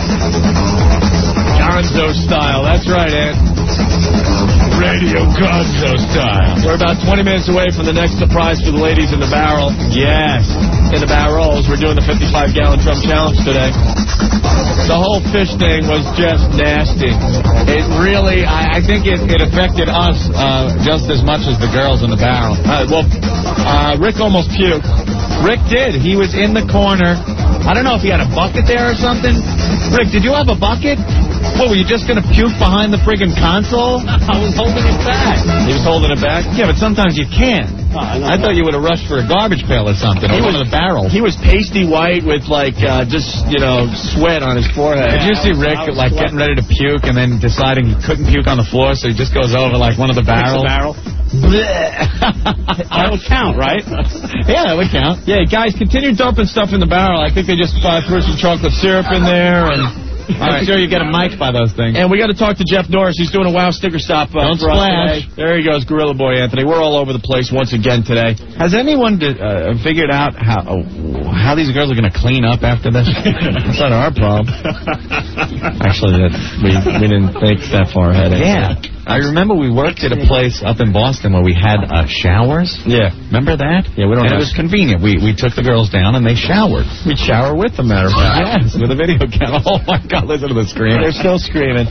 Gonzo style. That's right, Ant. Radio Gonzo style. We're about twenty minutes away from the next surprise for the ladies in the barrel. Yes. In the barrels. We're doing the fifty-five gallon drum challenge today. The whole fish thing was just nasty. It really, I, I think it, it affected us uh, just as much as the girls in the barrel. Uh, well, uh, Rick almost puked. Rick did. He was in the corner. I don't know if he had a bucket there or something. Rick, did you have a bucket? What, were you just going to puke behind the friggin' console? I was holding it back. He was holding it back? Yeah, but sometimes you can't. I thought you would have rushed for a garbage pail or something, or one of the barrels. He was pasty white with, like, uh, just, you know, sweat on his forehead. Did you see Rick, like, getting ready to puke and then deciding he couldn't puke on the floor, so he just goes over, like, one of the barrels? barrel. That would count, right? Yeah, that would count. Yeah, guys, continue dumping stuff in the barrel. I think they just uh, threw some chocolate syrup in there, and... All right, sure you get a mic by those things. And we got to talk to Jeff Norris. He's doing a WOW sticker stop uh, Don't for us splash. today. There he goes, Gorilla Boy Anthony. We're all over the place once again today. Has anyone uh, figured out how uh, how these girls are going to clean up after this? That's not our problem. Actually, that, we we didn't think that far ahead. Yeah. I remember we worked at a place up in Boston where we had uh, showers. Yeah. Remember that? Yeah, we don't and have... it was convenient. We we took the girls down and they showered. We'd shower with them, matter of fact. Yes, with a video camera. Oh, my God, listen to the scream. They're still screaming.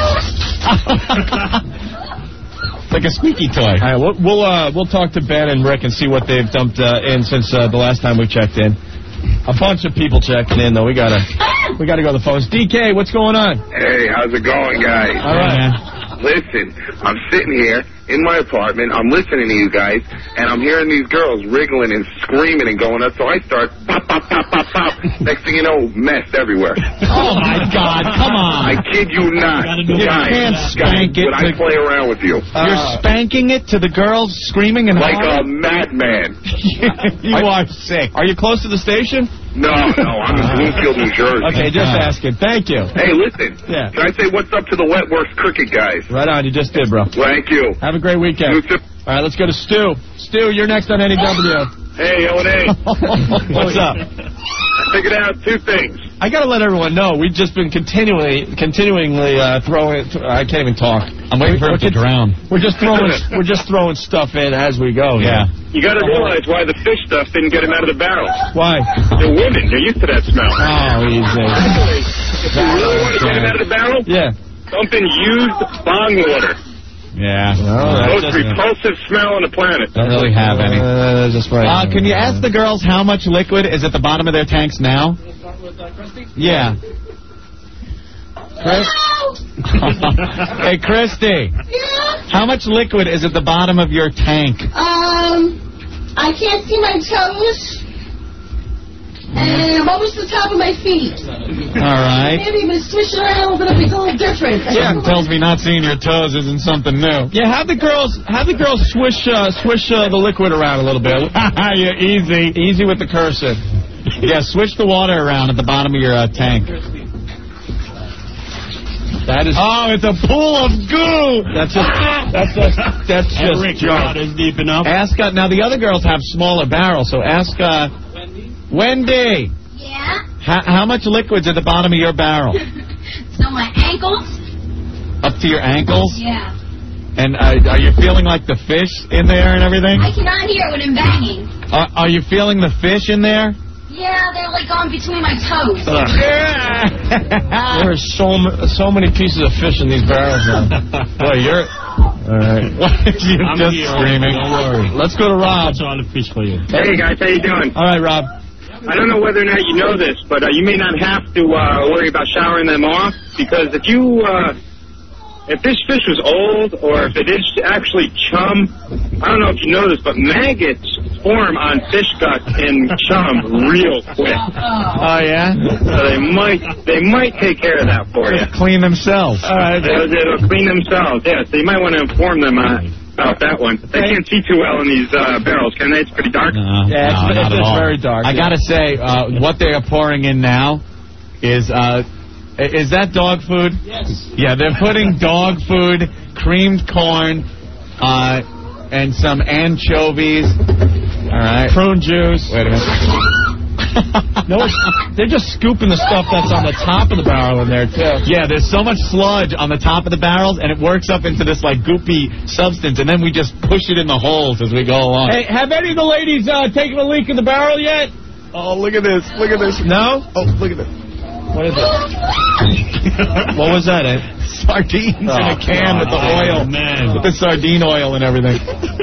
Like a squeaky toy. All right, we'll we'll, uh, we'll talk to Ben and Rick and see what they've dumped uh, in since uh, the last time we checked in. A bunch of people checking in, though. We gotta we gotta go to the phones. D K, what's going on? Hey, how's it going, guys? All right. Listen, I'm sitting here in my apartment, I'm listening to you guys, and I'm hearing these girls wriggling and screaming and going up, so I start pop, pop, pop, pop, pop. Next thing you know, mess everywhere. Oh, my God, come on. I kid you not. You guys, can't spank guys, it. When I play around with you. Uh, You're spanking it to the girls screaming and like hollering? a madman. You are sick. Are you close to the station? No, no, I'm in Bloomfield, New Jersey. Okay, just asking. Thank you. Hey, listen. Yeah. Can I say what's up to the Wetworks cricket guys? Right on, you just did, bro. Thank you. Have a great weekend. All right, let's go to Stu. Stu, you're next on N E W. Hey, O and A. What's up? I figured out two things. I got to let everyone know, we've just been continually, continuingly uh, throwing, th I can't even talk. I'm waiting for him to drown. We're just throwing, we're just throwing stuff in as we go. Yeah. You got to realize why the fish stuff didn't get him out of the barrel. Why? They're women. They're used to that smell. Oh, easy. If you really want to get him out of the barrel, yeah. dump in used bong water. Yeah. No, Most repulsive smell on the planet. Don't really have any. Uh, just right. Uh, can you ask the girls how much liquid is at the bottom of their tanks now? Yeah. Chris? Hey, Christy. Yeah? How much liquid is at the bottom of your tank? Um, I can't see my toes. And I'm almost to the top of my feet. All right. Maybe I'm going to swish it around a little bit. It's a little different. Yeah, it tells me not seeing your toes isn't something new. Yeah, have the girls have the girls swish uh, swish uh, the liquid around a little bit. Yeah, easy. Easy with the cursor. Yeah, swish the water around at the bottom of your uh, tank. That is. Oh, it's a pool of goo. That's just. That's just. That's just. Rick, your out is deep enough. Ask uh, now the other girls have smaller barrels, so ask uh, Wendy. Yeah? How, how much liquid's at the bottom of your barrel? So my ankles? Up to your ankles? Yeah. And uh, are you feeling like the fish in there and everything? I cannot hear when I'm banging. Uh, are you feeling the fish in there? Yeah, they're like on between my toes. There are so so many pieces of fish in these barrels now. Boy, you're. All right. You're I'm just here. screaming. Don't worry. Let's go to Rob. What's on the fish for you? Hey, guys, how you doing? All right, Rob. I don't know whether or not you know this, but uh, you may not have to uh, worry about showering them off, because if you, uh, if this fish was old, or if it is actually chum, I don't know if you know this, but maggots form on fish guts in chum real quick. Oh, yeah? So they might, they might take care of that for you. Clean themselves. All right. It'll, it'll clean themselves, yeah, so you might want to inform them uh, about that one. They can't see too well in these uh, barrels, can they? It's pretty dark. No, Yeah, it's, no, it's, not at it's all. very dark. I yeah. gotta say, uh, what they are pouring in now is, uh, is that dog food? Yes. Yeah, they're putting dog food, creamed corn, uh, and some anchovies. All right. Prune juice. Wait a minute. No, it's, they're just scooping the stuff that's on the top of the barrel in there, too. Yeah, there's so much sludge on the top of the barrels, and it works up into this, like, goopy substance, and then we just push it in the holes as we go along. Hey, have any of the ladies uh, taken a leak in the barrel yet? Oh, look at this. Look at this. No? Oh, look at this. What is it? What was that, Ed? Sardines in a can with the oil. man. With the sardine oil and everything.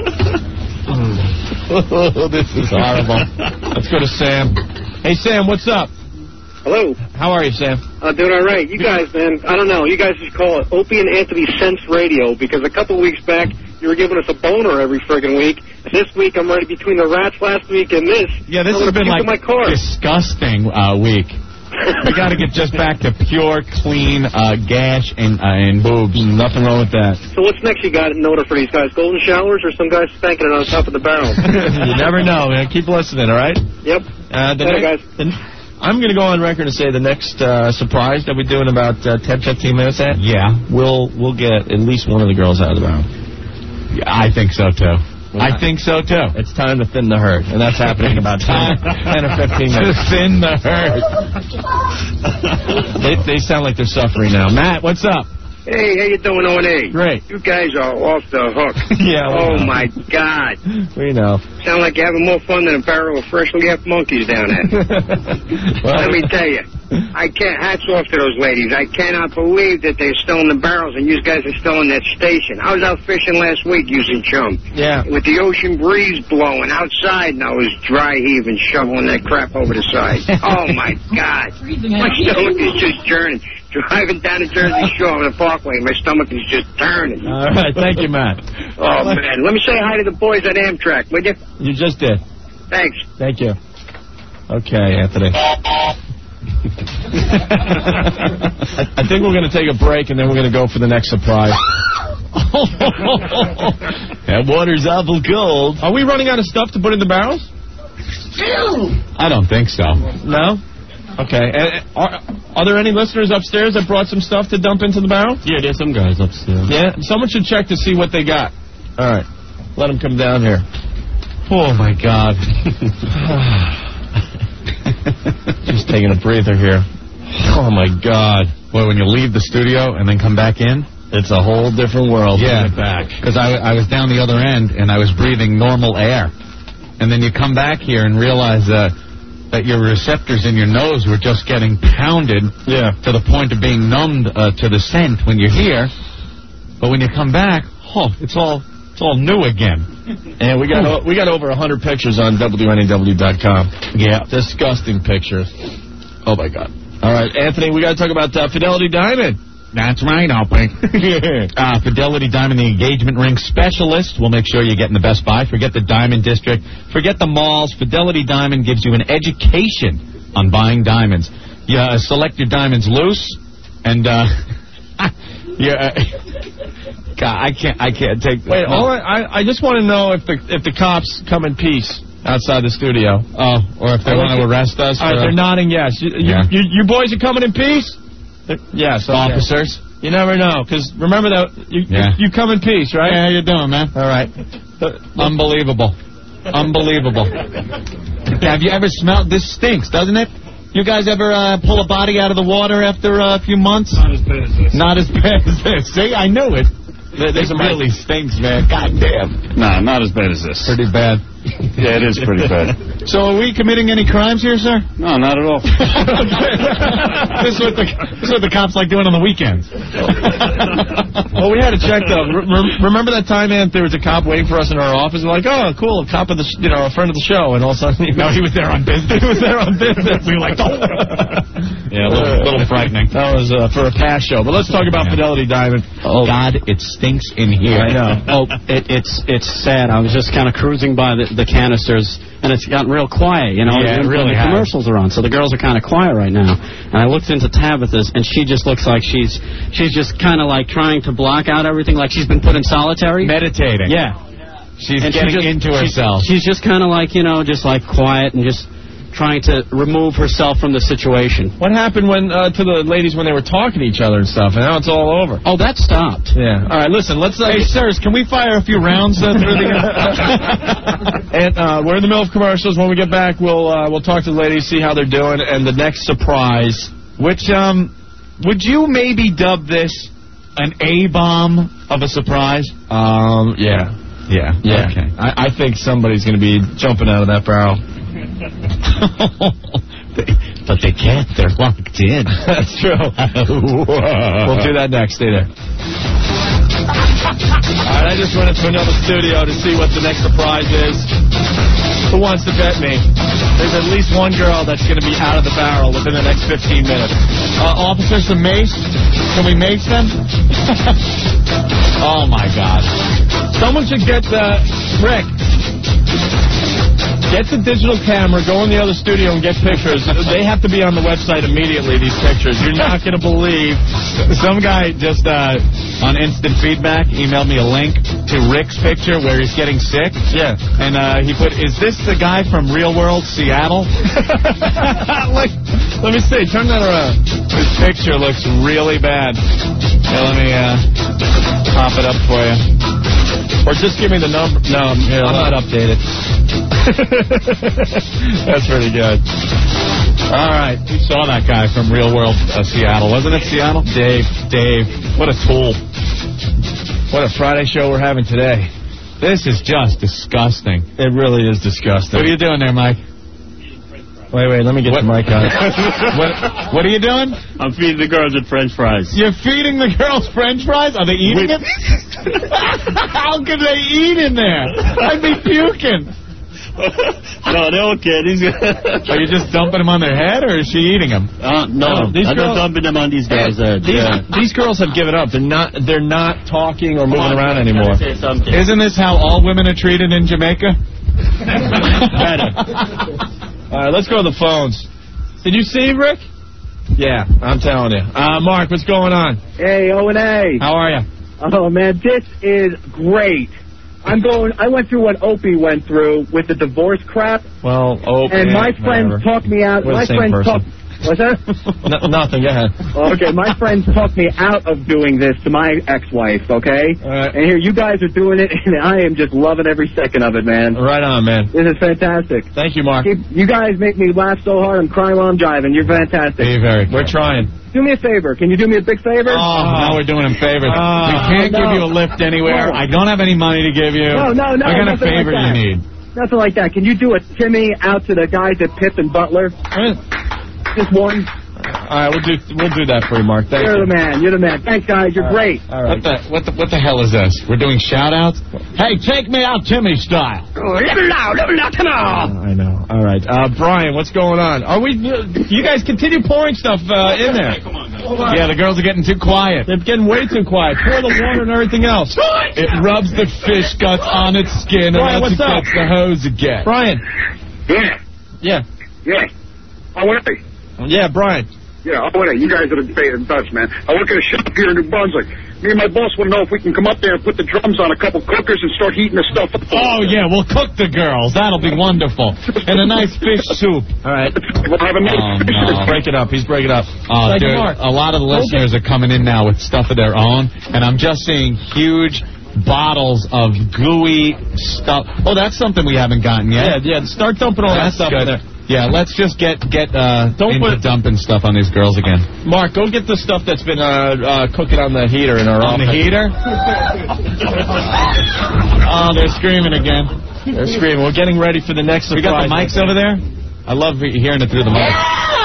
Oh, this is horrible. Let's go to Sam. Hey, Sam, what's up? Hello. How are you, Sam? Uh, doing all right. You guys, man, I don't know. You guys should call it Opie and Anthony Sense Radio, because a couple weeks back, you were giving us a boner every friggin' week, This week, I'm right between the rats last week and this. Yeah, this I'm has been gonna like puke in my car. Disgusting uh, week. We got to get just back to pure, clean uh, gash and uh, and boobs. Nothing wrong with that. So what's next you got in order for these guys? Golden showers or some guys spanking it on top of the barrel? You never know, man. Keep listening, all right? Yep. Uh, the Later, ne- guys. the- I'm going to go on record and say the next uh, surprise that we do in about uh, ten, fifteen minutes at, Yeah. we'll, we'll get at least one of the girls out of the barrel. Yeah, I think so, too. I think so, too. It's time to thin the herd, and that's happening in about ten, ten or fifteen To minutes. thin the herd. They, they sound like they're suffering now. Matt, what's up? Hey, how you doing, O and A? Great. You guys are off the hook. Yeah, we Oh, know. my God. We know. Sound like you're having more fun than a barrel of freshly left monkeys down there. Let me tell you, I can't, hats off to those ladies. I cannot believe that they're still in the barrels and you guys are still in that station. I was out fishing last week using chum. Yeah. With the ocean breeze blowing outside, and I was dry heaving, shoveling that crap over the side. Oh, my God. My stomach is just churning. Driving down the Jersey Shore on the Parkway, my stomach is just turning. All right, thank you, Matt. Oh, man. Let me say hi to the boys at Amtrak, would you? You just did. Thanks. Thank you. Okay, Anthony. I, I think we're going to take a break, and then we're going to go for the next surprise. That water's awful cold. Are we running out of stuff to put in the barrels? I don't think so. No? Okay. And, are, are there any listeners upstairs that brought some stuff to dump into the barrel? Yeah, there's some guys upstairs. Yeah? Someone should check to see what they got. All right. Let them come down here. Oh, my God. Just taking a breather here. Oh, my God. Boy, when you leave the studio and then come back in? It's a whole different world. Yeah, back. because I, I was down the other end and I was breathing normal air. And then you come back here and realize uh, that your receptors in your nose were just getting pounded yeah. to the point of being numbed uh, to the scent when you're here. But when you come back, oh, it's all it's all new again. And we got o- we got over one hundred pictures on W N A W dot com. Yeah. Disgusting pictures. Oh, my God. All right, Anthony, we got to talk about uh, Fidelity Diamond. That's right, Opie. uh, Fidelity Diamond, the engagement ring specialist, will make sure you're getting the best buy. Forget the Diamond District. Forget the malls. Fidelity Diamond gives you an education on buying diamonds. You uh, select your diamonds loose, and uh, yeah, uh, God, I can't, I can't take. Wait, no. all I, I I just want to know if the if the cops come in peace outside the studio. Oh, or if they want to arrest us. All right, for, they're nodding yes. You, you, Yeah. you, you boys are coming in peace? They're, yes. Okay. Officers. You never know, because remember that you, Yeah. you you come in peace, right? Yeah, how you doing, man? All right. Unbelievable. Unbelievable. Have you ever smelled? This stinks, doesn't it? You guys ever uh, pull a body out of the water after uh, a few months? Not as bad as this. Not as bad as this. See, I knew it. It really stinks, man. God damn. Nah, not as bad as this. Pretty bad. Yeah, it is pretty bad. So are we committing any crimes here, sir? No, not at all. this, is what the, this is what the cops like doing on the weekends. Well, we had to check though. Re- remember that time, man? There was a cop waiting for us in our office. We're like, oh, cool, a cop of the, sh- you know, a friend of the show, and all of a sudden, No, he was there on business. he was there on business. We were like, oh. Yeah, a little, little frightening. That was uh, for a past show. But let's talk about Yeah. Fidelity Diamond. Oh, God, it stinks in here. I know. Oh, it, it's it's sad. I was just kind of cruising by the, the canisters, and it's gotten real quiet, you know. Yeah, it and really the has. commercials are on, so the girls are kind of quiet right now. And I looked into Tabitha's, and she just looks like she's she's just kind of like trying to block out everything, like she's been put in solitary. Meditating. Yeah. She's And she getting just- into she's- herself. She's just kind of like, you know, just like quiet and just trying to remove herself from the situation. What happened when uh, to the ladies when they were talking to each other and stuff, and now it's all over. Oh, that stopped. Yeah. All right, listen, let's... Uh, Hey, sirs, can we fire a few rounds uh, through the... and uh, we're in the middle of commercials. When we get back, we'll uh, we'll talk to the ladies, see how they're doing, and the next surprise, Which, um, would you maybe dub this an A-bomb of a surprise? um, yeah. Yeah. Yeah. Okay. I, I think somebody's going to be jumping out of that barrel. But they can't. They're locked in. That's true. We'll do that next. Stay there. All right, I just went into another studio to see what the next surprise is. Who wants to bet me? There's at least one girl that's going to be out of the barrel within the next fifteen minutes. Uh, officers, some mace? Can we mace them? Oh, my God. Someone should get uh, Rick. Get the digital camera, go in the other studio and get pictures. They have to be on the website immediately, these pictures. You're not going to believe. Some guy just uh, on instant feedback emailed me a link to Rick's picture where he's getting sick. Yeah. And uh, he put, is this the guy from Real World Seattle? Like, let me see. Turn that around. This picture looks really bad. Here, let me uh, pop it up for you. Or just give me the number. No, Here, I'm not updated. That's pretty good. All right. You saw that guy from Real World uh, Seattle. Wasn't it Seattle? Dave. Dave. What a tool. What a Friday show we're having today. This is just disgusting. It really is disgusting. What are you doing there, Mike? Wait, wait, let me get what? the mic on. what, what are you doing? I'm feeding the girls with French fries. You're feeding the girls French fries? Are they eating it? How could they eat in there? I'd be puking. No, they're okay. These Are you just dumping them on their head, or is she eating them? Uh, no, these I'm girls, not dumping them on these guys' heads. These, Yeah. these girls have given up. They're not. They're not talking or moving around anymore. Isn't this how all women are treated in Jamaica? Better. All right, let's go to the phones. Did you see Rick? Yeah, I'm telling you. Uh, Mark, what's going on? Hey, O and A. How are you? Oh, man, this is great. I'm going, I went through what Opie went through with the divorce crap. Well, Opie. And my friends whatever. talked me out. We're my the same friends person. talked. What's that? no, nothing, go ahead. Okay, my friends talked me out of doing this to my ex-wife, okay? Right. And here, you guys are doing it, and I am just loving every second of it, man. Right on, man. This is fantastic. Thank you, Mark. Keep, you guys make me laugh so hard, I'm crying while I'm driving. You're fantastic. Be very We're trying. Do me a favor. Can you do me a big favor? Oh, now we're doing him favors. Oh, we can't no. give you a lift anywhere. No. I don't have any money to give you. No, no, no. What kind of nothing favor like that. you need? Nothing like that. Can you do a Timmy out to the guys at Pitt and Butler? Just one. All right, we'll do we'll do that for you, Mark. Thank You're you. the man. You're the man. Thanks, guys. You're All great. All right. What the what the what the hell is this? We're doing shout outs? Hey, take me out Timmy style. I know. All right. Uh, Brian, what's going on? Are we? You guys continue pouring stuff uh, in there. Yeah, the girls are getting too quiet. They're getting way too quiet. Pour the water and everything else. It rubs the fish guts on its skin, and Brian, once what's it up? gets the hose again. Brian. Yeah, Yeah. yeah. I want to. Yeah, Brian. Yeah, I want to. You guys are the bait and touch, man. I work at a shop here in New Brunswick. Me and my boss want to know if we can come up there and put the drums on a couple cookers and start heating the stuff up. Oh, yeah, we'll cook the girls. That'll be wonderful. And a nice fish soup. All right. We'll have a nice Oh, fish no. Break it up. He's breaking up. Oh, Thank you, dude, Mark. a lot of the listeners are coming in now with stuff of their own, and I'm just seeing huge bottles of gooey stuff. Oh, that's something we haven't gotten yet. Yeah, yeah. Start dumping all That's that stuff good. in there. Yeah, let's just get get uh, Don't into put- dumping stuff on these girls again. Mark, go get the stuff that's been uh, uh, cooking on the heater in our On the office. heater? Oh, they're screaming again. They're screaming. We're getting ready for the next We surprise. got the mics over there? I love hearing it through the mic.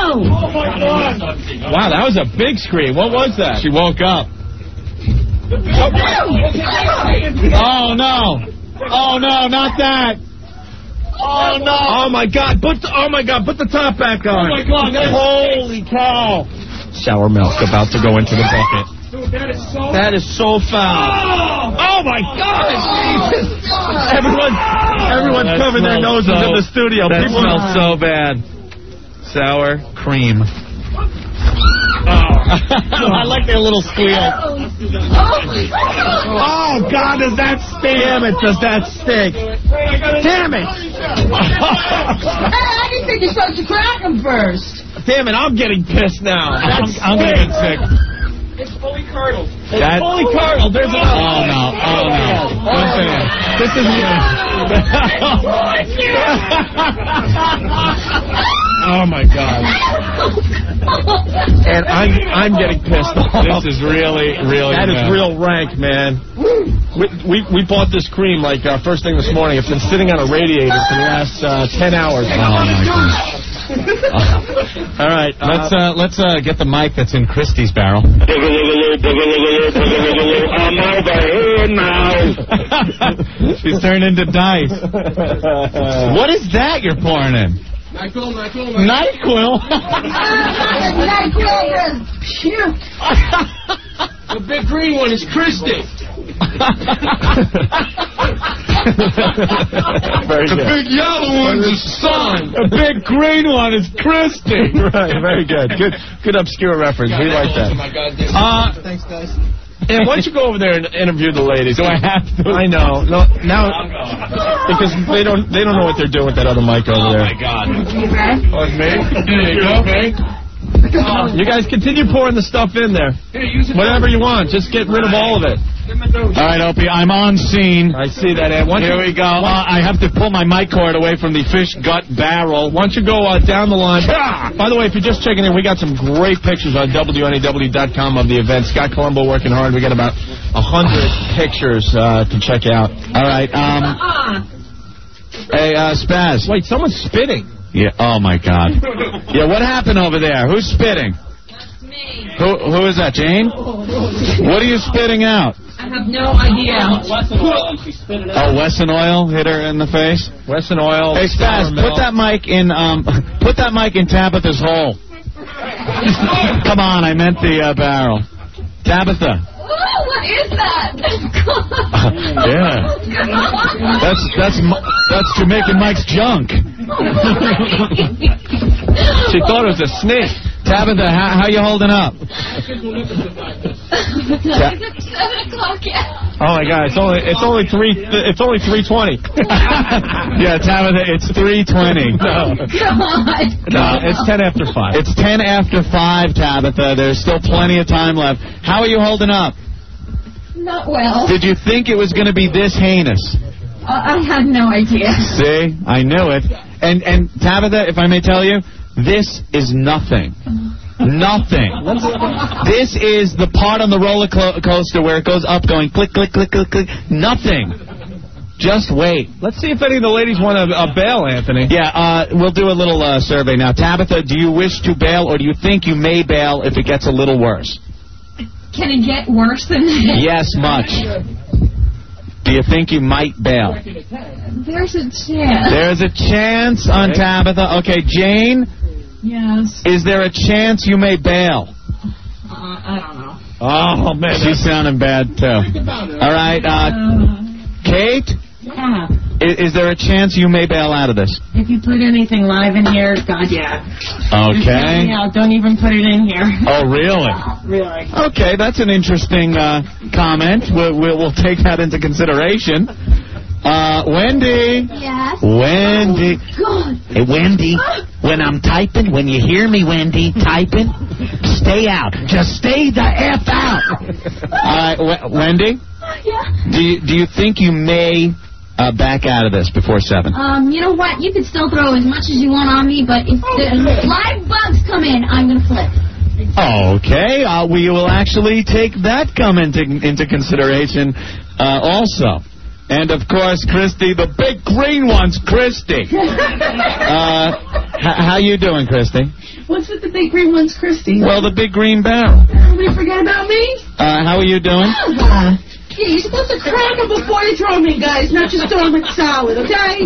Wow, that was a big scream. What was that? She woke up. Oh, no. Oh, no, not that. Oh, no. Oh, my God. Put the, oh, my God. Put the top back on. Oh, my God. That's- Holy cow. Sour milk about to go into the bucket. Dude, that is so... That is so foul. Oh, my God. Everyone, everyone's That covering their smells noses so- in the studio. That People smells so bad. Sour cream. I like their little squeal. Oh, God, does that stink? Damn it, does that stink? Damn it. Hey, I didn't think you're supposed to crack them first. Damn it, I'm getting pissed now. I'm, That's I'm gonna get sick. It's fully curdled. It's That- fully curdled. There's Oh, another. no. Oh, no. Don't say that. This is... Oh, my God. And I'm I'm getting pissed off. This is really, really That is bad. real rank, man. We, we we bought this cream like uh, first thing this morning. It's been sitting on a radiator for the last uh, ten hours. Oh, my gosh. All right. Uh, Let's uh, let's uh, get the mic that's in Christie's barrel. I'm over here now. She's turned into dice. What is that you're pouring in? NyQuil, NyQuil, NyQuil? NyQuil, puke. The big green one is Christy. Very The good. big yellow one's the sun. The big green one is Christy. Right, very good. Good good obscure reference. We like that. Uh, Thanks, guys. and why don't you go over there and interview the ladies? Do I have to? I know. No, now, because they don't they don't know what they're doing with that other mic over Oh, there. my God. Oh, it's me? There you go. You guys continue pouring the stuff in there. Whatever you want. Just get rid of all of it. All right, Opie, I'm on scene. I see that, Ed. Why don't Here you- we go. Uh, I have to pull my mic cord away from the fish gut barrel. Why don't you go uh, down the line? By the way, if you're just checking in, we got some great pictures on W N A W dot com of the event. Scott Colombo working hard. We got about a hundred pictures uh, to check out. All right. Um, hey, uh, Spaz. Wait, someone's spitting. Yeah. Oh my God. Yeah. What happened over there? Who's spitting? Who Who is that, Jane? What are you spitting out? I have no idea. Oh, Wesson Oil hit her in the face. Wesson Oil. Hey, Spaz, put that mic in. Um, put that mic in Tabitha's hole. Come on, I meant the uh, barrel. Tabitha. Oh, what is that? Yeah. That's that's Mi- that's Jamaican Mike's junk. She thought it was a snake. Tabitha, how, how you holding up? Seven o'clock yet. Oh my God! It's only it's only three it's only three twenty. Yeah, Tabitha, it's three twenty. No. God. No, it's ten after five. It's ten after five, Tabitha. There's still plenty of time left. How are you holding up? Not well. Did you think it was going to be this heinous? Uh, I had no idea. See, I knew it. And and Tabitha, if I may tell you, this is nothing. Nothing. This is the part on the roller co- coaster where it goes up, going click, click, click, click, click. Nothing. Just wait. Let's see if any of the ladies want a, a bail, Anthony. Yeah, uh, we'll do a little uh, survey now. Tabitha, do you wish to bail, or do you think you may bail if it gets a little worse? Can it get worse than that? Yes, much. Do you think you might bail? There's a chance. There's a chance on Tabitha. Okay, Jane, Yes. is there a chance you may bail? Uh, I don't know. Oh, man. She's sounding bad, too. All right, uh, Kate, Yeah. is, is there a chance you may bail out of this? If you put anything live in here, God, yeah. Okay. Yeah, don't even put it in here. Oh, really? Really. Okay, that's an interesting uh, comment. We'll, we'll, we'll take that into consideration. Uh, Wendy. Yes. Wendy. God. Hey, Wendy, when I'm typing, when you hear me, Wendy, typing, stay out. Just stay the F out. All right, w- Wendy, Yeah. do you, do you think you may uh, back out of this before seven? Um, you know what? You can still throw as much as you want on me, but if the live bugs come in, I'm gonna flip. Okay, uh, we will actually take that comment in, into consideration uh, also. And, of course, Christy, the big green one's Christy. Uh, h- how you doing, Christy? What's with the big green ones, Christy? Well, the big green barrel. Nobody forget about me? Uh, how are you doing? Uh, yeah, you're supposed to crack them before you throw them in, guys, not just throw them in solid, okay?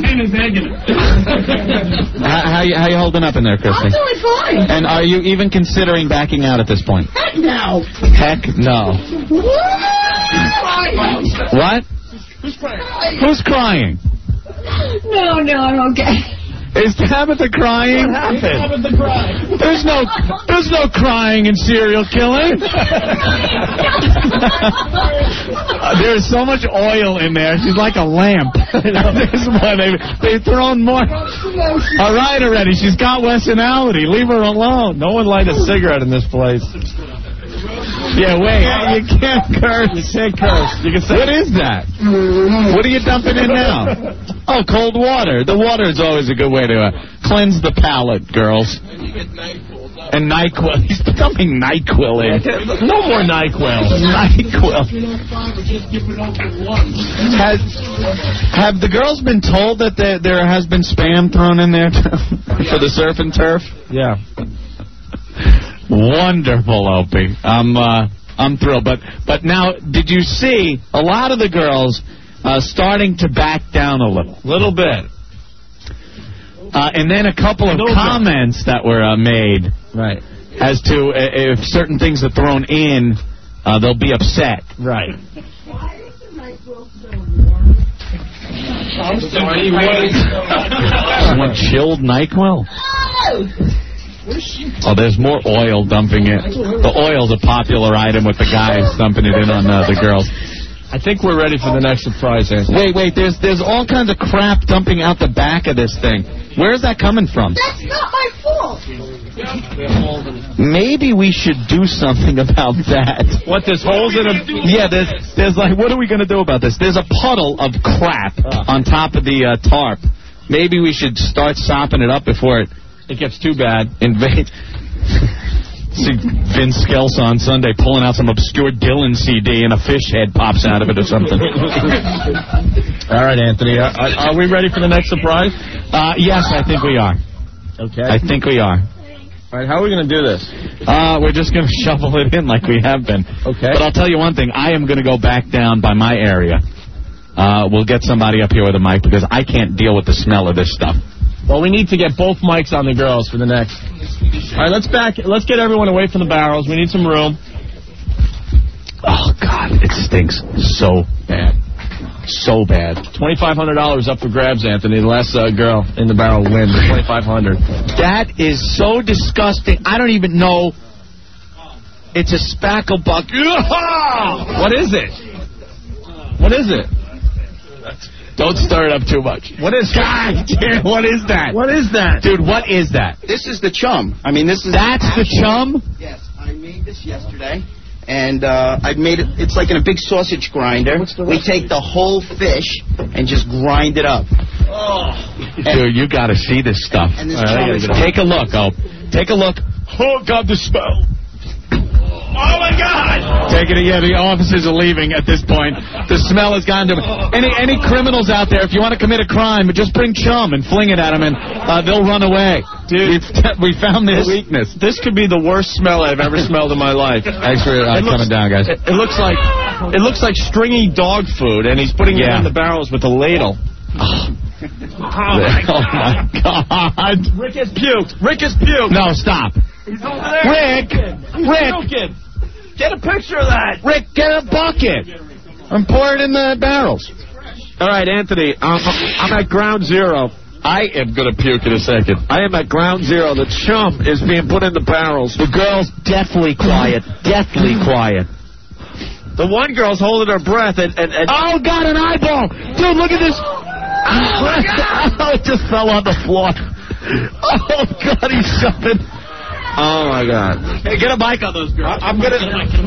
How, how, you, how you holding up in there, Christy? I'm doing fine. And are you even considering backing out at this point? Heck no. Heck no. What? Who's crying? No, no, I'm okay. Is Tabitha crying? What happened? There's no, there's no crying in serial killing. Uh, there's so much oil in there. She's like a lamp. There's more. They've, they've thrown more. All right, already. She's got Wessonality. Leave her alone. No one light a cigarette in this place. Yeah, wait. You can't curse. You can't curse. You can say. What is that? What are you dumping in now? Oh, cold water. The water is always a good way to uh, cleanse the palate, girls. And NyQuil. He's dumping NyQuil in. No more NyQuil. NyQuil. Has, have the girls been told that there, there has been spam thrown in there for the surf and turf? Yeah. Wonderful, Opie. I'm uh, I'm thrilled. But but now, did you see a lot of the girls uh, starting to back down a little? Little bit. Uh, and then a couple of comments that were uh, made right. as to uh, if certain things are thrown in, uh, they'll be upset. Right. Someone chilled NyQuil? Oh, there's more oil dumping it. The oil's a popular item with the guys dumping it in on uh, the girls. I think we're ready for the next surprise, Anthony. Wait, wait, there's there's all kinds of crap dumping out the back of this thing. Where's that coming from? That's not my fault. Maybe we should do something about that. What, there's holes in it? Yeah, there's, there's like, what are we going to do about this? There's a puddle of crap uh. on top of the uh, tarp. Maybe we should start sopping it up before it, it gets too bad. Invade. See Vince Skelson on Sunday pulling out some obscure Dylan C D and a fish head pops out of it or something. All right, Anthony. Are, are we ready for the next surprise? Uh, yes, I think we are. Okay. I think we are. All right, how are we going to do this? Uh, we're just going to shovel it in like we have been. Okay. But I'll tell you one thing. I am going to go back down by my area. Uh, we'll get somebody up here with a mic because I can't deal with the smell of this stuff. Well, we need to get both mics on the girls for the next. All right, let's back. Let's get everyone away from the barrels. We need some room. Oh, God, it stinks so bad. So bad. twenty-five hundred dollars up for grabs, Anthony. The last uh, girl in the barrel wins. twenty-five hundred dollars. That is so disgusting. I don't even know. It's a spackle buck. What is it? What is it? Don't stir it up too much. What is God damn, what is that? What is that? Dude, what is that? This is the chum. I mean, this is... That's the chum? Yes, I made this yesterday. And uh, I made it, it's like in a big sausage grinder. We take the whole fish and just grind it up. Oh. Dude, you got to see this stuff. And this right, is take a look, oh. Take a look. Oh, God, the smell. Oh, my God! Take it, yeah, the officers are leaving at this point. The smell has gone to... Any any criminals out there, if you want to commit a crime, just bring chum and fling it at them, and uh, they'll run away. Dude, We've, we found their this, weakness. This could be the worst smell I've ever smelled in my life. Thanks for uh, coming down, guys. It, it looks like it looks like stringy dog food, and he's putting yeah. it in the barrels with a ladle. Oh, my God. Oh, my God. Rick has puked. Rick has puked. No, stop. He's over there. Rick. He's Rick. puking. Get a picture of that. Rick, get a bucket. And pour it in the barrels. All right, Anthony, I'm, I'm at ground zero. I am going to puke in a second. I am at ground zero. The chum is being put in the barrels. The girl's deathly quiet. Deathly quiet. The one girl's holding her breath. And, and, and oh, God, an eyeball. Dude, look at this. Oh, my God. Oh, it just fell on the floor. Oh, God, he's shoving. Oh, my God. Hey, get a mic on those girls. I, I'm going to...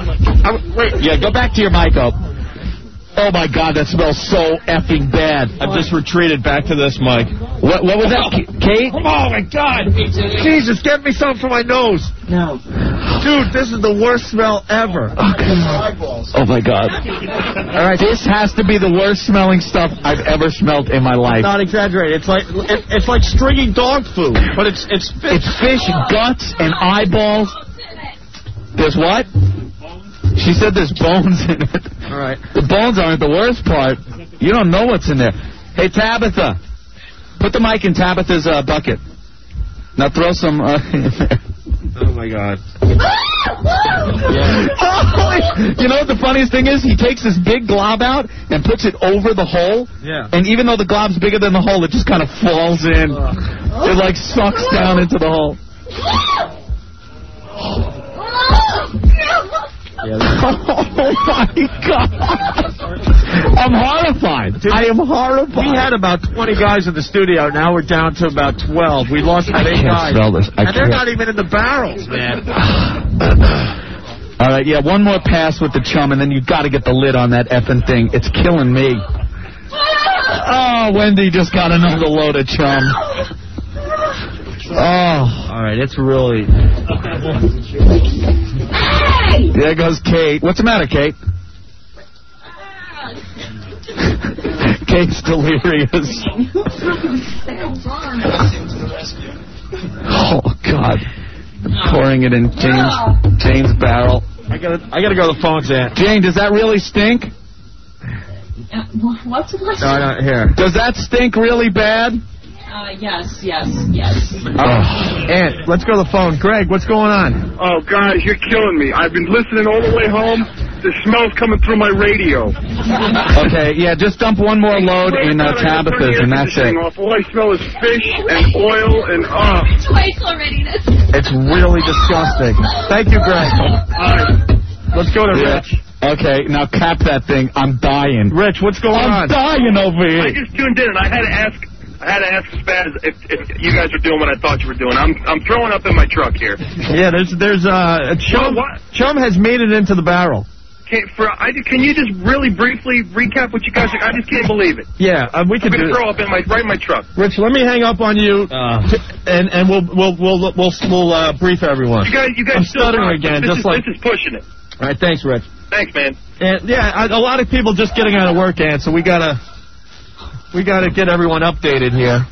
Wait, yeah, go back to your mic, oh. Oh, my God, that smells so effing bad. I've just retreated back to this mic. What, what was that, Kate? Oh, my God. Jesus, get me something for my nose. No. Dude, this is the worst smell ever. Oh, my God. All right, this has to be the worst smelling stuff I've ever smelled in my life. Not exaggerated. It's like it, it's like stringy dog food, but it's it's fish. It's fish, guts, and eyeballs. There's what? She said there's bones in it. All right. The bones aren't the worst part. You don't know what's in there. Hey, Tabitha, put the mic in Tabitha's uh, bucket. Now throw some uh, in there. Oh, my God. Yeah. You know what the funniest thing is? He takes this big glob out and puts it over the hole. Yeah. And even though the glob's bigger than the hole, it just kind of falls in. Uh. It, like, sucks down into the hole. Yeah, oh, my God. I'm horrified. Dude, I am horrified. We had about twenty guys in the studio. Now we're down to about twelve. We lost about eight guys. Smell this. I and can't. They're not even in the barrels, man. All right, yeah, one more pass with the chum, and then you've got to get the lid on that effing thing. It's killing me. Oh, Wendy just got another load of chum. Oh. All right, it's really... Hey! There goes Kate. What's the matter, Kate? Kate's delirious. Oh, God. I'm pouring it in James James' barrel. I gotta, I gotta go to the phones, Aunt. Jane, does that really stink? Uh, what's the No, no, here. Does that stink really bad? Uh, yes, yes, yes. Oh, Aunt, let's go to the phone. Greg, what's going on? Oh, guys, you're killing me. I've been listening all the way home. The smell's coming through my radio. Okay, yeah, just dump one more load in uh, Tabitha's, and that's it. Off. All I smell is fish and oil and uh. Twice already. This. It's really disgusting. Thank you, Greg. All right, let's go to Yeah. Rich. Okay, now cap that thing. I'm dying. Rich, what's going I'm on? I'm dying over here. I just tuned in and I had to ask. I had to ask Spaz if, if you guys were doing what I thought you were doing. I'm I'm throwing up in my truck here. Yeah, there's there's uh Chum. What? Chum has made it into the barrel. Can, for, I, can you just really briefly recap what you guys are? I just can't believe it. Yeah, uh, we I'm can gonna do throw up in my right in my truck. Rich, let me hang up on you, uh, t- and and we'll we'll we'll we'll, we'll uh, brief everyone. You guys, you guys I'm still stuttering rock, again, this just is, like. this is pushing it. All right, thanks, Rich. Thanks, man. And yeah, I, a lot of people just getting out of work, Ant, so we gotta we gotta get everyone updated here.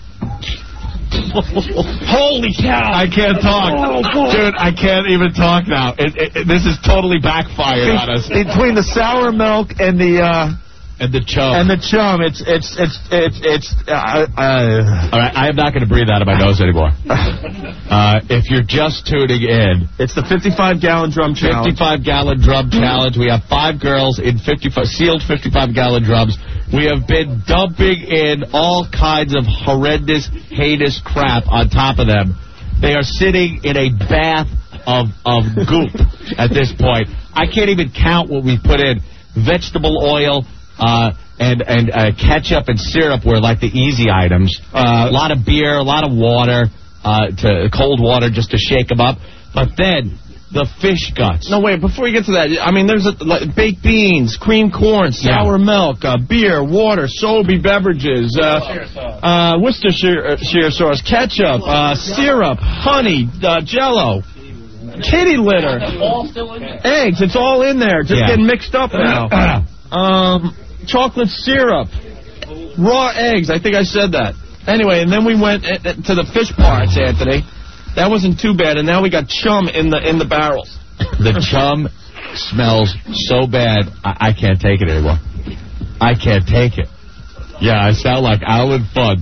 Holy cow! I can't talk. Oh, Dude, I can't even talk now. It, it, it, this is totally backfired on us. Between the sour milk and the uh, and the chum and the chum, it's it's it's it's it's. Uh, uh, All right, I am not going to breathe out of my nose anymore. Uh, if you're just tuning in, it's the fifty-five gallon drum challenge. fifty-five gallon drum challenge. We have five girls in fifty-five sealed fifty-five gallon drums. We have been dumping in all kinds of horrendous, heinous crap on top of them. They are sitting in a bath of of goop at this point. I can't even count what we've put in. Vegetable oil, uh, and and uh, ketchup and syrup were like the easy items. Uh, a lot of beer, a lot of water, uh, to cold water just to shake them up. But then the fish guts. No, wait, before you get to that, I mean, there's a, like, baked beans, cream corn, sour Yeah. milk, uh, beer, water, Sobe beverages, uh, uh, Worcestershire uh, sauce, ketchup, uh, syrup, honey, uh, Jell-O, kitty litter, eggs. It's all in there, just Yeah. getting mixed up now. um, chocolate syrup, raw eggs. I think I said that. Anyway, and then we went uh, to the fish parts, Anthony. That wasn't too bad, and now we got chum in the in the barrels. The chum smells so bad, I, I can't take it anymore. I can't take it. Yeah, I sound like Alan Fudd.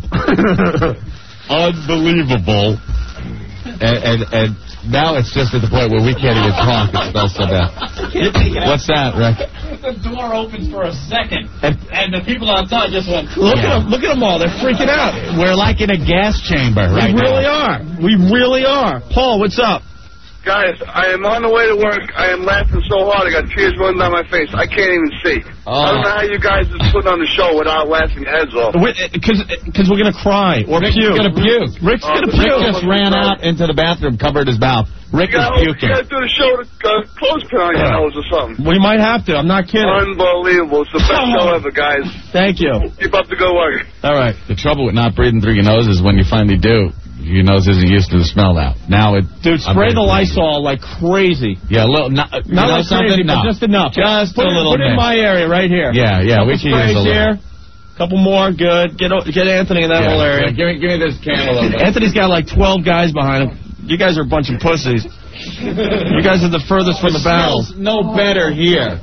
Unbelievable. And, and and now it's just at the point where we can't even talk. It smells so bad. What's that, Rick? The door opens for a second, and, and the people outside just went. Look Yeah. at them! Look at them all! They're freaking out. We're like in a gas chamber right we really now. are. We really are. Paul, what's up? Guys, I am on the way to work. I am laughing so hard I got tears running down my face. I can't even see. Oh. I don't know how you guys are putting on the show without laughing your heads off. Because because we're gonna cry or Rick's puke. gonna puke. Rick's Oh, gonna Rick puke. Rick just ran out into the bathroom, covered his mouth. Rick You is gotta, you puking. gotta do the show with a uh, clothespin on your nose or something. We might have to. I'm not kidding. Unbelievable. It's the best show ever, guys. Thank you. Keep up the good work. All right. The trouble with not breathing through your nose is when you finally do, your nose isn't used to the smell now. Now it. Dude, spray the Lysol like crazy. Yeah, a little. Not, Not you know like crazy, something? No. but just enough. Just put a it, little Put it in bit. my area right here. Yeah, yeah, Couple we can use a sprays little. here. Couple more, good. Get get Anthony in that Yeah, whole area. yeah, give me, give me this can a little bit. Anthony's got like twelve guys behind him. You guys are a bunch of pussies. You guys are the furthest from the barrels. No better here.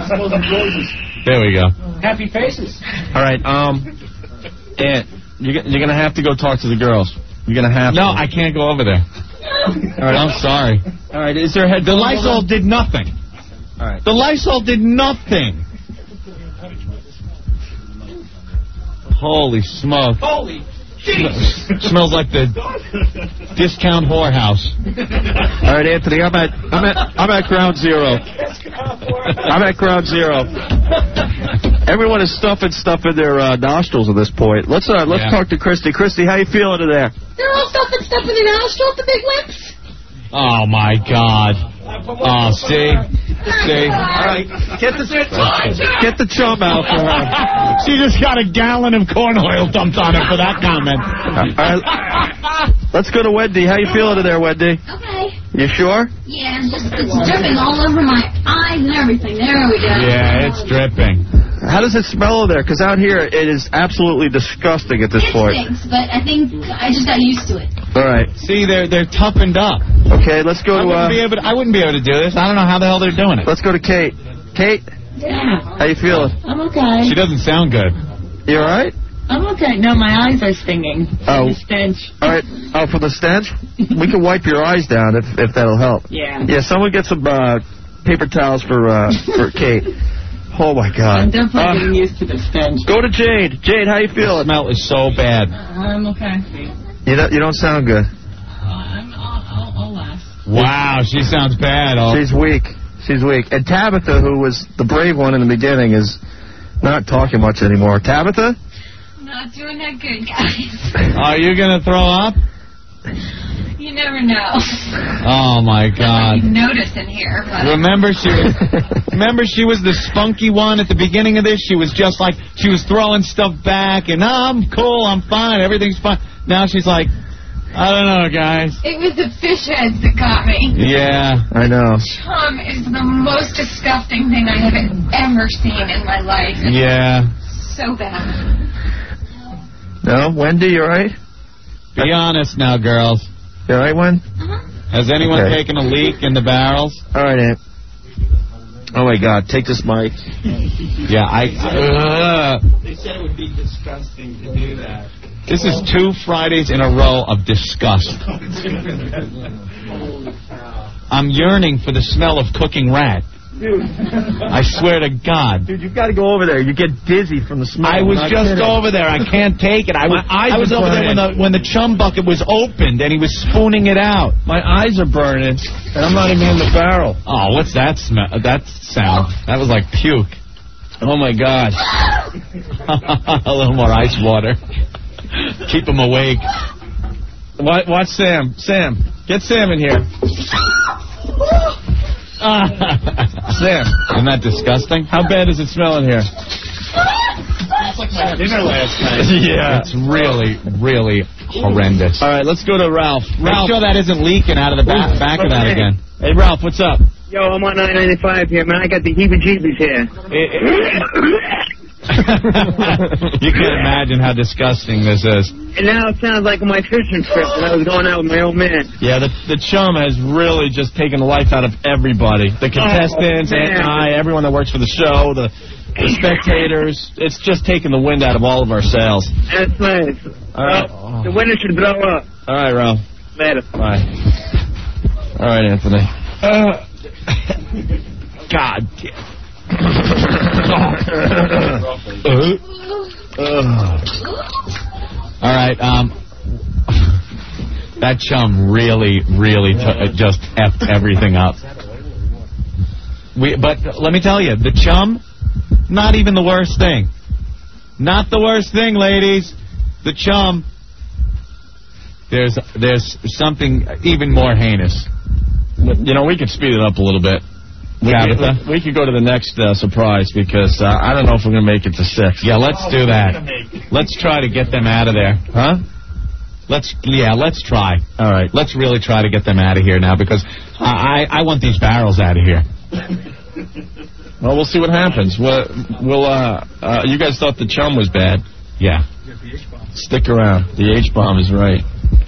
There we go. Happy faces. All right, um, Ant, you're, you're gonna have to go talk to the girls. You're gonna have No, to. I can't go over there. All right, I'm sorry. All right, is there a head? The Lysol did nothing. All right. The Lysol did nothing. Holy smoke. Holy Smells like the discount whorehouse. All right, Anthony, I'm at I'm at I'm at ground zero. I'm at ground zero. Everyone is stuffing stuff in their uh, nostrils at this point. Let's uh, let's Yeah. talk to Christy. Christy, how you feeling there? They're all stuffing stuff in their nostrils, the big lips. Oh my God. Oh, see, see. All right, get the get the chum out for her. She just got a gallon of corn oil dumped on her for that comment. All right, let's go to Wendy. How you feeling there, Wendy? Okay. You sure? Yeah, it's, just, it's dripping all over my eyes and everything. There we go. Yeah, it's dripping. How does it smell there? Because out here it is absolutely disgusting at this It point. stinks, but I think I just got used to it. All right. See, they're they're toughened up. Okay, let's go I to. wouldn't, Uh, be able to, I wouldn't be able to do this. I don't know how the hell they're doing it. let's go to Kate. Kate, Yeah, how you feeling? I'm okay. She doesn't sound good. You all right? I'm okay. No, my eyes are stinging. Oh. The stench. All right. Oh, for the stench, we can wipe your eyes down if if that'll help. Yeah. Yeah, someone get some uh, paper towels for uh, for Kate. Oh, my God. I'm definitely Uh, getting used to the stench. Go to Jade. Jade, how you feeling? The smell is so bad. I'm okay. You don't, you don't sound good. I'm, I'll, I'll, I'll last. Wow, she sounds bad. Oh. She's weak. She's weak. And Tabitha, who was the brave one in the beginning, is not talking much anymore. Tabitha? I'm not doing that good, guys. Are you going to throw up? You never know. Oh, my God. You notice in here. But Remember she was remember she was the spunky one at the beginning of this? She was just like, she was throwing stuff back, and oh, I'm cool, I'm fine, everything's fine. Now she's like, I don't know, guys. it was the fish heads that got me. Yeah. I know. Chum is the most disgusting thing I have ever seen in my life. It's Yeah. so bad. No? Wendy, you all right? Be honest now, girls. You all right, Wen? Has anyone Okay. taken a leak in the barrels? All right, Aunt. Oh, my God. Take this mic. Yeah, I... Uh, They said it would be disgusting to do that. this is two Fridays in a row of disgust. I'm yearning for the smell of cooking rat. Dude. I swear to God. Dude, you've got to go over there. You get dizzy from the smell. I was I'm not just kidding. over there. I can't take it. I was, My eyes I was are over there when the, burning. when the chum bucket was opened and he was spooning it out. My eyes are burning, and I'm not even in the barrel. Oh, what's that smell? That sound? That was like puke. Oh, my God. A little more ice water. Keep him awake. Watch, watch Sam. Sam. Get Sam in here. Sam. Isn't that disgusting? How bad does it smell in here? It's like my dinner last night. Yeah. It's really, really horrendous. All right, let's go to Ralph. Make Ralph. sure that isn't leaking out of the back, back of that again. Hey, Ralph, what's up? Yo, I'm on nine ninety-five here, man. I got the heebie-jeebies here. You can't imagine how disgusting this is. And now it sounds like my fishing trip when I was going out with my old man. Yeah, the, the chum has really just taken the life out of everybody. The contestants, Oh, Aunt man. and I, everyone that works for the show, the, the spectators. It's just taking the wind out of all of our sails. That's nice. All right. Well, the winner should blow up. All right, Ralph. Later. Bye. All right, Anthony. Uh, God damn. All right, um, that chum really, really t- just effed everything up. We, but let me tell you, the chum, not even the worst thing. Not the worst thing, ladies. The chum. There's, there's something even more heinous. You know, we could speed it up a little bit. We could, we could go to the next uh, surprise because uh, I don't know if we're going to make it to six. Yeah, let's do that. Let's try to get them out of there. Huh? Let's, yeah, let's try. All right. Let's really try to get them out of here now because I, I, I want these barrels out of here. Well, we'll see what happens. We'll, we'll uh, uh, you guys thought the chum was bad. Yeah. Stick around. The H-bomb is right.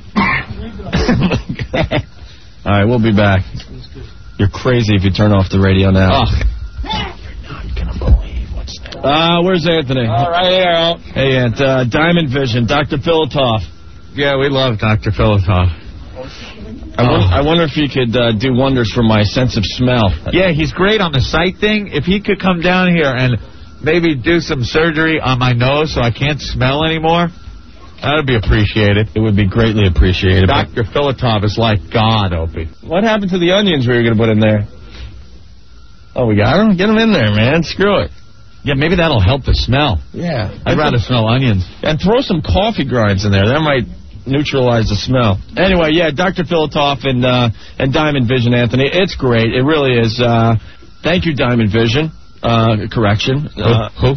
All right, we'll be back. You're crazy if you turn off the radio now. Oh. You're not going to believe what's that. Uh, where's Anthony? Oh, right here, Al. Hey, Aunt. Uh, Diamond Vision, Doctor Filatov. Yeah, we love Doctor Filatov. I, wonder, I wonder if he could uh, do wonders for my sense of smell. Yeah, he's great on the sight thing. If he could come down here and maybe do some surgery on my nose so I can't smell anymore, that would be appreciated. It would be greatly appreciated. Doctor Filatov is like God, Opie. What happened to the onions we were going to put in there? Oh, we got them? Get them in there, man. Screw it. Yeah, maybe that'll help the smell. Yeah. I'd rather smell onions. And throw some coffee grinds in there. That might neutralize the smell. Anyway, yeah, Doctor Filatov and uh, and Diamond Vision, Anthony. It's great. It really is. Uh, thank you, Diamond Vision. Uh, correction. Uh, Who?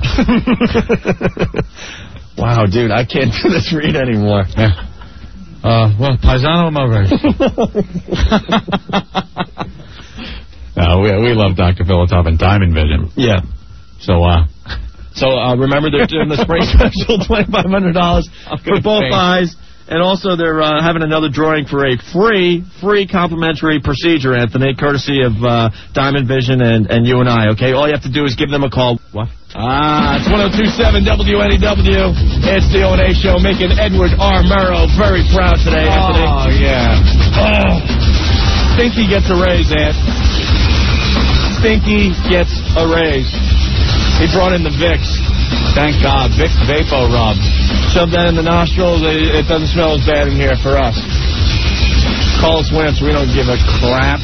Wow, dude, I can't do this read anymore. Yeah. Uh, well, Paisano Mover. No, we we love Doctor Filatov and Diamond Vision. Yeah. So, uh... So, uh, remember they're doing the spring special, twenty-five hundred dollars for both eyes. And also they're uh, having another drawing for a free, free complimentary procedure, Anthony, courtesy of uh, Diamond Vision and, and you and I, okay? All you have to do is give them a call. What? Ah, it's one oh two point seven W N E W. It's the O and A Show, making Edward R. Murrow very proud today, Anthony. Oh, yeah. Oh, think he gets a raise, Ant. Stinky gets a raise. He brought in the Vicks. Thank God. Vicks Vapo Rub. Shove that in the nostrils. It, it doesn't smell as bad in here for us. Call us once. We don't give a crap.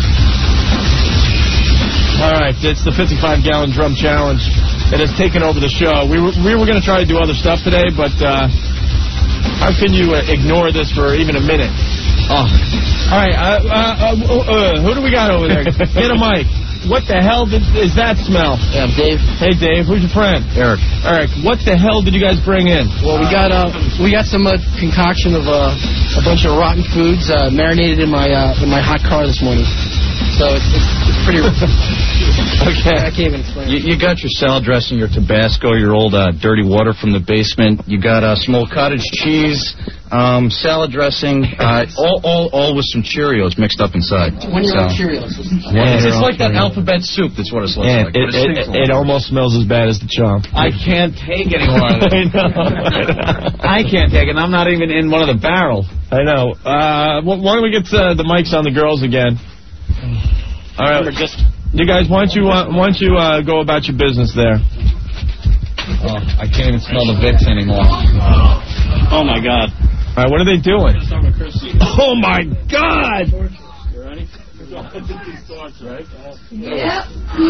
All right, it's the fifty-five gallon drum challenge. It has taken over the show. We were, we were going to try to do other stuff today, but uh, how can you uh, ignore this for even a minute? Oh. All right, uh, uh, uh, uh, who do we got over there? Get a mic. What the hell did, is that smell? Yeah, I'm Dave. Hey, Dave. Who's your friend? Eric. Eric, what the hell did you guys bring in? Well, we got uh, we got some uh, concoction of uh, a bunch of rotten foods uh, marinated in my uh, in my hot car this morning. So it's, it's, it's pretty. Okay. I can't even explain. You, you got your salad dressing, your Tabasco, your old uh, dirty water from the basement. You got uh, some old cottage cheese, um, salad dressing, uh, all, all, all with some Cheerios mixed up inside. Twenty-year-old so. Cheerios. Yeah, it's like that alphabet soup. That's what it looks yeah, like. It, it, it, it almost smells as bad as the chomp. I can't take any more of it. I know. I can't take it. I'm not even in one of the barrels. I know. Uh, why don't we get uh, the mics on the girls again? All right, just you guys. Why don't you uh, why don't you uh, go about your business there? Oh, I can't even smell the Vicks anymore. Oh my God! All right, what are they doing? Oh my God! You ready? Yeah.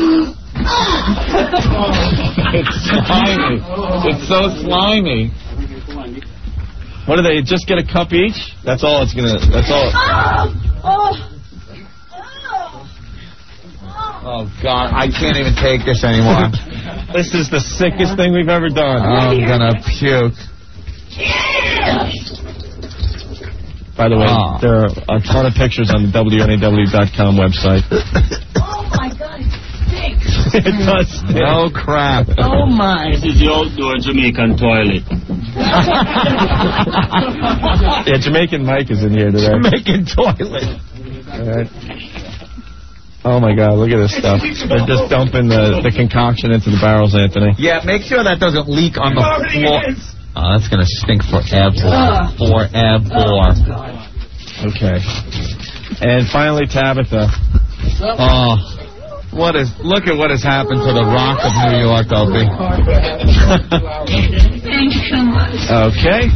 It's slimy. It's so slimy. What do they just get a cup each? That's all it's gonna. That's all. Oh. Oh. Oh, God, I can't even take this anymore. This is the sickest thing we've ever done. I'm gonna puke. By the way, oh. there are a ton of pictures on the W N A W dot com website. Oh, my God, it stinks. It does stink. No crap. Oh, my. This is the outdoor Jamaican toilet. Yeah, Jamaican Mike is in here today. Jamaican toilet. All right. Oh, my God, look at this stuff. They're just dumping the, the concoction into the barrels, Anthony. Yeah, make sure that doesn't leak on the floor. Oh, that's going to stink forever. Forever. Okay. And finally, Tabitha. Oh, what is, look at what has happened to the Rock of New York, Opie. Thanks so much. Okay.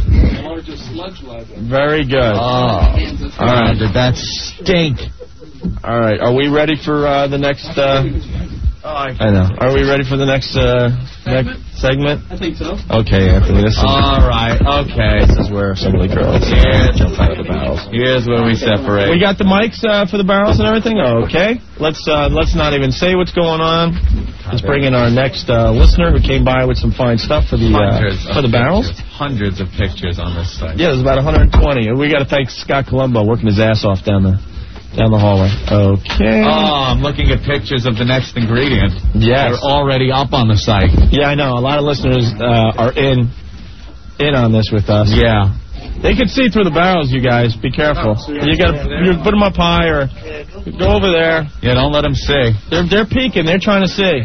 Very good. Oh, all right, did that stink? All right, are we ready for uh, the next? Uh, I know. Are we ready for the next uh, next segment? I think so. Okay, Anthony. This is all right. Okay, this is where some of the girls Here's, jump out of the barrels. Here's where we separate. We got the mics uh, for the barrels and everything. Okay, let's uh, let's not even say what's going on. Let's bring in our next uh, listener who came by with some fine stuff for the uh, for the barrels. Hundreds of pictures on this site. Yeah, there's about one hundred twenty. We got to thank Scott Colombo working his ass off down the. Down the hallway. Okay. Oh, I'm looking at pictures of the next ingredient. Yes. They're already up on the site. Yeah, I know. A lot of listeners uh, are in in on this with us. Yeah. They can see through the barrels, you guys. Be careful. You got to you put them up high or go over there. Yeah, don't let them see. They're they're peeking. They're trying to see.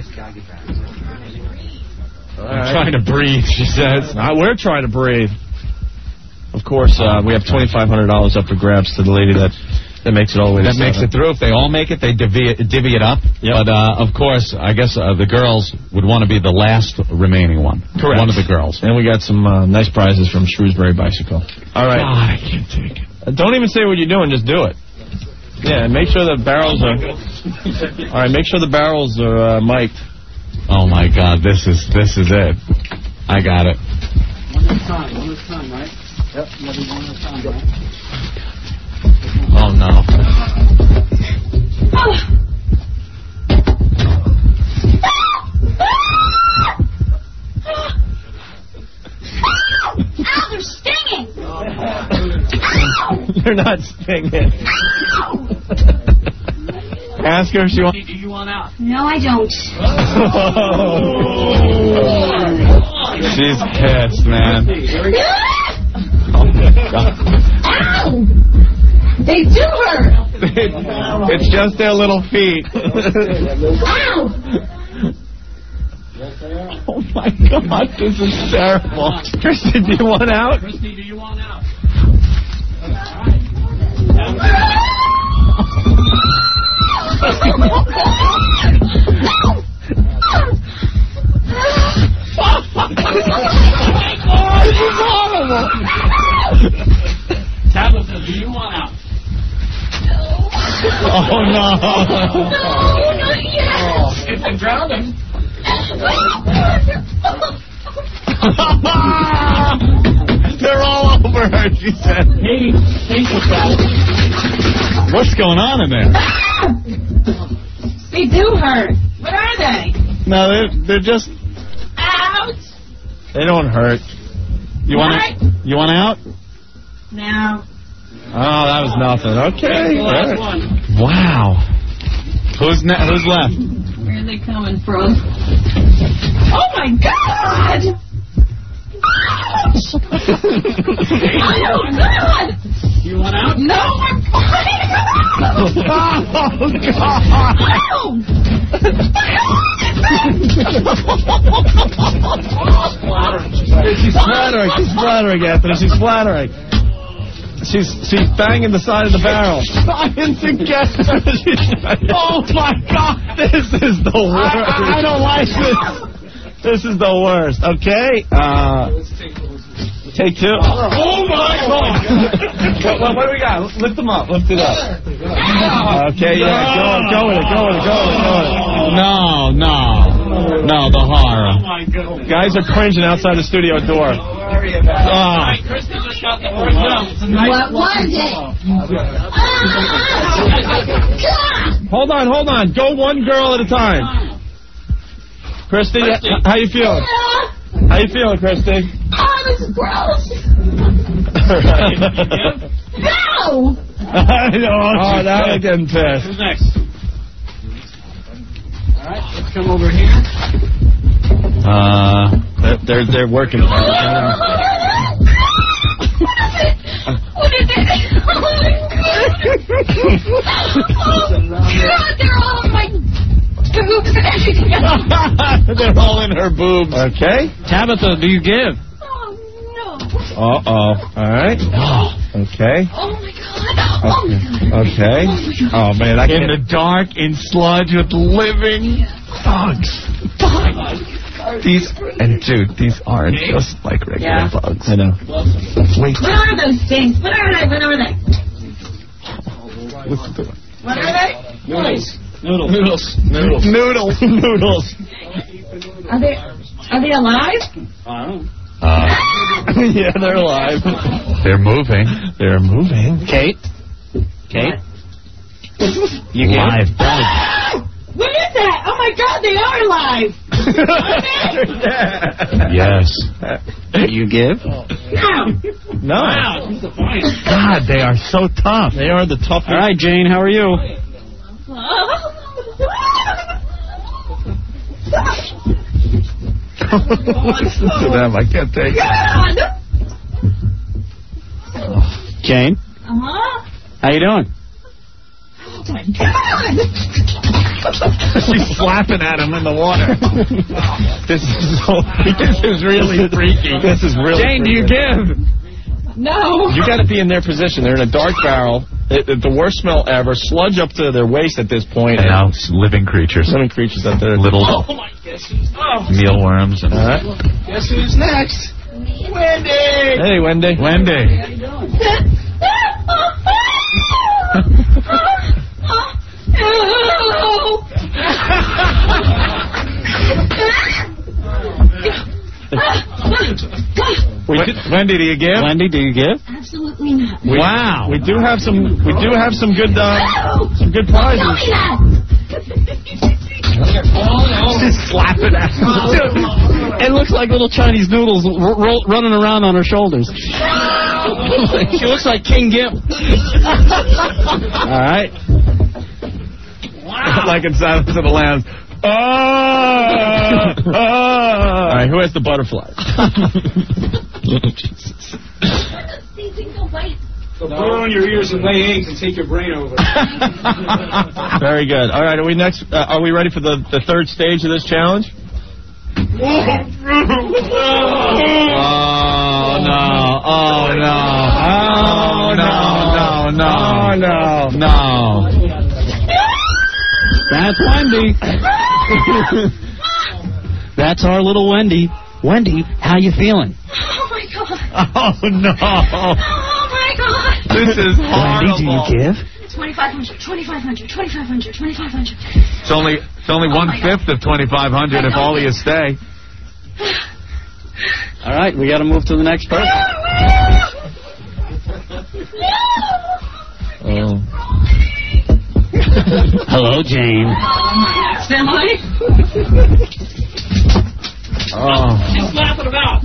I'm trying to breathe, she says. Uh, we're trying to breathe. Of course, uh, we have twenty-five hundred dollars up for grabs to the lady that... That makes it all the way to That makes seven. it through. If they all make it, they divvy it, divvy it up. Yep. But, uh, of course, I guess uh, the girls would want to be the last remaining one. Correct. One of the girls. And we got some uh, nice prizes from Shrewsbury Bicycle. All right. God, I can't take it. Uh, don't even say what you're doing. Just do it. Yeah, and make sure the barrels are... All right, make sure the barrels are uh, mic'd. Oh, my God. This is this is it. I got it. One at a time. One at a time, right? Yep. One at a time, right? Oh, no. Ow, they're stinging! They're not stinging. Ask her if she wants... Do you want out? No, I don't. She's pissed, man. Oh, my God. Ow! They do hurt. It's just their little feet. Ow! Oh, my God. This is terrible. Christy, do you want out? Christy, do you want out? Do you want out? Oh, no. No, not yet. If they drown him. They're all over her, she said. Hey, hey, What's going on in there? They do hurt. What are they? No, they're, they're just... Out. They don't hurt. You want What? You want out? No. Oh, that was nothing. Okay. The last All right. one. Wow. Who's ne- Who's left? Where are they coming from? Oh my God! Oh God! You want out? No, I'm fine. Oh, God. She's flattering. She's flattering, Anthony. She's flattering. She's she's banging the side of the barrel. Trying to get her. Oh, my God. This is the worst. I, I don't like this. This is the worst. Okay. Uh, take two. Oh, my God. what, what do we got? Lift them up. Lift it up. Okay, yeah. Go, go with it. Go with it. Go with it. Go with it. No, no. No, the horror. Guys are cringing outside the studio door. Oh. Kristen just got the first one. It's a nice What was it? Hold on, hold on. Go one girl at a time. Christy, Christy. h- how you feeling? How you feeling, Christy? Oh, this is gross. No! Oh, now they're getting pissed. Who's next? All right, let's come over here. Uh, They're they're, they're working. What is it? Oh, my God. Oh, God, they're all in my boobs and everything else. They're all in her boobs. Okay. Tabitha, do you give? Oh, no. Uh-oh. All right. Okay. Oh, my God. Oh, my God. Okay. Oh, man. I in can't. the dark, in sludge with living bugs. Bugs. These, and dude, these aren't just like regular Yeah. bugs. I know. Wait. What are those things? What are they? What are they? Listen to it. What are they? Noodles. Noodles. Noodles. Noodles. Noodles. Noodles. Are they? Are they alive? I don't know. Uh, Yeah, they're alive. they're moving. They're moving. Kate? Kate? You Live give? bugs. What is that? Oh my God, they are alive! Yes. You give? No! No. Wow, he's defiant. God, they are so tough. They are the toughest. All right, Jane, how are you? Listen to them. I can't take it. Jane, Uh-huh. how you doing? Oh my God! She's slapping at him in the water. This is so. This is really freaky. This is really. Jane, do you give? No! You got to be in their position. They're in a dark barrel. It, it, the worst smell ever. Sludge up to their waist at this point. And now it's living creatures. Living creatures out there. Little Oh my goodness. Oh. mealworms. And All right. Guess who's next? Wendy! Hey, Wendy. Wendy. We do, Wendy, do you give? Wendy, do you give? Absolutely not. We, Wow. We do have some. We do have some good. Uh, some good prizes. Tell me that. She's slapping at him. It looks like little Chinese noodles r- ro- running around on her shoulders. She looks like King Gimp. All right. Wow. Like in Silence of the Lambs. Oh, oh. All right, who has the butterfly? Jesus. These things are white. So put on your ears and lay eggs and take your brain over. Very good. All right, are we next? Uh, are we ready for the, the third stage of this challenge? Oh, no. Oh, no. Oh, no. No, no. no. No. That's Wendy. That's our little Wendy. Wendy, how you feeling? Oh, my God. Oh, no. Oh, my God. This is horrible. Wendy, do you give? twenty-five hundred, twenty-five hundred, twenty-five hundred, twenty-five hundred. It's only it's only Oh, one fifth of twenty-five hundred if all of you stay. All right, we got to move to the next person. Oh. Hello, Jane. Family? Oh. She's laughing about.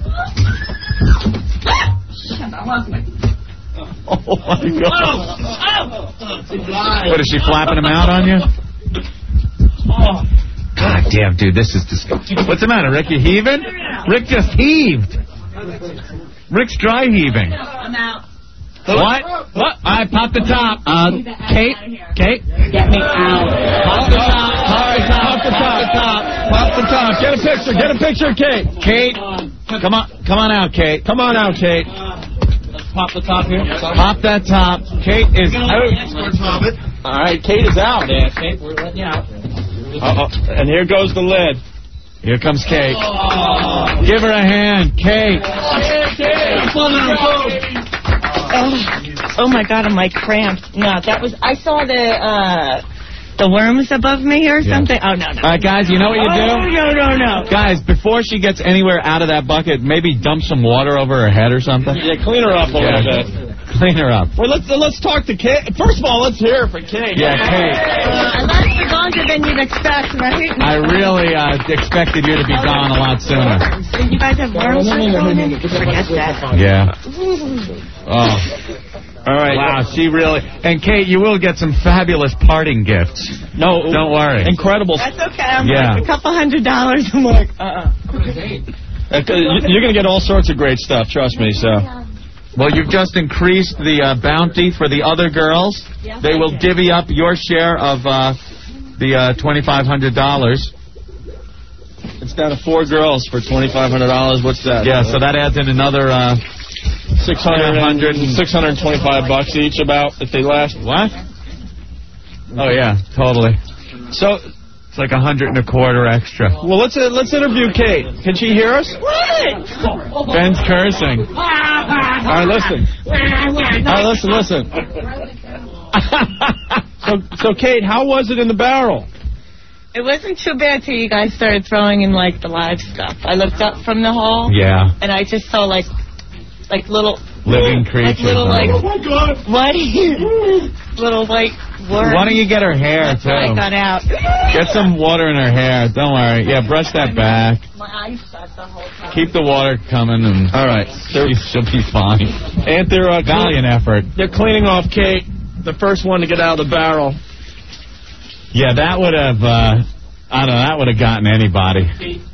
Shit, I lost my... Oh, my God. Oh! What, is she flapping him out on you? Oh. God damn, dude, this is disgusting. What's the matter, Rick? You heaving? Rick just heaved. Rick's dry heaving. I'm out. What? What? All right, pop the top. Uh, Kate? Kate? Get me out. Pop the top. All right, pop the top. Pop the top. Get a picture. Get a picture of Kate. Kate, come on. Come on out, Kate. Come on out, Kate. Let's pop the top here. Pop that top. Kate is out. All right, Kate is out. Yeah, Kate, we're letting you out. Uh-oh. And here goes the lid. Here comes Kate. Oh. Give her a hand, Kate. Oh, oh my God, am I cramped? No, that was, I saw the, uh, the worms above me or Yeah. something. Oh, no, no. All right, guys, you know what you do? Oh, no, no, no. Guys, before she gets anywhere out of that bucket, maybe dump some water over her head or something. Yeah, clean her up a Yeah. little bit. Clean her up. Well, let's uh, let's talk to Kate. First of all, let's hear it for Kate. Yeah, Kate. Uh, I lasted longer than you'd expect, right? I really uh, expected you to be gone a lot sooner. So you guys have worms or something? Forget that. Yeah. Oh. All right. Wow, she really... And, Kate, you will get some fabulous parting gifts. No. Don't worry. Incredible. That's okay. I'm Yeah. like a couple hundred dollars. I'm like, uh-uh. Uh, You're going to get all sorts of great stuff, trust me, so... Well, you've just increased the uh, bounty for the other girls. Yes, They I will did. divvy up your share of uh, the uh, twenty-five hundred dollars. It's down to four girls for twenty-five hundred dollars. What's that? Yeah, so that adds in another... Uh, six hundred six hundred twenty-five bucks each, about, if they last. What? Oh, yeah, totally. So... It's like a hundred and a quarter extra. Well, let's uh, let's interview Kate. Can she hear us? What? Ben's cursing. All right, listen. All right, listen, listen. so, so, Kate, how was it in the barrel? It wasn't too bad till you guys started throwing in, like, the live stuff. I looked up from the hole. Yeah. And I just saw, like, like little... Living Like creatures. little, like... Oh, my God. What? Little white worms. Why don't you get her hair, That's what I too? got out. Get some water in her hair. Don't worry. Yeah, brush that back. My eyes shut the whole time. Keep the water coming, and All right. she, she'll be fine. And they're, uh, Valiant effort. they're cleaning off Kate, the first one to get out of the barrel. Yeah, that would have, uh, I don't know, that would have gotten anybody.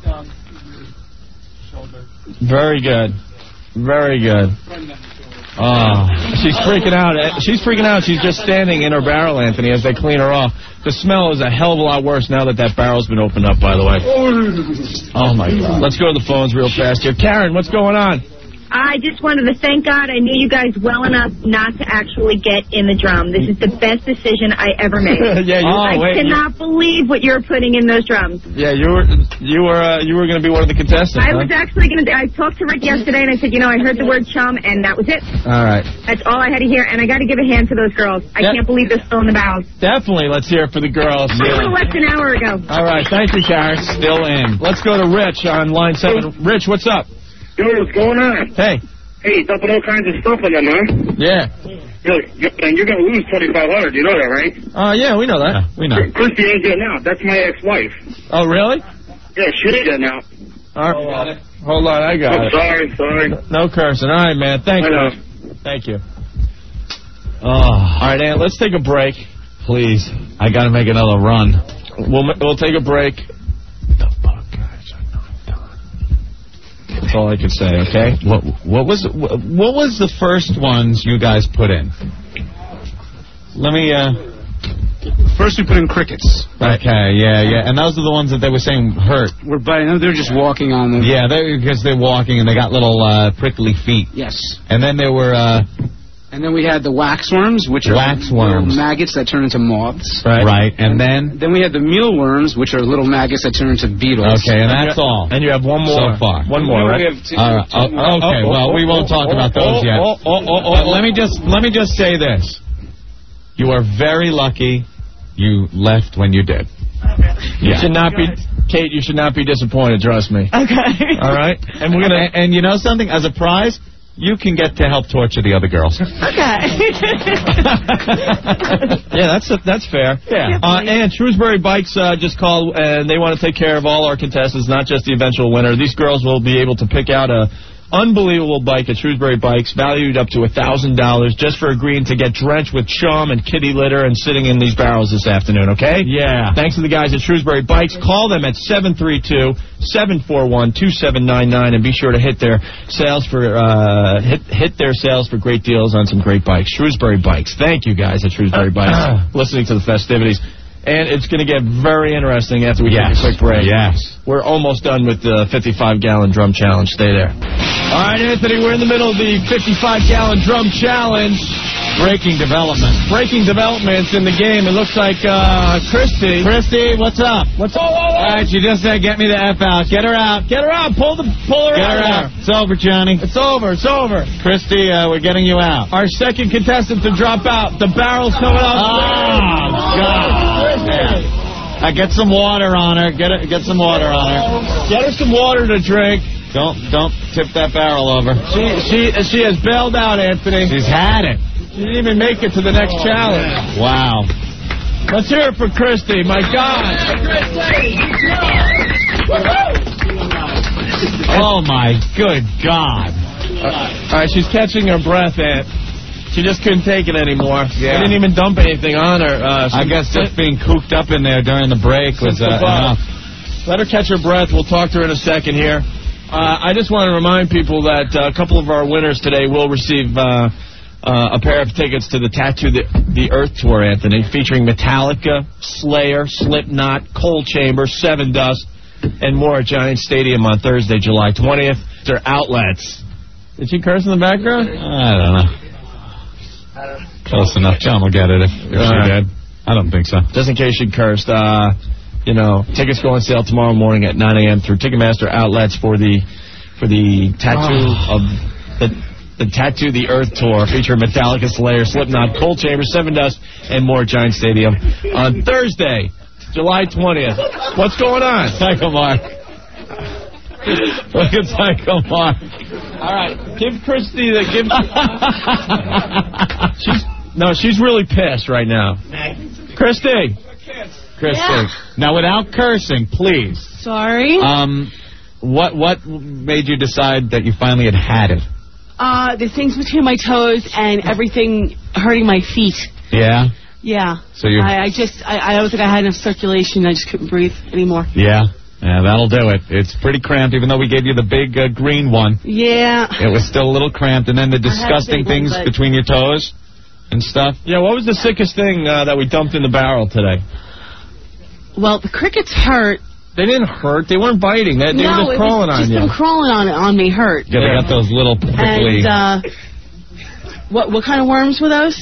Very good. Very good. Oh. She's freaking out. She's freaking out. She's just standing in her barrel, Anthony, as they clean her off. The smell is a hell of a lot worse now that that barrel's been opened up, by the way. Oh, my God. Let's go to the phones real fast here. Karen, what's going on? I just wanted to thank God I knew you guys well enough not to actually get in the drum. This is the best decision I ever made. Yeah, you- I Oh, wait, cannot believe what you're putting in those drums. Yeah, you were you were uh, you were going to be one of the contestants. I huh? was actually going to. I talked to Rick yesterday and I said, you know, I heard the word chum and that was it. All right. That's all I had to hear. And I got to give a hand to those girls. I Yep. can't believe they're still in the barrels. Definitely. Let's hear it for the girls. I would have left an hour ago. All right. Thank you, Karen. Still in. Let's go to Rich on line seven. Rich, what's up? Yo, what's going on? Hey. Hey, dumping all kinds of stuff on them, huh? Yeah. You're, you're, and you're going to lose twenty-five hundred dollars. You know that, right? Uh, yeah, we know that. Yeah, we know. Christy ain't getting out. That's my ex-wife. Oh, really? Yeah, she ain't getting out. All right. Hold on, I got I'm it. sorry, sorry. No cursing. All right, man. Thank I you. know. Thank you. Oh, All right, Aunt, let's take a break. please. I got to make another run. We'll we'll take a break. That's all I can say, okay? What what was what, what was the first ones you guys put in? Let me uh First we put in crickets. Okay, yeah, yeah. And those are the ones that they were saying hurt. We're biting them. They're just walking on them. Yeah, they because they're walking and they got little uh, prickly feet. Yes. And then there were uh And then we had the waxworms, which are Wax little worms. maggots that turn into moths. Right. Right, and then? Then we had the mealworms, which are little maggots that turn into beetles. Okay, and that's all. And you have one more. So far. One more, right? We have two, All right. two Oh, more. okay, well, we won't talk about those yet. Oh, oh, oh, oh, But oh. let me just let me just say this: you are very lucky you left when you did. You Yeah. should not be, Kate. You should not be disappointed. Trust me. Okay. All right. And we're gonna. And, and you know something? As a prize, you can get to help torture the other girls. Okay. Yeah, that's that's fair. Yeah. Uh, and Shrewsbury Bikes uh, just called, and they want to take care of all our contestants, not just the eventual winner. These girls will be able to pick out a unbelievable bike at Shrewsbury Bikes, valued up to one thousand dollars, just for agreeing to get drenched with chum and kitty litter and sitting in these barrels this afternoon, okay? Yeah. Thanks to the guys at Shrewsbury Bikes. Call them at seven three two, seven four one, two seven nine nine and be sure to hit their sales for uh, hit hit their sales for great deals on some great bikes. Shrewsbury Bikes. Thank you guys at Shrewsbury Bikes listening to the festivities. And it's going to get very interesting after we Yes. take a quick break. Yes. We're almost done with the fifty-five gallon drum challenge. Stay there. All right, Anthony, we're in the middle of the fifty-five gallon drum challenge. Breaking development. Breaking developments in the game. It looks like uh, Christy. Christy, what's up? What's up? All right, she just said, get me the F out. Get her out. Get her out. Pull the pull her Get out. her out. It's over, Johnny. It's over. It's over. Christy, uh, we're getting you out. Our second contestant to drop out. The barrel's coming up. Oh, God. Yeah. Uh, get some water on her. Get her, get some water on her. Get her some water to drink. Don't don't tip that barrel over. She she she has bailed out, Anthony. She's had it. She didn't even make it to the next challenge. Wow. Let's hear it for Christy. My God. Oh, my good God. All right, she's catching her breath, Aunt. She just couldn't take it anymore. Yeah. I didn't even dump anything on her. Uh, I guess just being cooped up in there during the break was uh, enough. Let her catch her breath. We'll talk to her in a second here. Uh, I just want to remind people that uh, a couple of our winners today will receive uh, uh, a pair of tickets to the Tattoo the, the Earth Tour, Anthony, featuring Metallica, Slayer, Slipknot, Cold Chamber, Seven Dust, and more at Giant Stadium on Thursday, July twentieth. They're outlets. Did she curse in the background? I don't know. Close enough. John will get it if, if she right. did. I don't think so. Just in case she cursed, uh, you know, tickets go on sale tomorrow morning at nine a.m. through Ticketmaster outlets for the for the tattoo Oh. of the the Tattoo the Earth Tour, featuring Metallica, Slayer, Slipknot, Cold Chamber, Seven Dust, and more at Giant Stadium on Thursday, July twentieth. What's going on? Psycho Mark. Look at Psycho Mark. All right, give Christy the give. she's no, she's really pissed right now. Christy. Christy. Yeah. Now, without cursing, please. Sorry. Um, what what made you decide that you finally had had it? Uh, the things between my toes and everything hurting my feet. Yeah. Yeah. So you. I, I just, I, I don't think I had enough circulation. I just couldn't breathe anymore. Yeah. Yeah, that'll do it. It's pretty cramped, even though we gave you the big uh, green one. Yeah. It was still a little cramped, and then the I had a disgusting big one, things but- between your toes and stuff. Yeah, what was the sickest thing uh, that we dumped in the barrel today? Well, the crickets hurt. They didn't hurt. They weren't biting. They, they no, were just it crawling was on just you. them crawling on on me hurt. Yeah, they got those little prickly. And uh, what what kind of worms were those?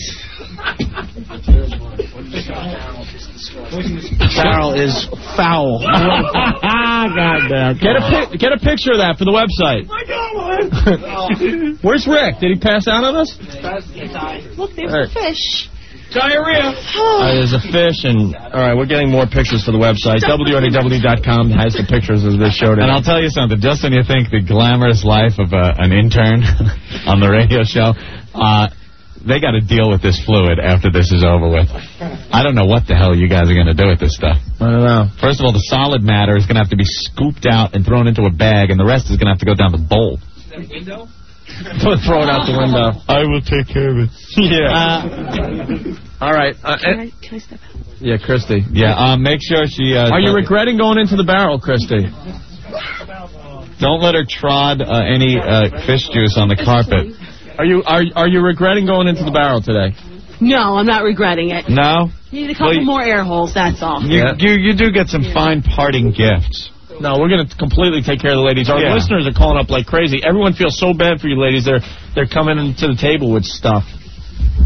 Barrel is foul. Goddamn. Get a pic- get a picture of that for the website. Where's Rick? Did he pass out on us? Look, there's All a right. fish. Diarrhea. Uh, there's a fish, and all right, we're getting more pictures for the website. W R D W dot com has the pictures of this show today. And I'll tell you something, just when you think the glamorous life of uh, an intern on the radio show, uh, they got to deal with this fluid after this is over with. I don't know what the hell you guys are going to do with this stuff. I don't know. First of all, the solid matter is going to have to be scooped out and thrown into a bag, and the rest is going to have to go down the bowl. Don't throw it out the window. I will take care of it. Yeah. Uh, all right. Uh, Can I, can I step out? yeah, Christy. Yeah, um, make sure she... Uh, Are you regretting going into the barrel, Christy? Don't let her trod uh, any uh, fish juice on the carpet. Are you are are you regretting going into the barrel today? No, I'm not regretting it. No. Need a couple Well, you- more air holes. That's all. You, Yeah. you, you do get some fine parting gifts. No, we're going to completely take care of the ladies. Our Yeah. listeners are calling up like crazy. Everyone feels so bad for you ladies. They're they're coming to the table with stuff.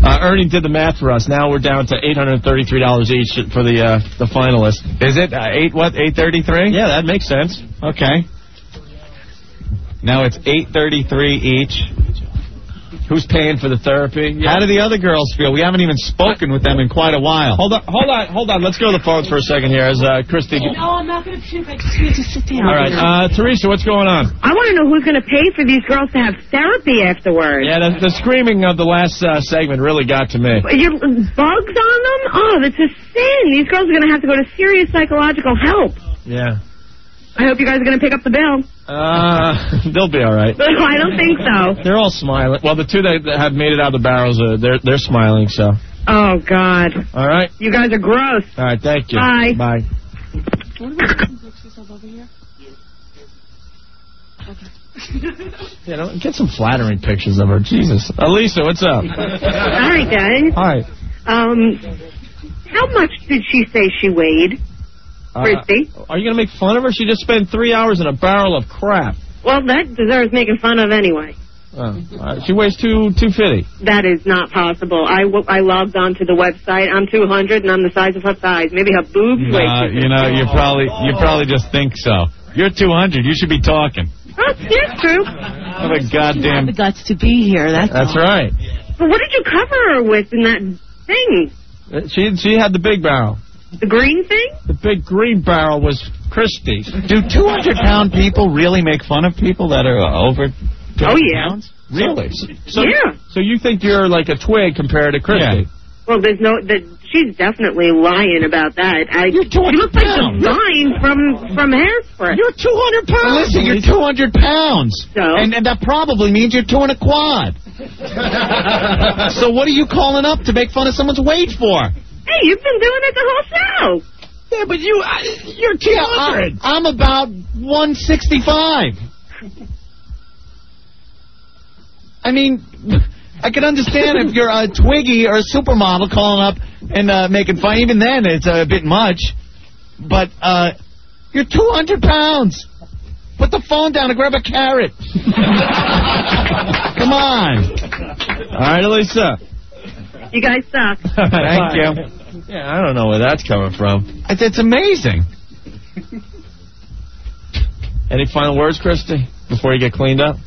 Uh, Ernie did the math for us. Now we're down to eight hundred thirty-three dollars each for the uh, the finalists. Is it uh, eight what? eight thirty-three? Yeah, that makes sense. Okay. Now it's eight thirty-three each. Who's paying for the therapy? Yeah. How do the other girls feel? We haven't even spoken with them in quite a while. Hold on, hold on, hold on. Let's go to the phones for a second here as uh, Christy. No, I'm not going to puke. I just need to sit down. All right, uh, Teresa, what's going on? I want to know who's going to pay for these girls to have therapy afterwards. Yeah, the, the screaming of the last uh, segment really got to me. You, bugs on them? Oh, that's a sin. These girls are going to have to go to serious psychological help. Yeah. I hope you guys are going to pick up the bill. Uh, they'll be all right. I don't think so. They're all smiling. Well, the two that have made it out of the barrels, uh, they're they're smiling. So. Oh God. All right. You guys are gross. All right. Thank you. Bye. Bye. What about taking pictures of over here? Okay. Yeah, don't, get some flattering pictures of her. Jesus. Elisa, what's up? Hi, guys. Hi. Um, how much did she say she weighed? Christy? Uh, are you going to make fun of her? She just spent three hours in a barrel of crap. Well, that deserves making fun of anyway. Oh, uh, she weighs two two fifty. That is not possible. I, w I logged onto the website. I'm two hundred, and I'm the size of her thighs. Maybe her boobs weigh Uh, two fifty. you know, you probably you probably just think so. You're two hundred. You should be talking. Oh, that's true. What a goddamn... The guts to be here. That's That's all. right. But what did you cover her with in that thing? Uh, She she had the big barrel. The green thing? The big green barrel was Christie's. Do two hundred pound people really make fun of people that are uh, over two hundred Oh, yeah. pounds? Really? So, Yeah. So you think you're like a twig compared to Christie? Yeah. Well, there's no... That she's definitely lying about that. I, You're two hundred she looks like the pounds. vine from, from Hairspray. You're two hundred pounds. Listen, you're two hundred pounds. So? And, and that probably means you're two and a quad. So what are you calling up to make fun of someone's weight for? Hey, you've been doing it the whole show. Yeah, but you, uh, you're two hundred. Yeah, I'm about one sixty-five. I mean, I can understand if you're a Twiggy or a supermodel calling up and uh, making fun. Even then, it's a bit much. But uh, you're two hundred pounds. Put the phone down and grab a carrot. Come on. All right, Elisa. You guys suck. Thank you. Yeah, I don't know where that's coming from. It's, it's amazing. Any final words, Christy, before you get cleaned up?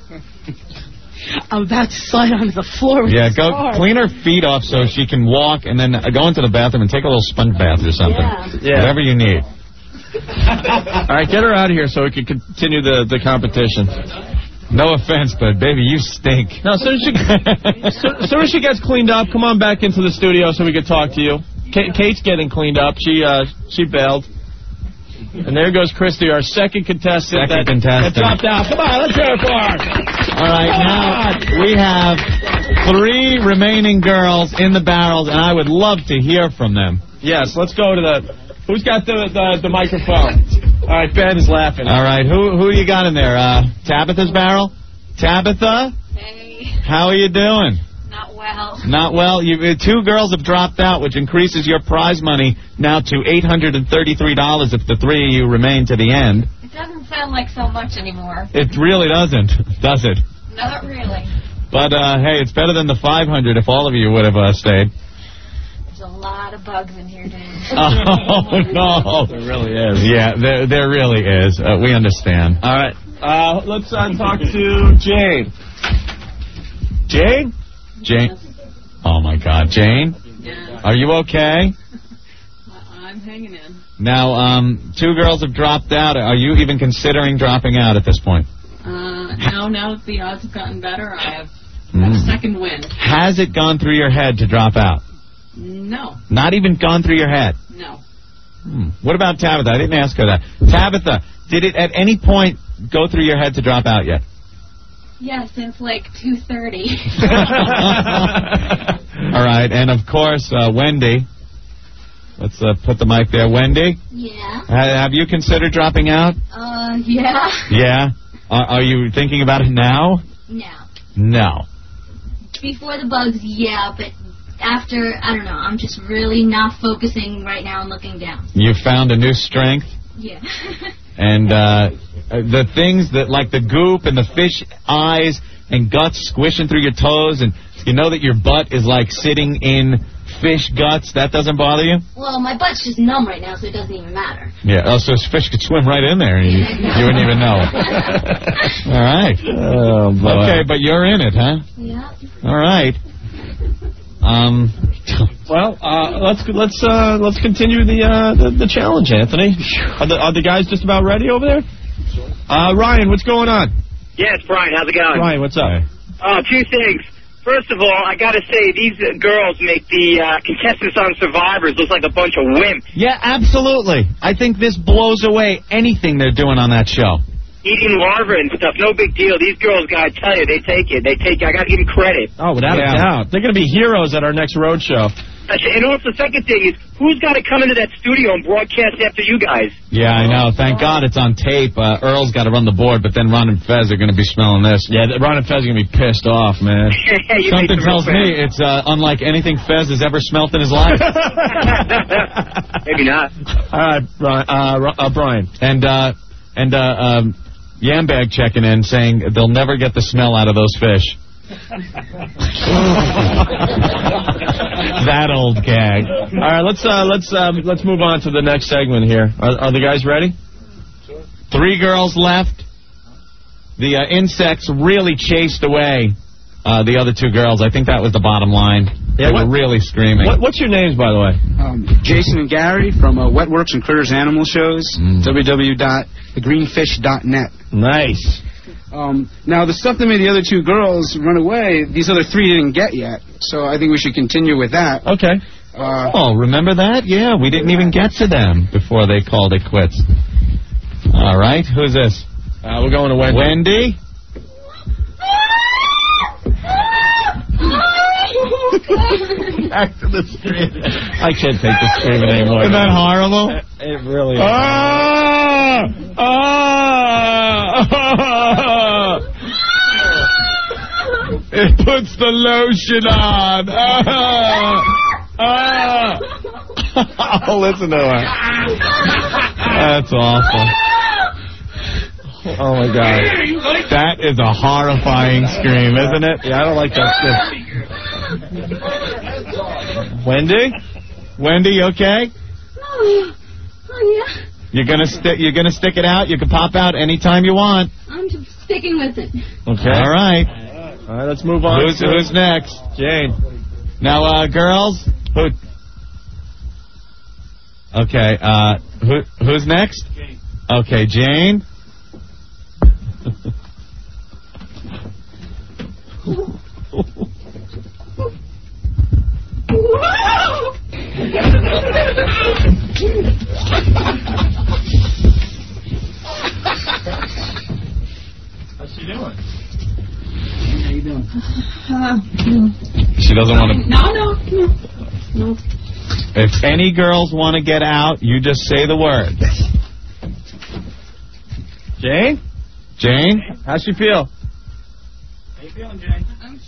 I'm about to slide onto the floor with Yeah, this go car. clean her feet off so she can walk, and then uh, go into the bathroom and take a little sponge bath or something. Yeah. Whatever you need. All right, get her out of here so we can continue the, the competition. No offense, but baby, you stink. No, as soon as she, so, as soon as she gets cleaned up, come on back into the studio so we can talk to you. Kate, Kate's getting cleaned up. She uh, she bailed. And there goes Christy, our second contestant. Second that, contestant. That dropped out. Come on, let's hear it for her. All right, now we have three remaining girls in the barrels, and I would love to hear from them. Yes, let's go to the... Who's got the, the, the microphone? All right, Ben is laughing. All right, who who you got in there? Uh, Tabitha's barrel? Tabitha? Hey, How are you doing? not well. Not well. You, uh, two girls have dropped out, which increases your prize money now to eight hundred thirty-three dollars if the three of you remain to the end. It doesn't sound like so much anymore. It really doesn't, does it? Not really. But, uh, hey, it's better than the five hundred if all of you would have uh, stayed. There's a lot of bugs in here, dude. Oh, no. There really is. Yeah, there, there really is. Uh, we understand. All right. Uh, let's uh, talk to Jane. Jane? Jane? Oh, my God. Jane? Yeah. Are you okay? I'm hanging in. Now, um, two girls have dropped out. Are you even considering dropping out at this point? Uh, now, now that the odds have gotten better, I have Mm. a second win. Has it gone through your head to drop out? No, Not even gone through your head? no. Hmm. What about Tabitha? I didn't ask her that. Tabitha, did it at any point go through your head to drop out yet? Yeah, since like two thirty. All right, and of course, uh, Wendy. Let's uh, put the mic there. Wendy, Yeah. ha- have you considered dropping out? Uh, yeah. Yeah. Are, are you thinking about it now? No. No. Before the bugs, yeah, but after, I don't know, I'm just really not focusing right now and looking down. You found a new strength, Yeah. and uh, the things that, like the goop and the fish eyes and guts squishing through your toes, and you know that your butt is like sitting in fish guts? That doesn't bother you? Well, my butt's just numb right now, so it doesn't even matter. Yeah, oh, so fish could swim right in there, and you, you wouldn't even know it. All right. Oh, boy. Okay, but you're in it, huh? Yeah. All right. Um. Well, uh, let's let's uh, let's continue the, uh, the the challenge, Anthony. Are the are the guys just about ready over there? Uh, Ryan, what's going on? Yeah, it's Brian. How's it going? Ryan, what's up? Uh, two things. First of all, I got to say, these uh, girls make the uh, contestants on Survivors look like a bunch of wimps. Yeah, absolutely. I think this blows away anything they're doing on that show. Eating larvae and stuff, no big deal. These girls, I tell you, they take it. They take it. I got to give them credit. Oh, without Yeah. a doubt. They're going to be heroes at our next road show. And also, the second thing is, who's got to come into that studio and broadcast after you guys? Yeah, I know. Thank God it's on tape. Uh, Earl's got to run the board, but then Ron and Fez are going to be smelling this. Yeah, Ron and Fez are going to be pissed off, man. You Something make some tells real me it's uh, unlike anything Fez has ever smelt in his life. Maybe not. All right, Brian. Uh, uh, Brian. And, uh, and uh, um, Yambag checking in saying they'll never get the smell out of those fish. That old gag. All right, let's uh, let's um, let's move on to the next segment here. Are, are the guys ready? Three girls left. The uh, insects really chased away uh, the other two girls. I think that was the bottom line. Yeah, they what, were really screaming. What, what's your names, by the way? Um, Jason and Gary from uh, Wetworks and Critters Animal Shows. Mm. w w w dot the greenfish dot net. Nice. Um, now, the stuff that made the other two girls run away, these other three didn't get yet. So I think we should continue with that. Okay. Uh, oh, remember that? Yeah, we didn't even get to them before they called it quits. All right, who's this? Uh, we're going to Wendy. Wendy? Back to the screen. I can't take the screaming anymore. Isn't that horrible? It really is. Ah! Ah! It puts the lotion on. Ah! Ah! Oh, listen to her. That's awful. Oh, my God. That is a horrifying scream, isn't it? Yeah, I don't like that scream. Wendy? Wendy, you okay? Oh, oh yeah. You're gonna stick. You're gonna stick it out. You can pop out anytime you want. I'm just sticking with it. Okay. All right. All right. Let's move on. Who's, to who's next? Jane. Now, uh, girls. Who? Okay. Uh, who? Who's next? Jane. Okay, Jane. How's she doing? How you doing? Uh, She doesn't want to. no, no, no, no. If any girls want to get out, you just say the word. Jane? Jane? How's she feel? How you feeling, Jane?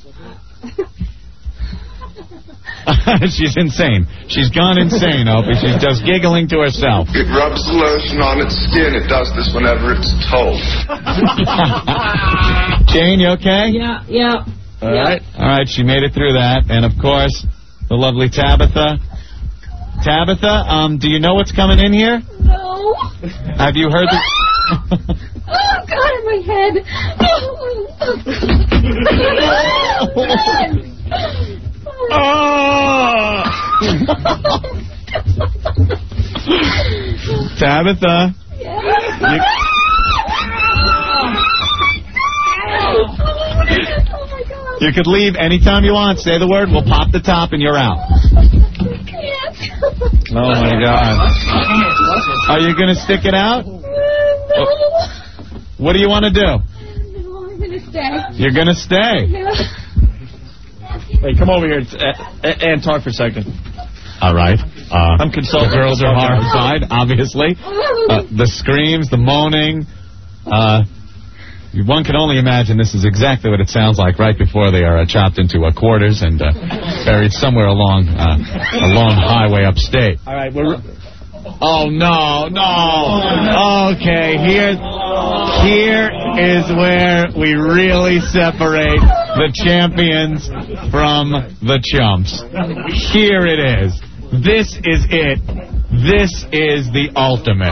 She's insane. She's gone insane, Opie. She's just giggling to herself. It rubs the lotion on its skin. It does this whenever it's told. Jane, you okay? Yeah, yeah. All right. All right, she made it through that. And, of course, the lovely Tabitha. Tabitha, um, do you know what's coming in here? No. Have you heard the... Oh, God, in my head. Oh! Tabitha. Yeah. You... You could leave anytime you want. Say the word. We'll pop the top and you're out. Oh, my God. Are you going to stick it out? No. What do you want to do? No, I'm going to stay. You're going to stay. Yeah. Hey, come over here and, and talk for a second. All right. Uh, I'm consulting. The girls are horrified, obviously. Uh, the screams, the moaning. Uh, one can only imagine this is exactly what it sounds like right before they are uh, chopped into uh, quarters and uh, buried somewhere along uh, a long highway upstate. All right, we're... Oh, no, no. Okay, here, here is where we really separate the champions from the chumps. Here it is. This is it. This is the ultimate.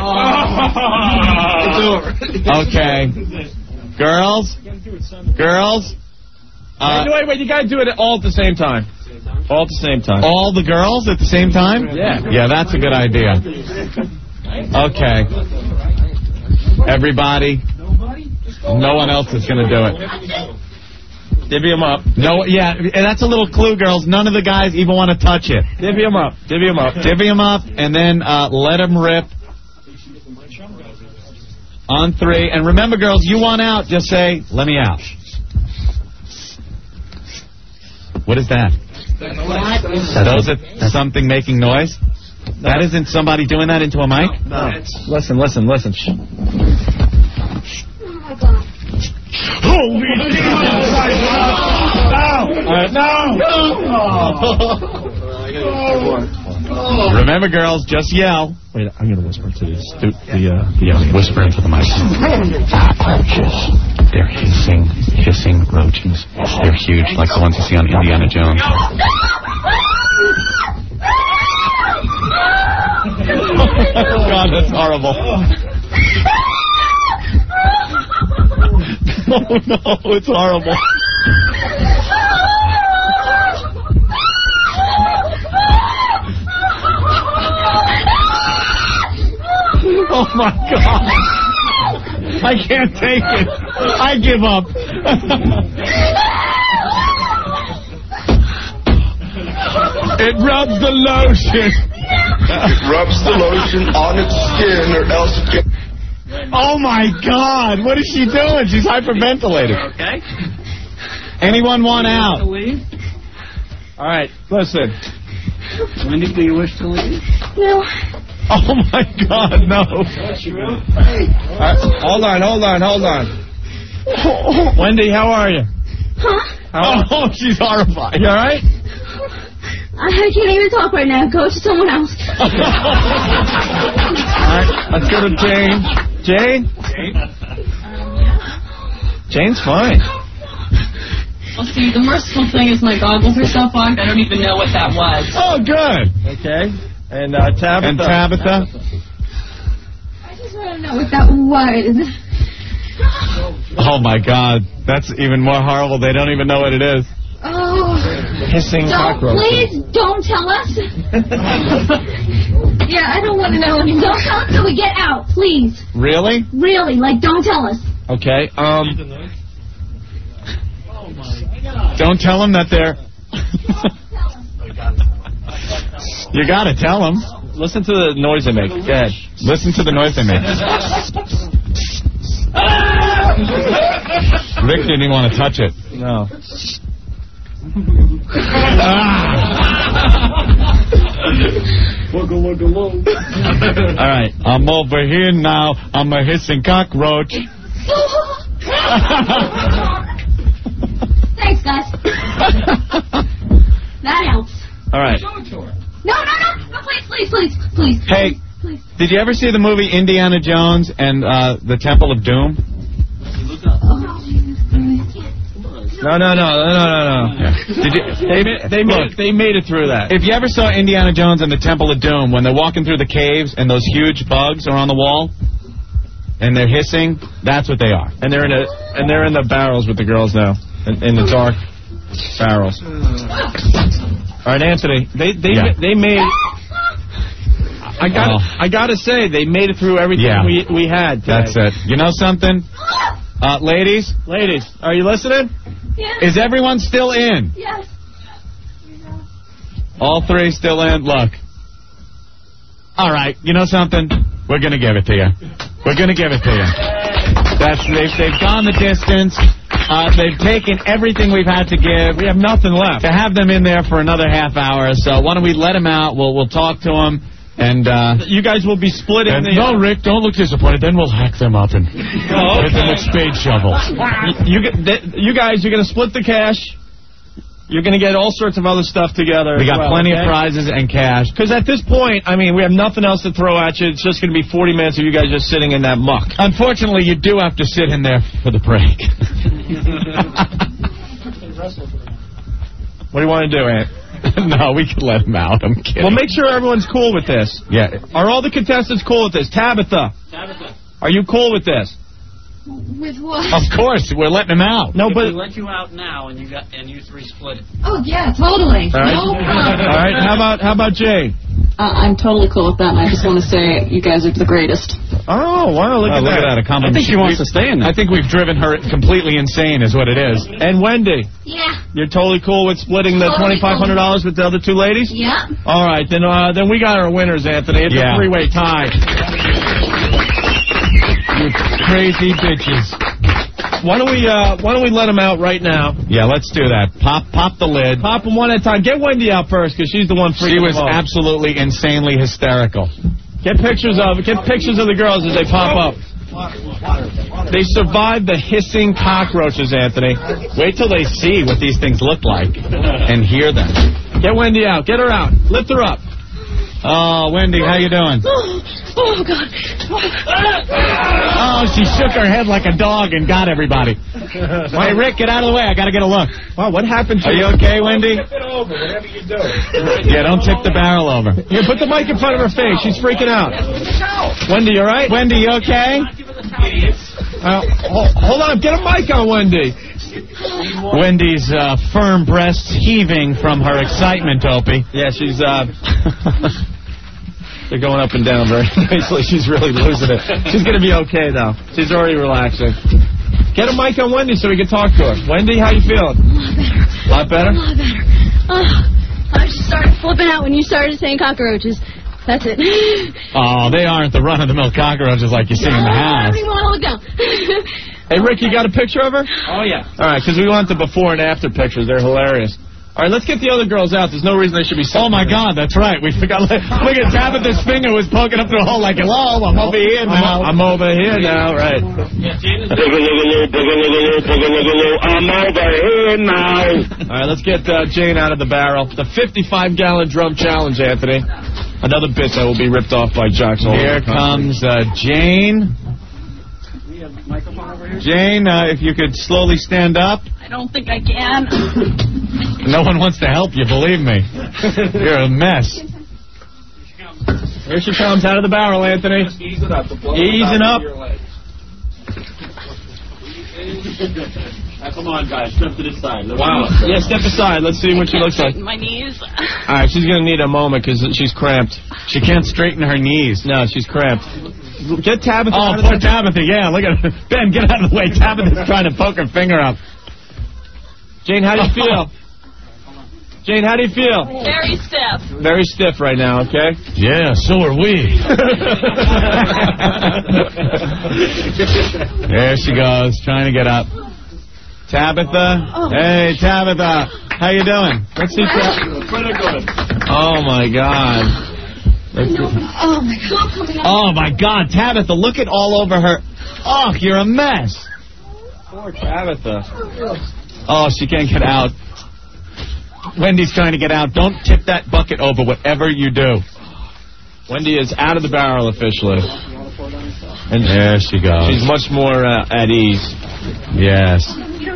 Okay. Girls? Girls? Uh, wait, wait, wait, you gotta do it all at the same time. All at the same time. All the girls at the same time? Yeah. Yeah, that's a good idea. Okay. Everybody. No one else is going to do it. Divvy them up. No, yeah, and that's a little clue, girls. None of the guys even want to touch it. Divvy them up. Divvy them up. Divvy them up, and then uh, let them rip. On three. And remember, girls, you want out, just say, let me out. What is that? Those are something making noise? No. That isn't somebody doing that into a mic? No. Listen, listen, listen. Oh, my God. Holy no! No! Remember, girls, just yell. Wait, I'm going to whisper to the, stu the, uh, the yeah, whisper into the mic. Roaches. They're hissing, hissing roaches. They're huge, like the ones you see on Indiana Jones. God, that's horrible. Oh, no, it's horrible. Oh, my God. I can't take it. I give up. It rubs the lotion. It rubs the lotion on its skin or else it gets... Oh, my God. What is she doing? She's hyperventilating. Okay. Anyone want out? All right, listen. Wendy, do you wish to leave? No. Oh, my God, no. Right, hold on, hold on, hold on. Wendy, how are you? Huh? How oh, she's horrified. You all right? I can't even talk right now. Go to someone else. All right, let's go to Jane. Jane? Jane's fine. Well, see, the merciful thing is my goggles are so fogged, I don't even know what that was. Oh, good. Okay. And uh, Tabitha. And Tabitha? I just want to know what that was. Oh, my God. That's even more horrible. They don't even know what it is. Oh. Hissing Don't, cockroaches. please, don't tell us. Yeah, I don't want to know. Don't tell us till we get out, please. Really? Really, like, don't tell us. Okay, um... Don't tell them that they're... You gotta tell them. Listen to the noise they make. Go ahead. Listen to the noise they make. Rick didn't even want to touch it. No. Wugga, wugga, wugga. All right. I'm over here now. I'm a hissing cockroach. Thanks, guys. That helps. All right. No, no, no, no, please, please, please, please. Hey, please. Did you ever see the movie Indiana Jones and uh, the Temple of Doom? No, no, no, no, no, no. Yeah. Did you, they, they, made, they made it through that. If you ever saw Indiana Jones and the Temple of Doom, when they're walking through the caves and those huge bugs are on the wall and they're hissing, that's what they are. And they're in a, and they're in the barrels with the girls now, in, in the dark barrels. All right, Anthony. They they yeah. they made. I got oh. I got to say they made it through everything yeah. we we had today. That's it. You know something, uh, ladies. Ladies, are you listening? Yes. Is everyone still in? Yes. All three still in. Look. All right. You know something? We're gonna give it to you. We're gonna give it to you. That's they've they've gone the distance. Uh, they've taken everything we've had to give. We have nothing left. To have them in there for another half hour. So why don't we let them out? We'll we'll talk to them. And uh, you guys will be split in the... No, Rick, don't look disappointed. Then we'll hack them up and oh, okay. hit them with spade shovels. You, you, you guys, you're going to split the cash. You're going to get all sorts of other stuff together. We got well, plenty okay? of prizes and cash. Because at this point, I mean, we have nothing else to throw at you. It's just going to be forty minutes of you guys just sitting in that muck. Unfortunately, you do have to sit in there for the break. What do you want to do, Ant? No, we can let him out. I'm kidding. Well, make sure everyone's cool with this. Yeah. Are all the contestants cool with this? Tabitha. Tabitha. Are you cool with this? With what? Of course, we're letting him out. No, if but we let you out now and you got and you three split it. Oh, yeah, totally. All right. No problem. All right. How about how about Jay? Uh, I'm totally cool with that, and I just want to say you guys are the greatest. Oh, wow, look Oh, at look that. at that. A compliment. I think she wants to stay in there. I think we've driven her completely insane is what it is. And Wendy, Yeah. you're totally cool with splitting the Totally twenty-five hundred dollars with the other two ladies? Yeah. All right, then uh, then we got our winners, Anthony. It's Yeah. a three-way tie. You crazy bitches. Why don't we uh, why don't we let them out right now? Yeah, let's do that. Pop pop the lid. Pop them one at a time. Get Wendy out first because she's the one freaking She was them out. absolutely insanely hysterical. Get pictures of get pictures of the girls as they pop up. They survived the hissing cockroaches, Anthony. Wait till they see what these things look like and hear them. Get Wendy out. Get her out. Lift her up. Oh, Wendy, how you doing? Oh, oh, God. Oh, she shook her head like a dog and got everybody. Hey, Rick, get out of the way. I got to get a look. Wow, what happened to Are you okay, Wendy? Tip it over, whatever you do. Yeah, don't tip the barrel over. Here, put the mic in front of her face. She's freaking out. Wendy, you all right? Wendy, you okay? Uh, hold, hold on. Get a mic on Wendy. Wendy's uh, firm breasts heaving from her excitement, Opie. Yeah, she's, uh... they're going up and down very nicely. She's really losing it. She's going to be okay, though. She's already relaxing. Get a mic on Wendy so we can talk to her. Wendy, how you feeling? A lot better. A lot better? A lot better. Oh, I just started flipping out when you started saying cockroaches. That's it. Oh, they aren't the run-of-the-mill cockroaches like you see in the I house. don't even want to look down. Hey, Rick, you got a picture of her? Oh yeah. All right, because we want the before and after pictures. They're hilarious. All right, let's get the other girls out. There's no reason they should be... Oh, my God, that's right. We forgot. Look at Tabitha's finger was poking up through a hole like, hello, I'm over here now. I'm over here now, right. I'm over here now. All right, let's get uh, Jane out of the barrel. The fifty-five gallon drum challenge, Anthony. Another bit that will be ripped off by jocks all Here over the country. comes uh, Jane. Jane, uh, if you could slowly stand up. I don't think I can. No one wants to help you, believe me. You're a mess. Here she comes out of the barrel, Anthony. Ease it up. Easing up. Now, come on, guys. Step to this side. Let's Wow. Yeah, step aside. Let's see what she looks like. My knees. All right, she's going to need a moment because she's cramped. She can't straighten her knees. No, she's cramped. Get Tabitha Oh, out of poor there. Tabitha. Yeah, look at her. Ben, get out of the way. Tabitha's trying to poke her finger up. Jane, how do you feel? Jane, how do you feel? Very stiff. Very stiff right now, okay? Yeah, so are we. There she goes, trying to get up. Tabitha? Oh. Hey, Tabitha. How you doing? Let's see. Pretty good. Oh, my God. Oh, my God. Oh, my God, Tabitha, look at all over her. Oh, you're a mess. Poor Tabitha. Oh, she can't get out. Wendy's trying to get out. Don't tip that bucket over, whatever you do. Wendy is out of the barrel officially. And there she goes. She's much more uh, at ease. Yes.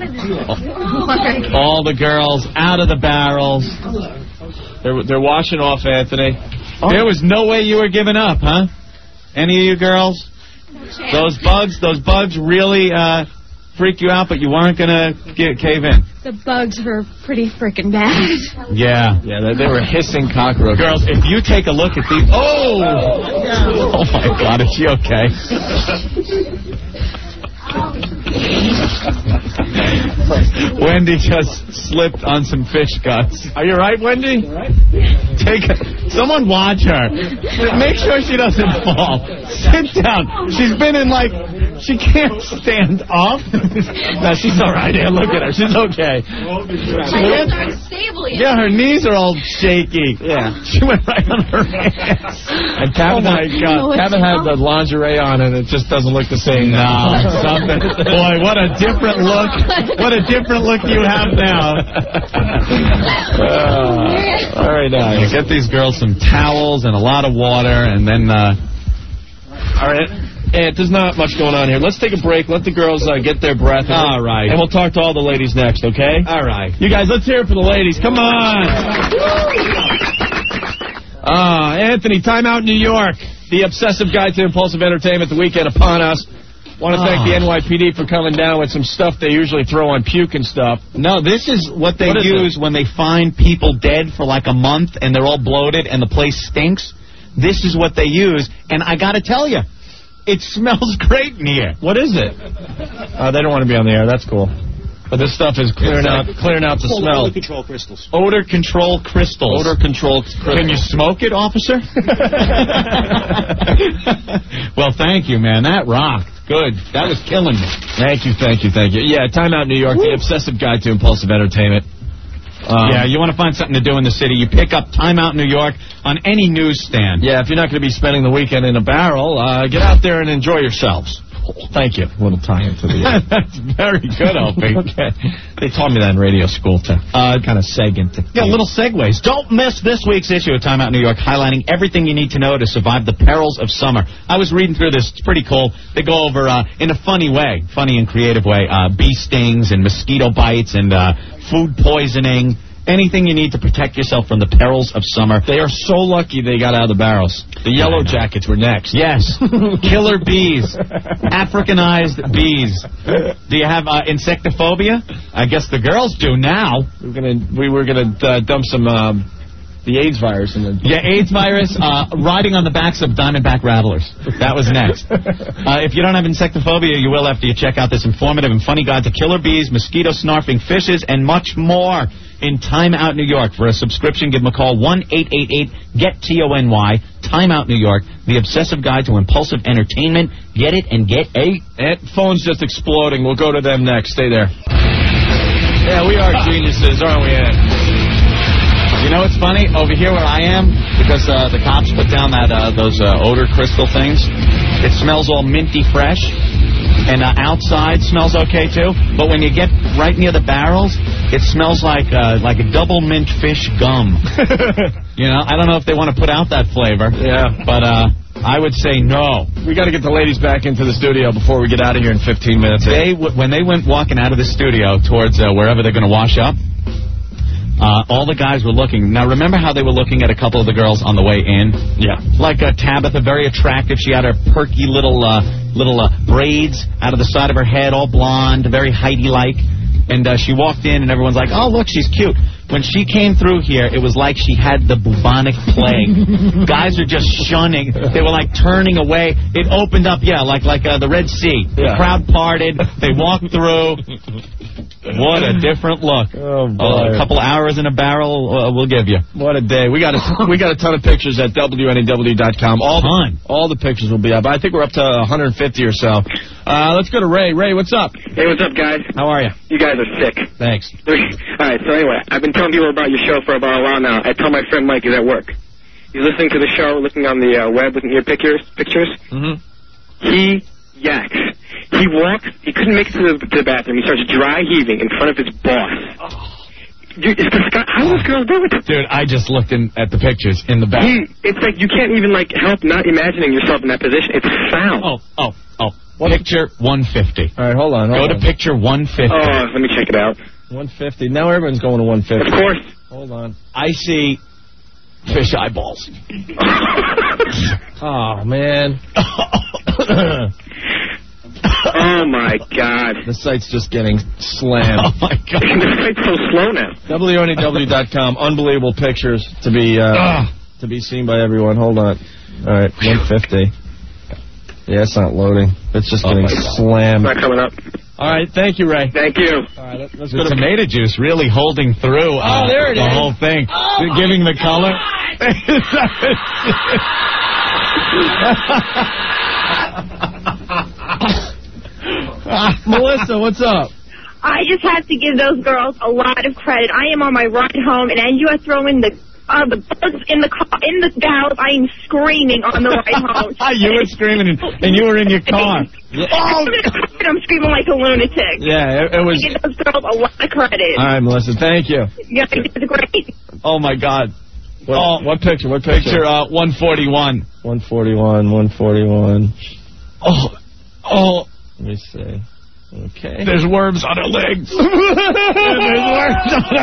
All the girls out of the barrels. They're, they're washing off, Anthony. There was no way you were giving up, huh? Any of you girls? Those bugs, those bugs really uh, freak you out, but you weren't going to cave in. The bugs were pretty freaking bad. Yeah. Yeah, they, they were hissing cockroaches. Girls, if you take a look at these... Oh! Oh, my God, is she okay? Wendy just slipped on some fish guts. Are you right, Wendy? Take a, someone watch her. Make sure she doesn't fall. Sit down. She's been in like She can't stand up. No, she's all right. Yeah, look at her. She's okay. I not stable yet. Yeah, her knees are all shaky. Yeah. She went right on her ass. And Kevin, oh my God. Kevin had the lingerie on, and it just doesn't look the same now. No, something. Boy, what a different look. What a different look you have now. Uh, all right, now. You get these girls some towels and a lot of water, and then... Uh, all right. And there's not much going on here. Let's take a break. Let the girls uh, get their breath. And all right. And we'll talk to all the ladies next, okay? All right. You guys, let's hear it for the ladies. Come on. Uh, Anthony, Time Out New York. The obsessive guide to impulsive entertainment, the weekend upon us. Want to thank the N Y P D for coming down with some stuff they usually throw on puke and stuff. No, this is what they What is use when they find people dead for like a month and they're all bloated and the place stinks. This is what they use, and I got to tell you, it smells great in here. What is it? Uh, they don't want to be on the air. That's cool. But this stuff is clearing out, clearing out the smell. Odor control crystals. Odor control crystals. Odor control crystals. Can you smoke it, officer? Well, thank you, man. That rocked. Good. That was killing me. Thank you, thank you, thank you. Yeah, Time Out New York, Woo. The obsessive guide to impulsive entertainment. Um, yeah, you want to find something to do in the city, you pick up Time Out New York on any newsstand. Yeah, if you're not going to be spending the weekend in a barrel, uh, get out there and enjoy yourselves. Thank you. A little tie into the... Uh, That's very good, Opie. Okay. They taught me that in radio school to uh, kind of seg into... Yeah, little segues. Don't miss this week's issue of Time Out New York, highlighting everything you need to know to survive the perils of summer. I was reading through this. It's pretty cool. They go over, uh, in a funny way, funny and creative way, uh, bee stings and mosquito bites and uh, food poisoning. Anything you need to protect yourself from the perils of summer. They are so lucky they got out of the barrels. The yellow jackets were next. Yes. Killer bees. Africanized bees. Do you have uh, insectophobia? I guess the girls do now. We were gonna we were gonna uh, dump some um, the AIDS virus in the yeah AIDS virus uh, riding on the backs of Diamondback rattlers. That was next. Uh, if you don't have insectophobia, you will after you check out this informative and funny guide to killer bees, mosquito snarfing fishes, and much more. In Time Out New York. For a subscription, give them a call, one eight eight eight get T O N Y, Time Out New York, the obsessive guide to impulsive entertainment. Get it and get eight. And phone's just exploding. We'll go to them next. Stay there. Yeah, we are geniuses, aren't we, Ed? You know what's funny? Over here where I am, because uh, the cops put down that uh, those uh, odor crystal things, it smells all minty fresh. And uh, outside smells okay, too. But when you get right near the barrels, it smells like uh, like a double mint fish gum. You know, I don't know if they want to put out that flavor. Yeah. But uh, I would say no. We got to get the ladies back into the studio before we get out of here in fifteen minutes. They w- When they went walking out of the studio towards uh, wherever they're going to wash up, Uh, all the guys were looking. Now, remember how they were looking at a couple of the girls on the way in? Yeah. Like uh, Tabitha, very attractive. She had her perky little uh, little uh, braids out of the side of her head, all blonde, very Heidi-like. And uh, she walked in, and everyone's like, oh, look, she's cute. When she came through here, it was like she had the bubonic plague. Guys are just shunning. They were, like, turning away. It opened up, yeah, like like uh, the Red Sea. The Yeah. crowd parted. They walked through. What a different look. Oh, boy. Uh, a couple hours in a barrel, uh, we'll give you. What a day. We got a, we got a ton of pictures at W N E W dot com. All Ton. the, all the pictures will be up. I think we're up to one hundred fifty or so. Uh, let's go to Ray. Ray, what's up? Hey, what's up, guys? How are you? You guys are sick. Thanks. All right, so anyway, I've been telling people about your show for about a while now. I tell my friend Mike he's at work. He's listening to the show, looking on the uh, web, looking at your pictures. Pictures. Mm-hmm. He yaks. He walks. He couldn't make it to the, to the bathroom. He starts dry heaving in front of his boss. Dude, it's disgusting. How does this girl do it? Dude, I just looked in at the pictures in the back. He, it's like you can't even like help not imagining yourself in that position. It's foul. Oh, oh, oh. Picture one fifty. All right, hold on. Hold Go on. to picture one fifty. Oh, let me check it out. one fifty. Now everyone's going to one fifty. Of course. Hold on. I see fish eyeballs. Oh, man. Oh, my God. The site's just getting slammed. Oh, my God. The site's so slow now. W N E W dot com. Unbelievable pictures to be uh, to be seen by everyone. Hold on. All right, one fifty. Yeah, it's not loading. It's just getting oh slammed. It's not coming up. All right, thank you, Ray. Thank you. All right, let's, let's The go to tomato juice really holding through uh, Oh, there it the is. whole thing. Oh, Giving the color. Melissa, what's up? I just have to give those girls a lot of credit. I am on my ride home, and as you are throwing the uh, the bugs in the car, in the barrels, I am screaming on the ride home. You were screaming, and, and you were in your car. Oh, I'm screaming like a lunatic. Yeah, it, it was. I give those girls a lot of credit. All right, Melissa, thank you. You guys did great. Oh, my God. What, oh, what picture? What picture? Picture uh, one forty-one. one forty-one, one forty-one. Oh, oh. Let me see. Okay. There's worms on her legs. There's worms on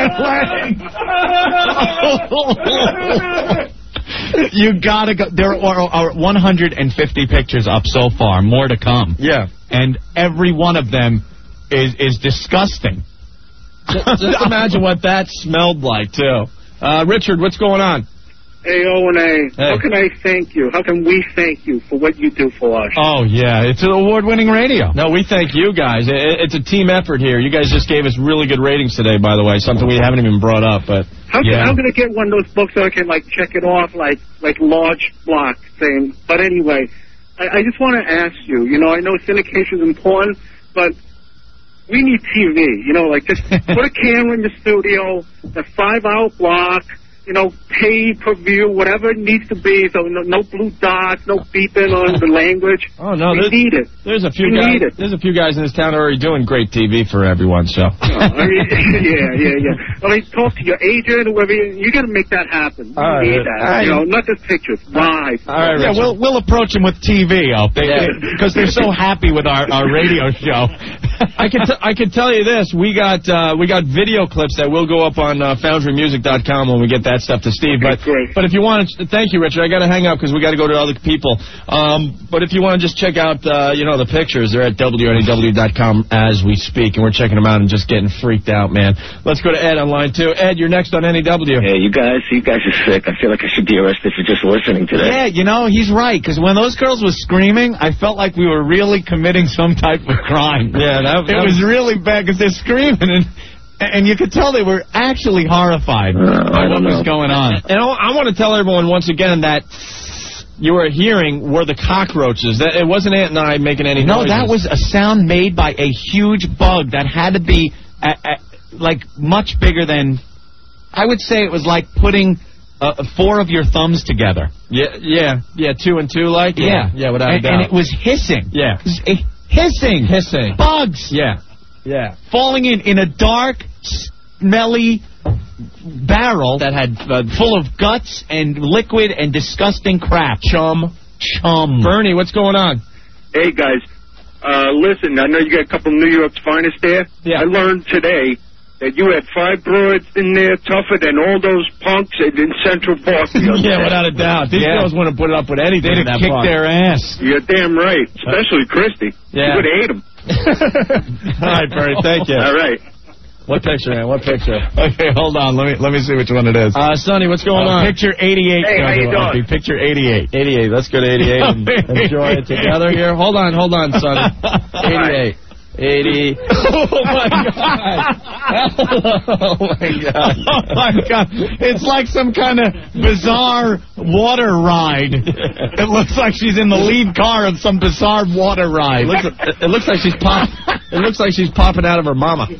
her legs. You gotta go. There are, are one hundred fifty pictures up so far. More to come. Yeah. And every one of them is is disgusting. Just, just imagine what that smelled like, too. Uh, Richard, what's going on? Hey, O and A, Hey. how can I thank you? How can we thank you for what you do for us? Oh, yeah. It's an award-winning radio. No, we thank you guys. It, it's a team effort here. You guys just gave us really good ratings today, by the way, something we haven't even brought up. But How can, yeah. how can I get one of those books so I can, like, check it off, like, like large block thing? But anyway, I, I just want to ask you, you know, I know syndication is important, but we need T V, you know, like just put a camera in the studio, a five-hour block, you know, pay per view, whatever it needs to be, so no, no blue dots, no beeping on the language. Oh, no, we there's, need it. There's a few we guys. need it. There's a few guys in this town already doing great T V for everyone. So. Oh, I mean, yeah, yeah, yeah. I mean, talk to your agent, whoever. You, you got to make that happen. We All right, need that. all right. You know, not just pictures. Live. All right, Yeah, Richard. we'll we'll approach them with T V, oh, because they're so happy with our, our radio show. I can t- I can tell you this: we got uh, we got video clips that will go up on uh, foundry music dot com when we get that stuff to Steve. But great. but if you want to, thank you, Richard. I got to hang out because we got to go to other people. Um, but if you want to just check out uh, you know the pictures, they're at W N E W dot com as we speak, and we're checking them out and just getting freaked out, man. Let's go to Ed on line two. Ed, you're next on N E W. Hey, you guys, you guys are sick. I feel like I should be arrested for just listening to that. Yeah, you know, he's right, because when those girls were screaming, I felt like we were really committing some type of crime. Yeah, that, It that was really bad, because they're screaming, and and you could tell they were actually horrified Uh, by I what don't was know. going on. And I want to tell everyone once again that you were hearing were the cockroaches. That it wasn't Ant and I making any No, noises. that was a sound made by a huge bug that had to be, uh, uh, like, much bigger than, I would say it was like putting uh, four of your thumbs together. Yeah, yeah, yeah, two and two, like? Yeah. Yeah, without and, a doubt. and it was hissing. Yeah. It was, uh, hissing. Hissing. Bugs. Yeah, yeah. Falling in, in a dark, smelly barrel that had uh, full of guts and liquid and disgusting crap. Chum. Chum. Bernie, what's going on? Hey, guys. Uh, listen, I know you got a couple of New York's finest there. Yeah. I learned today that you had five broads in there tougher than all those punks in Central Park. the other Yeah, day. without a doubt. These Yeah. girls wouldn't put it up with anything They'd in that have kicked park. their ass. You're damn right, especially Christy. Yeah. You would have ate him. All right, Bernie, thank you. All right. What picture, man? What picture? Okay, hold on. Let me let me see which one it is. Uh, Sonny, what's going Uh, on? Picture eighty-eight. Hey, how you Opie. doing? Picture eighty-eight. eighty-eight. Let's go to eighty-eight and enjoy it together here. Hold on, hold on, Sonny. eighty-eight. eighty. Oh, my God. Oh, my God. Oh, my God. It's like some kind of bizarre water ride. It looks like she's in the lead car of some bizarre water ride. It looks, it looks like she's pop. It looks like she's popping out of her mama.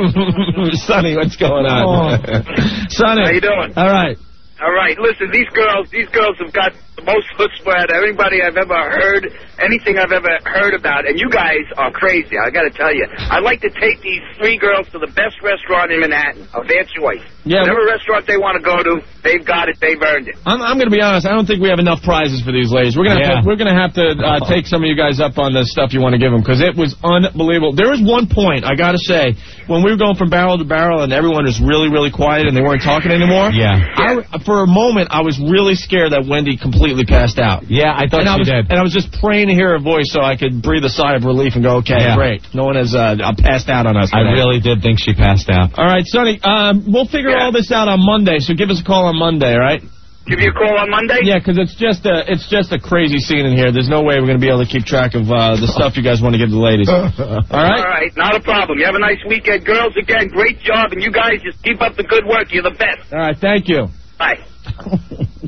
Sonny, what's going on? Sonny. How you doing? All right. All right, listen, these girls, these girls have got the most chutzpah out of anybody I've ever heard, anything I've ever heard about, and you guys are crazy, I gotta tell you. I'd like to take these three girls to the best restaurant in Manhattan, of their choice. Yeah, Whatever restaurant they want to go to, they've got it, they've earned it. I'm, I'm going to be honest. I don't think we have enough prizes for these ladies. We're going to Yeah. we're going to have to uh, take some of you guys up on the stuff you want to give them because it was unbelievable. There was one point I got to say when we were going from barrel to barrel and everyone was really really quiet and they weren't talking anymore. Yeah. I, for a moment I was really scared that Wendy completely passed out. Yeah, I thought and I she was, did. And I was just praying to hear her voice so I could breathe a sigh of relief and go, okay, Yeah. great. No one has uh, passed out on us. I today. really did think she passed out. All right, Sonny. Um, we'll figure Yeah. all this out on Monday. So give us a call on Monday. All right. Give you a call on Monday? Yeah, because it's just a it's just a crazy scene in here. There's no way we're going to be able to keep track of uh, the stuff you guys want to give the ladies. All right? All right, not a problem. You have a nice weekend. Girls, again, great job, and you guys just keep up the good work. You're the best. All right, thank you. Bye.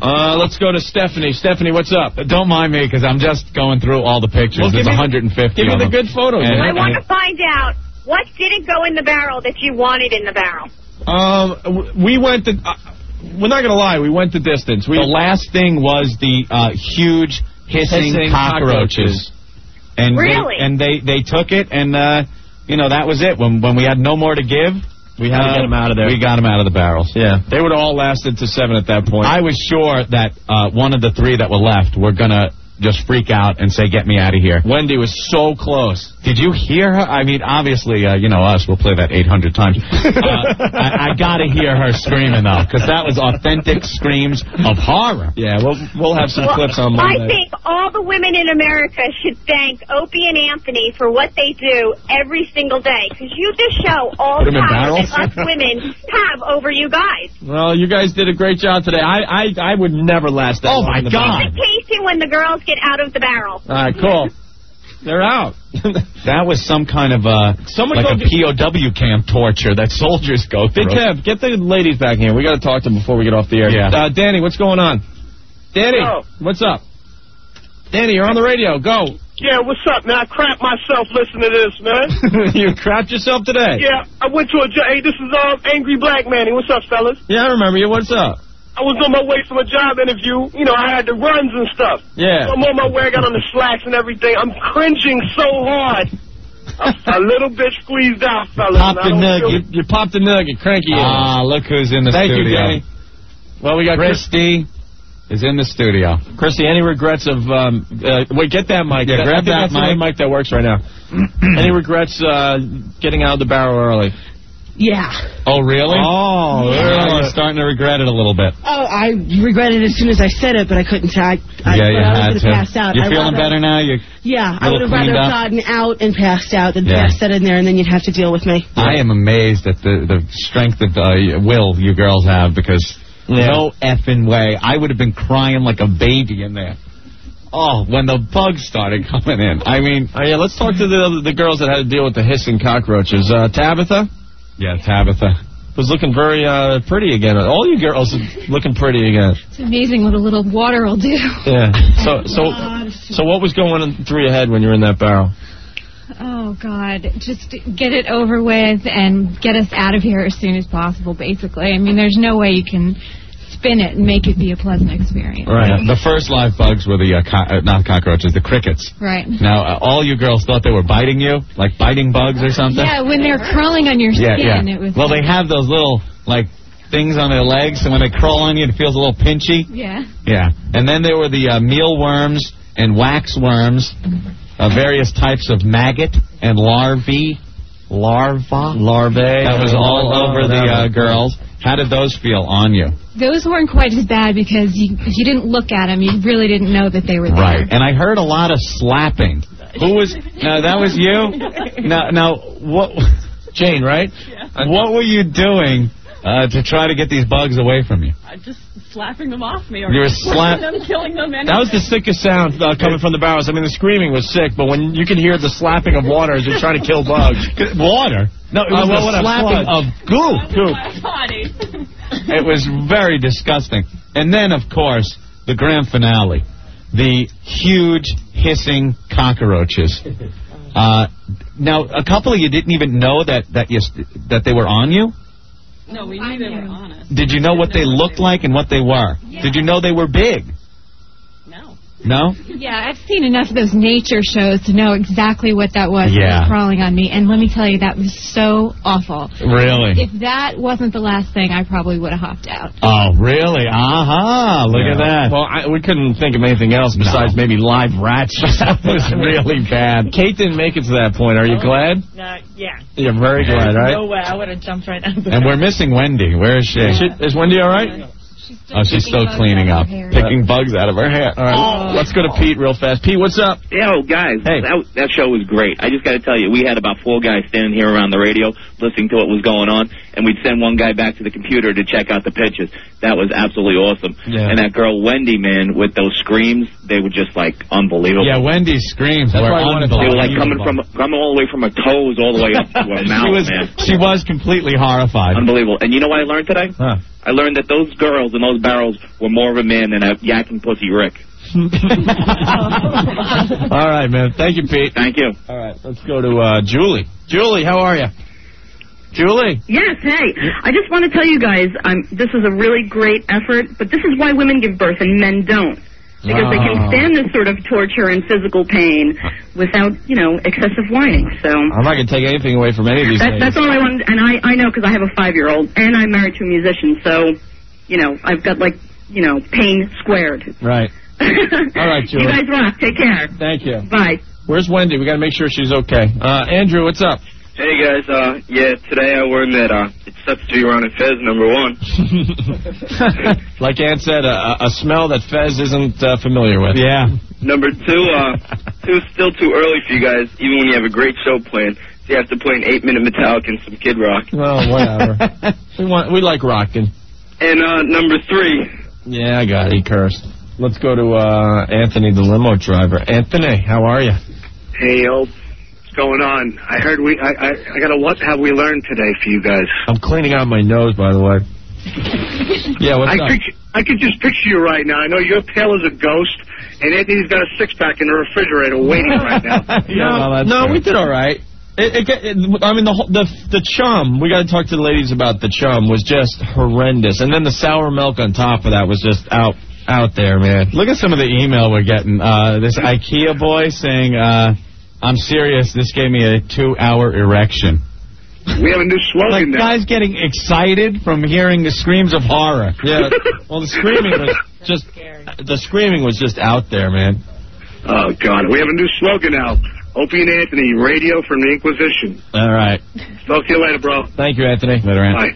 Uh, let's go to Stephanie. Stephanie, what's up? Don't mind me, because I'm just going through all the pictures. Well, There's give me, one hundred fifty Give me of the them. good photos. And, I and, want to find out, what didn't go in the barrel that you wanted in the barrel? Um, w- we went the... Uh, we're not going to lie. We went the distance. We, the last thing was the uh, huge hissing, Hissing cockroaches. cockroaches. And Really? They, and they, they took it, and, uh, you know, that was it. When when we had no more to give, we had to get them out of there. We got them out of the barrels. Yeah. They would have all lasted to seven at that point. I was sure that uh, one of the three that were left were going to just freak out and say, get me out of here. Wendy was so close. Did you hear her? I mean, obviously, uh, you know us, we'll play that eight hundred times. Uh, I, I got to hear her screaming, though, because that was authentic screams of horror. Yeah, we'll, we'll have some Well, clips on I Monday. think all the women in America should thank Opie and Anthony for what they do every single day, because you just show all Put the 'em in power barrels? that us women have over you guys. Well, you guys did a great job today. I I, I would never last that Oh, long my in the God. Keep it tasting when the girls get out of the barrel. All right, cool. They're out. That was some kind of uh, Someone like go a get- P O W camp torture that soldiers go Big through. Kev, get the ladies back here. We got to talk to them before we get off the air. Yeah. Uh, Danny, what's going on? Danny, Yo. what's up? Danny, you're on the radio. Go. Yeah, what's up, man? I crap myself listening to this, man. You crapped yourself today. Yeah, I went to a job. Hey, this is um, Angry Black Manny. What's up, fellas? Yeah, I remember you. What's up? I was on my way from a job interview. You know, I had the runs and stuff. Yeah. So I'm on my way. I got on the slacks and everything. I'm cringing so hard. A, a little bit squeezed out, fellas. Pop and I the don't nugget. feel- You, you popped the nugget. Cranky. Ah, look who's in the Thank you, studio. Danny. Well, we got Chris. Christy is in the studio. Christy, any regrets of... Um, uh, wait, get that mic. Yeah, That- grab I think that that's the only mic that works right now. Any regrets uh, getting out of the barrel early? Yeah. Oh, really? Oh, Now you're starting to regret it a little bit. Oh, I regretted it as soon as I said it, but I couldn't. I, I, yeah, you I had was to. gonna pass out. You're I feeling rather- better now? You Yeah, I little would have rather cleaned up? gotten out and passed out than Yeah. passed out in there, and then you'd have to deal with me. I am amazed at the, the strength of uh, will you girls have, because Yeah. no effing way. I would have been crying like a baby in there. Oh, when the bugs started coming in. I mean... Oh, yeah, let's talk to the the girls that had to deal with the hissing cockroaches. Uh, Tabitha? Yeah, Tabitha. Was looking very uh, pretty again. All you girls are looking pretty again. It's amazing what a little water will do. Yeah. So, so, so what was going through your head when you were in that barrel? Oh, God. Just get it over with and get us out of here as soon as possible, basically. I mean, there's no way you can spin it and make it be a pleasant experience. Right. The first live bugs were the, uh, co- uh, not cockroaches, the crickets. Right. Now, uh, all you girls thought they were biting you, like biting bugs or something? Yeah, when they're crawling on your Yeah, skin, yeah. it was... Well, they have those little, like, things on their legs, and when they crawl on you, it feels a little pinchy. Yeah. Yeah. And then there were the uh, mealworms and wax worms, uh, various types of maggot and larvae. Larva? Larvae. That was all over the uh, girls. How did those feel on you? Those weren't quite as bad because you, if you didn't look at them, you really didn't know that they were there. Right. And I heard a lot of slapping. Who was... No, that was you? Now, now what... Jane, right? Yeah. What were you doing uh, to try to get these bugs away from you? I'm just slapping them off me. Or You were slap- them, killing them. That was the sickest sound uh, coming from the barrels. I mean, the screaming was sick, but when you could hear the slapping of water as you're trying to kill bugs. Water? No, it was Uh, well, the what a slapping flood. of goop. Goop. body. It was very disgusting. And then, of course, the grand finale. The huge hissing cockroaches. Uh, now, a couple of you didn't even know that, that, you, that they were on you? No, we knew they were on us. Did you know what they looked like and what they were? Did you know they were big? No. No? Yeah, I've seen enough of those nature shows to know exactly what that was that Yeah. was crawling on me. And let me tell you, that was so awful. Really? If that wasn't the last thing, I probably would have hopped out. Oh, really? Aha! Look at that. Well, I, we couldn't think of anything else besides maybe live rats. That was really bad. Kate didn't make it to that point. Are you glad? Uh, yeah. You're very glad, right? No way. I would have jumped right out of the And we're missing Wendy. Where is she? Is Wendy all right? Oh, she's still cleaning up. Picking bugs out of her hair. All right, let's go to Pete real fast. Pete, what's up? Yo, guys, Hey. that, that show was great. I just got to tell you, we had about four guys standing here around the radio listening to what was going on, and we'd send one guy back to the computer to check out the pictures. That was absolutely awesome. Yeah. And that girl, Wendy, man, with those screams, they were just like unbelievable. Yeah, Wendy's screams That's were why I wanted to- unbelievable. They were like coming from coming all the way from her toes all the way up to her mouth, she was man. she was completely horrified. Unbelievable. And you know what I learned today? Huh. I learned that those girls in those barrels were more of a man than a yakking pussy Rick. All right, man. Thank you, Pete. Thank you. All right, let's go to uh, Julie. Julie, how are you? Julie? Yes, hey. I just want to tell you guys, um, this is a really great effort, but this is why women give birth and men don't. Because they can Oh. stand this sort of torture and physical pain without, you know, excessive whining. So I'm not going to take anything away from any of these that, things. that's all I wanted. And I, I know because I have a five-year-old, and I'm married to a musician, so, you know, I've got, like, you know, pain squared. Right. All right, Julie. You guys rock. Take care. Thank you. Bye. Where's Wendy? We got to make sure she's okay. Uh, Andrew, what's up? Hey guys, uh, yeah, today I learned that uh, it sucks to be around a Fez, number one. Like Ann said, a, a smell that Fez isn't uh, familiar with. Yeah. Number two, uh, two still too early for you guys, even when you have a great show planned. So you have to play an eight-minute Metallica and some Kid Rock. Well, whatever. we want, we like rocking. And uh, number three. Yeah, I got it. He cursed. Let's go to uh, Anthony, the limo driver. Anthony, how are you? Hey, yo, what's going on? I heard we. I I, I got a what have we learned today for you guys? I'm cleaning out my nose, by the way. Yeah, what's I up? picture, I could just picture you right now. I know you're pale as a ghost, and Anthony's got a six pack in the refrigerator waiting right now. no, no, we did all right. It, it, it, I mean, the, whole- the the chum. We got to talk to the ladies about the chum. Was just horrendous, and then the sour milk on top of that was just out out there, man. Look at some of the email we're getting. Uh, this IKEA boy saying, uh, "I'm serious. This gave me a two-hour erection." We have a new slogan Like now. guys getting excited from hearing the screams of horror. Yeah. Well, the screaming was just the screaming was just out there, man. Oh God, we have a new slogan now. Opie and Anthony, radio from the Inquisition. All right. Talk to you later, bro. Thank you, Anthony. Later, Bye. Anthony.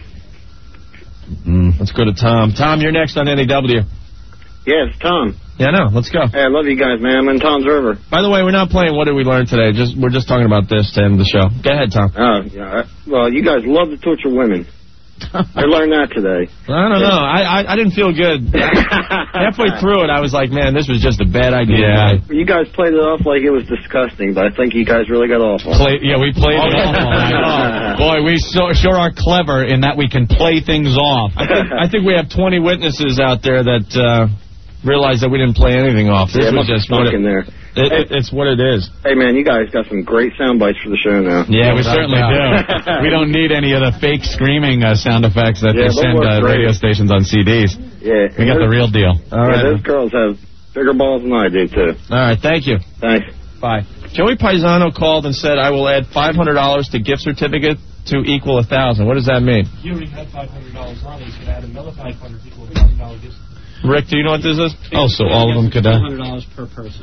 Mm. Let's go to Tom. Tom, you're next on N A W. Yes, Tom. Yeah, no, let's go. Hey, I love you guys, man. I'm in Tom's River. By the way, we're not playing What Did We Learn Today. Just We're just talking about this to end the show. Go ahead, Tom. Oh, yeah. I- Well, you guys love to torture women. I learned that today. I don't know. I I, I didn't feel good. Halfway through it, I was like, man, this was just a bad idea. Yeah. You guys played it off like it was disgusting, but I think you guys really got awful. Play, yeah, we played it off. Boy, we so, sure are clever in that we can play things off. I think, I think we have twenty witnesses out there that uh, realize that we didn't play anything off. This Yeah, it was must just have what stunk it, in there. it, it, it's what it is. Hey, man, you guys got some great sound bites for the show now. Yeah, we Without certainly doubt. do. We don't need any of the fake screaming uh, sound effects that Yeah, they those send work uh, great. radio stations on C Ds. Yeah. We got the real deal. All Yeah, right. those girls have bigger balls than I do, too. All right, thank you. Thanks. Bye. Joey Paisano called and said, I will add five hundred dollars to gift certificate to equal one thousand dollars. What does that mean? You already had five hundred dollars on it. You could add another five hundred dollars equal a one thousand dollars gift. Rick, do you know what this is? Oh, so all of them could uh, two hundred dollars per person.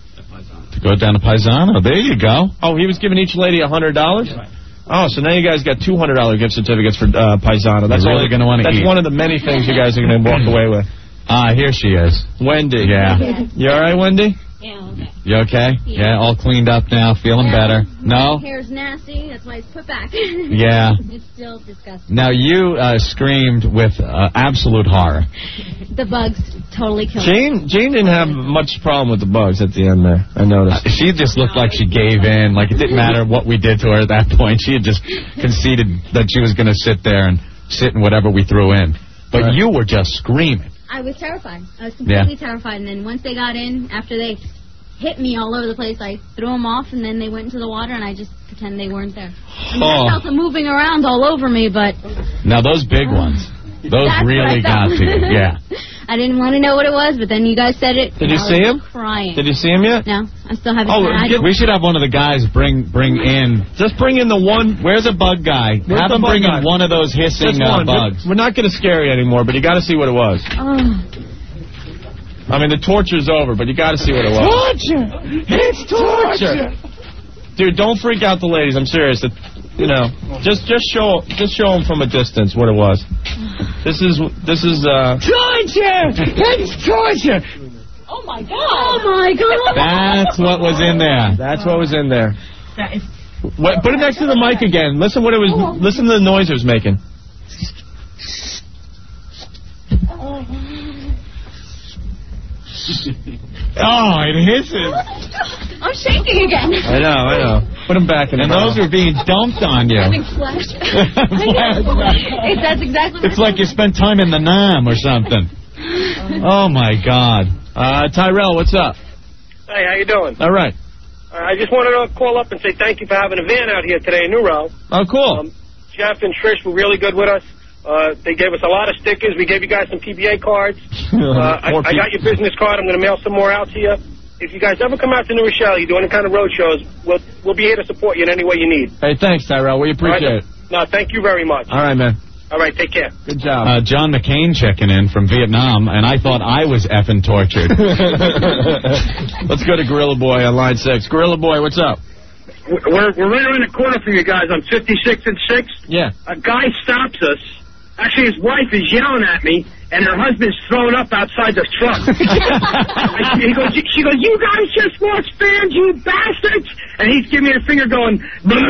to go down to Paisano. There you go. Oh, he was giving each lady one hundred dollars? Oh, so now you guys got two hundred dollars gift certificates for uh, Paisano. That's You're really only- gonna wanna That's eat. one of the many things you guys are going to walk away with. Ah, here she is. Wendy. Yeah. You all right, Wendy? Yeah, okay. You okay? Yeah. Yeah, all cleaned up now, feeling better. No? My hair's nasty. That's why it's put back. Yeah. It's still disgusting. Now, you uh, screamed with uh, absolute horror. The bugs totally killed me. Jane Jane didn't have much problem with the bugs at the end there, I noticed. Uh, she just looked like she gave in. Like, it didn't matter what we did to her at that point. She had just conceded that she was going to sit there and sit in whatever we threw in. But Right. you were just screaming. I was terrified. I was completely terrified. And then once they got in, after they hit me all over the place, I threw them off, and then they went into the water, and I just pretended they weren't there. I, mean, Oh. I felt them moving around all over me, but Now, those big ones, those That's what really I got felt. to you. Yeah. I didn't want to know what it was, but then you guys said it. Did and you I see was him? Crying. Did you see him yet? No, I still haven't. Oh, I get- We should have one of the guys bring bring in. Just bring in the one. Where's a bug guy? Where's Have the him bug bring guy? in one of those hissing Just uh, one. bugs. We're, we're not going to scare you anymore, but you got to see what it was. Oh. I mean, the torture's over, but you got to see what it was. Torture! It's torture! Dude, don't freak out the ladies. I'm serious. It, you know, just just show just show them from a distance what it was. This is this is uh. Torture! It's torture! Oh my god! Oh my god! That's what was in there. That's what was in there. That is What, put it next to the mic again. Listen what it was. Listen to the noise it was making. Oh, it hisses. I'm shaking again. I know, I know. Put them back in. And the those are being dumped on you. Having flashbacks. It, that's exactly what It's like you spent time in the Nam or something. Oh, my God. Uh, Tyrell, what's up? Hey, how you doing? All right. Uh, I just wanted to call up and say thank you for having a van out here today in New Row. Oh, cool. Um, Jeff and Trish were really good with us. Uh, they gave us a lot of stickers. We gave you guys some P B A cards. Uh, I, I got your business card. I'm going to mail some more out to you. If you guys ever come out to New Rochelle, you do any kind of road shows, we'll, we'll be here to support you in any way you need. Hey, thanks, Tyrell. We appreciate Right? it. No, thank you very much. All right, man. All right, take care. Good job. Uh, John McCain checking in from Vietnam, and I thought I was effing tortured. Let's go to Gorilla Boy on line six. Gorilla Boy, what's up? We're, we're right around the corner from you guys on fifty-six and six. Yeah. A guy stops us. Actually, his wife is yelling at me, and her husband's throwing up outside the truck. he goes, she goes, you guys just lost fans, you bastards! And he's giving me the finger going,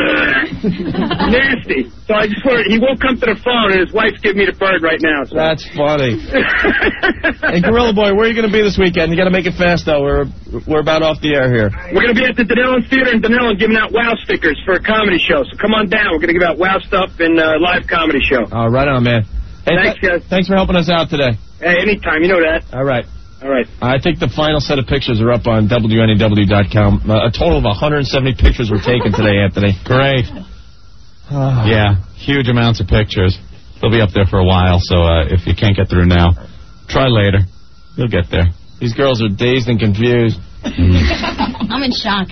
nasty. So I just wanted, he won't come to the phone, and his wife's giving me the bird right now. So. That's funny. Hey, Gorilla Boy, where are you going to be this weekend? You got to make it fast, though. We're we're about off the air here. We're going to be at the Dunellen Theater in Dunellen giving out WOW stickers for a comedy show. So come on down. We're going to give out WOW stuff and uh, live comedy show. Oh, right on, man. Hey, thanks, guys. Thanks for helping us out today. Hey, anytime. You know that. All right. All right. I think the final set of pictures are up on W N E W dot com. Uh, a total of one hundred seventy pictures were taken today, Anthony. Great. Yeah, huge amounts of pictures. They'll be up there for a while, so uh, if you can't get through now, try later. You'll get there. These girls are dazed and confused. I'm in shock.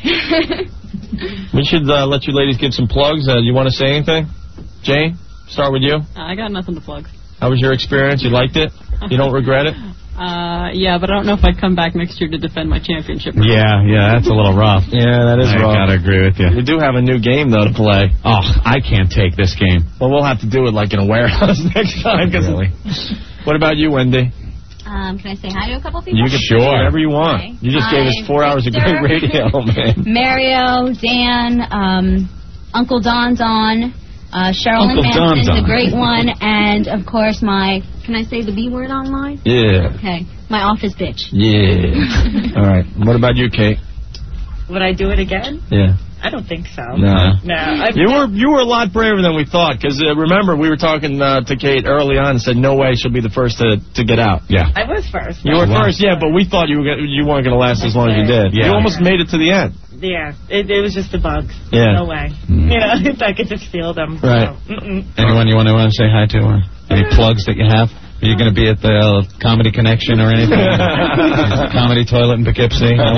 We should uh, let you ladies give some plugs. Uh, you want to say anything? Jane, start with you. I got nothing to plug. How was your experience? You liked it? You don't regret it? Uh, yeah, but I don't know if I'd come back next year to defend my championship. Yeah, yeah, that's a little rough. Yeah, that is I rough. I gotta agree with you. We do have a new game, though, to play. Oh, I can't take this game. Well, we'll have to do it, like, in a warehouse next time. Really? What about you, Wendy? Um, can I say hi to a couple people? You can sure. Whatever you want. Okay. You just Hi, gave us four hours of great radio, man. Mario, Dan, um, Uncle Don's on, uh, Sherilyn Manson's a great one, and, of course, my, can I say the B word online? Yeah. Okay. My office bitch. Yeah. All right. What about you, Kate? Would I do it again? Yeah. I don't think so. No. No. I've You were you were a lot braver than we thought, because uh, remember, we were talking uh, to Kate early on and said, no way she'll be the first to, to get out. Yeah. I was first. You were first, yeah, but we thought you were gonna, you weren't going to last as long as you did. Yeah. You almost made it to the end. Yeah. It, it was just the bugs. Yeah. No way. Mm. You know, I could just feel them. Right. So, mm-mm. Anyone you want to say hi to? Or any plugs that you have? Are you going to be at the uh, Comedy Connection or anything? Comedy Toilet in Poughkeepsie? No?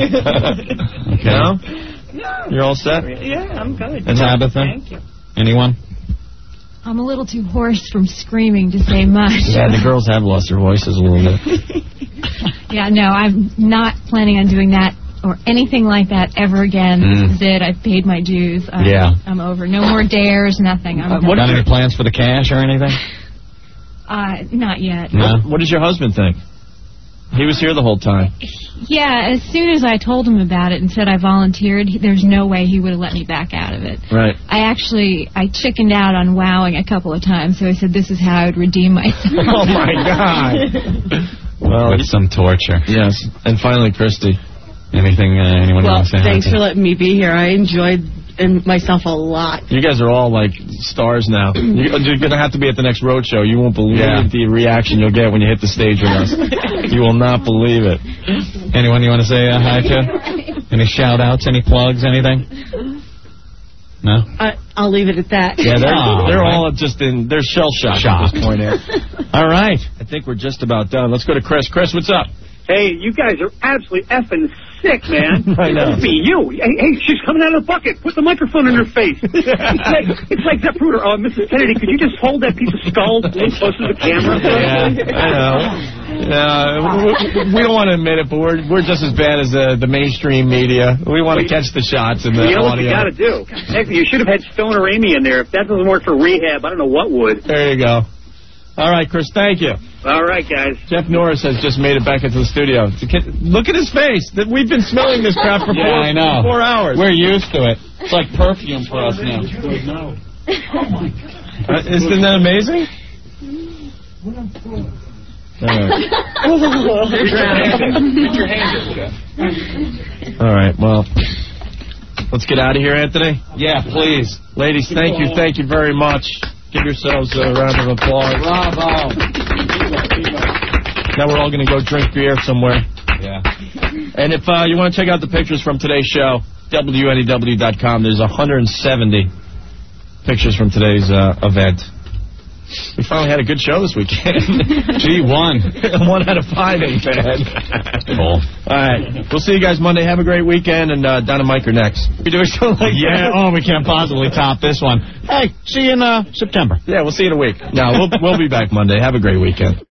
Okay. No? No. You're all set? Yeah, I'm good. And Tabitha? Thank you. Anyone? I'm a little too hoarse from screaming to say much. Yeah, the girls have lost their voices a little bit. Yeah, no, I'm not planning on doing that or anything like that ever again. Mm. This is it. I've paid my dues. I'm, Yeah. I'm over. No more dares, nothing. I'm Uh, done. what got any plans for the cash or anything? Uh, not yet. No? What does your husband think? He was here the whole time. Yeah, as soon as I told him about it and said I volunteered, he- there's no way he would have let me back out of it. Right. I actually, I chickened out on wowing a couple of times, so I said this is how I would redeem myself. Oh, my God. Well, with some torture. Yes. And finally, Christy. Anything, uh, anyone Well, want to say? thanks hi for to? letting me be here. I enjoyed in myself a lot. You guys are all, like, stars now. You- You're going to have to be at the next road show. You won't believe Yeah. the reaction you'll get when you hit the stage with us. You will not believe it. Anyone you want to say uh, hi to? Any shout-outs, any plugs, anything? No? I, I'll leave it at that. Yeah, they're, Oh, they're right. all just in, they're shell-shocked at Shocked. this point here. All right. I think we're just about done. Let's go to Chris. Chris, what's up? Hey, you guys are absolutely effing sick, man. I know. It's me, you. Hey, hey, she's coming out of the bucket. Put the microphone in her face. It's like, it's like Zapruder. Oh, Missus Kennedy, could you just hold that piece of skull close to the camera? Yeah, I know. Uh, we, we don't want to admit it, but we're we're just as bad as the, the mainstream media. We want to catch the shots and the You know what you audio. got to do? Heck, you should have had Stoner Amy in there. If that doesn't work for rehab, I don't know what would. There you go. All right, Chris, thank you. All right, guys. Jeff Norris has just made it back into the studio. It's a kid- Look at his face. That We've been smelling this crap for Yeah, four, I know. four hours. We're used to it. It's like perfume for us now. Uh, isn't that amazing? All right, well, let's get out of here, Anthony. Yeah, please. Ladies, thank you, thank you very much. Give yourselves a round of applause. Bravo. Now we're all going to go drink beer somewhere. Yeah. And if uh, you want to check out the pictures from today's show, W N E W dot com, there's one hundred seventy pictures from today's uh, event. We finally had a good show this weekend. Gee, one. One out of five ain't bad. Cool. All right. We'll see you guys Monday. Have a great weekend, and uh, Don and Mike are next. We doing something like yeah, that? oh, we can't possibly top this one. Hey, see you in uh, September. Yeah, we'll see you in a week. No, we'll, we'll be back Monday. Have a great weekend.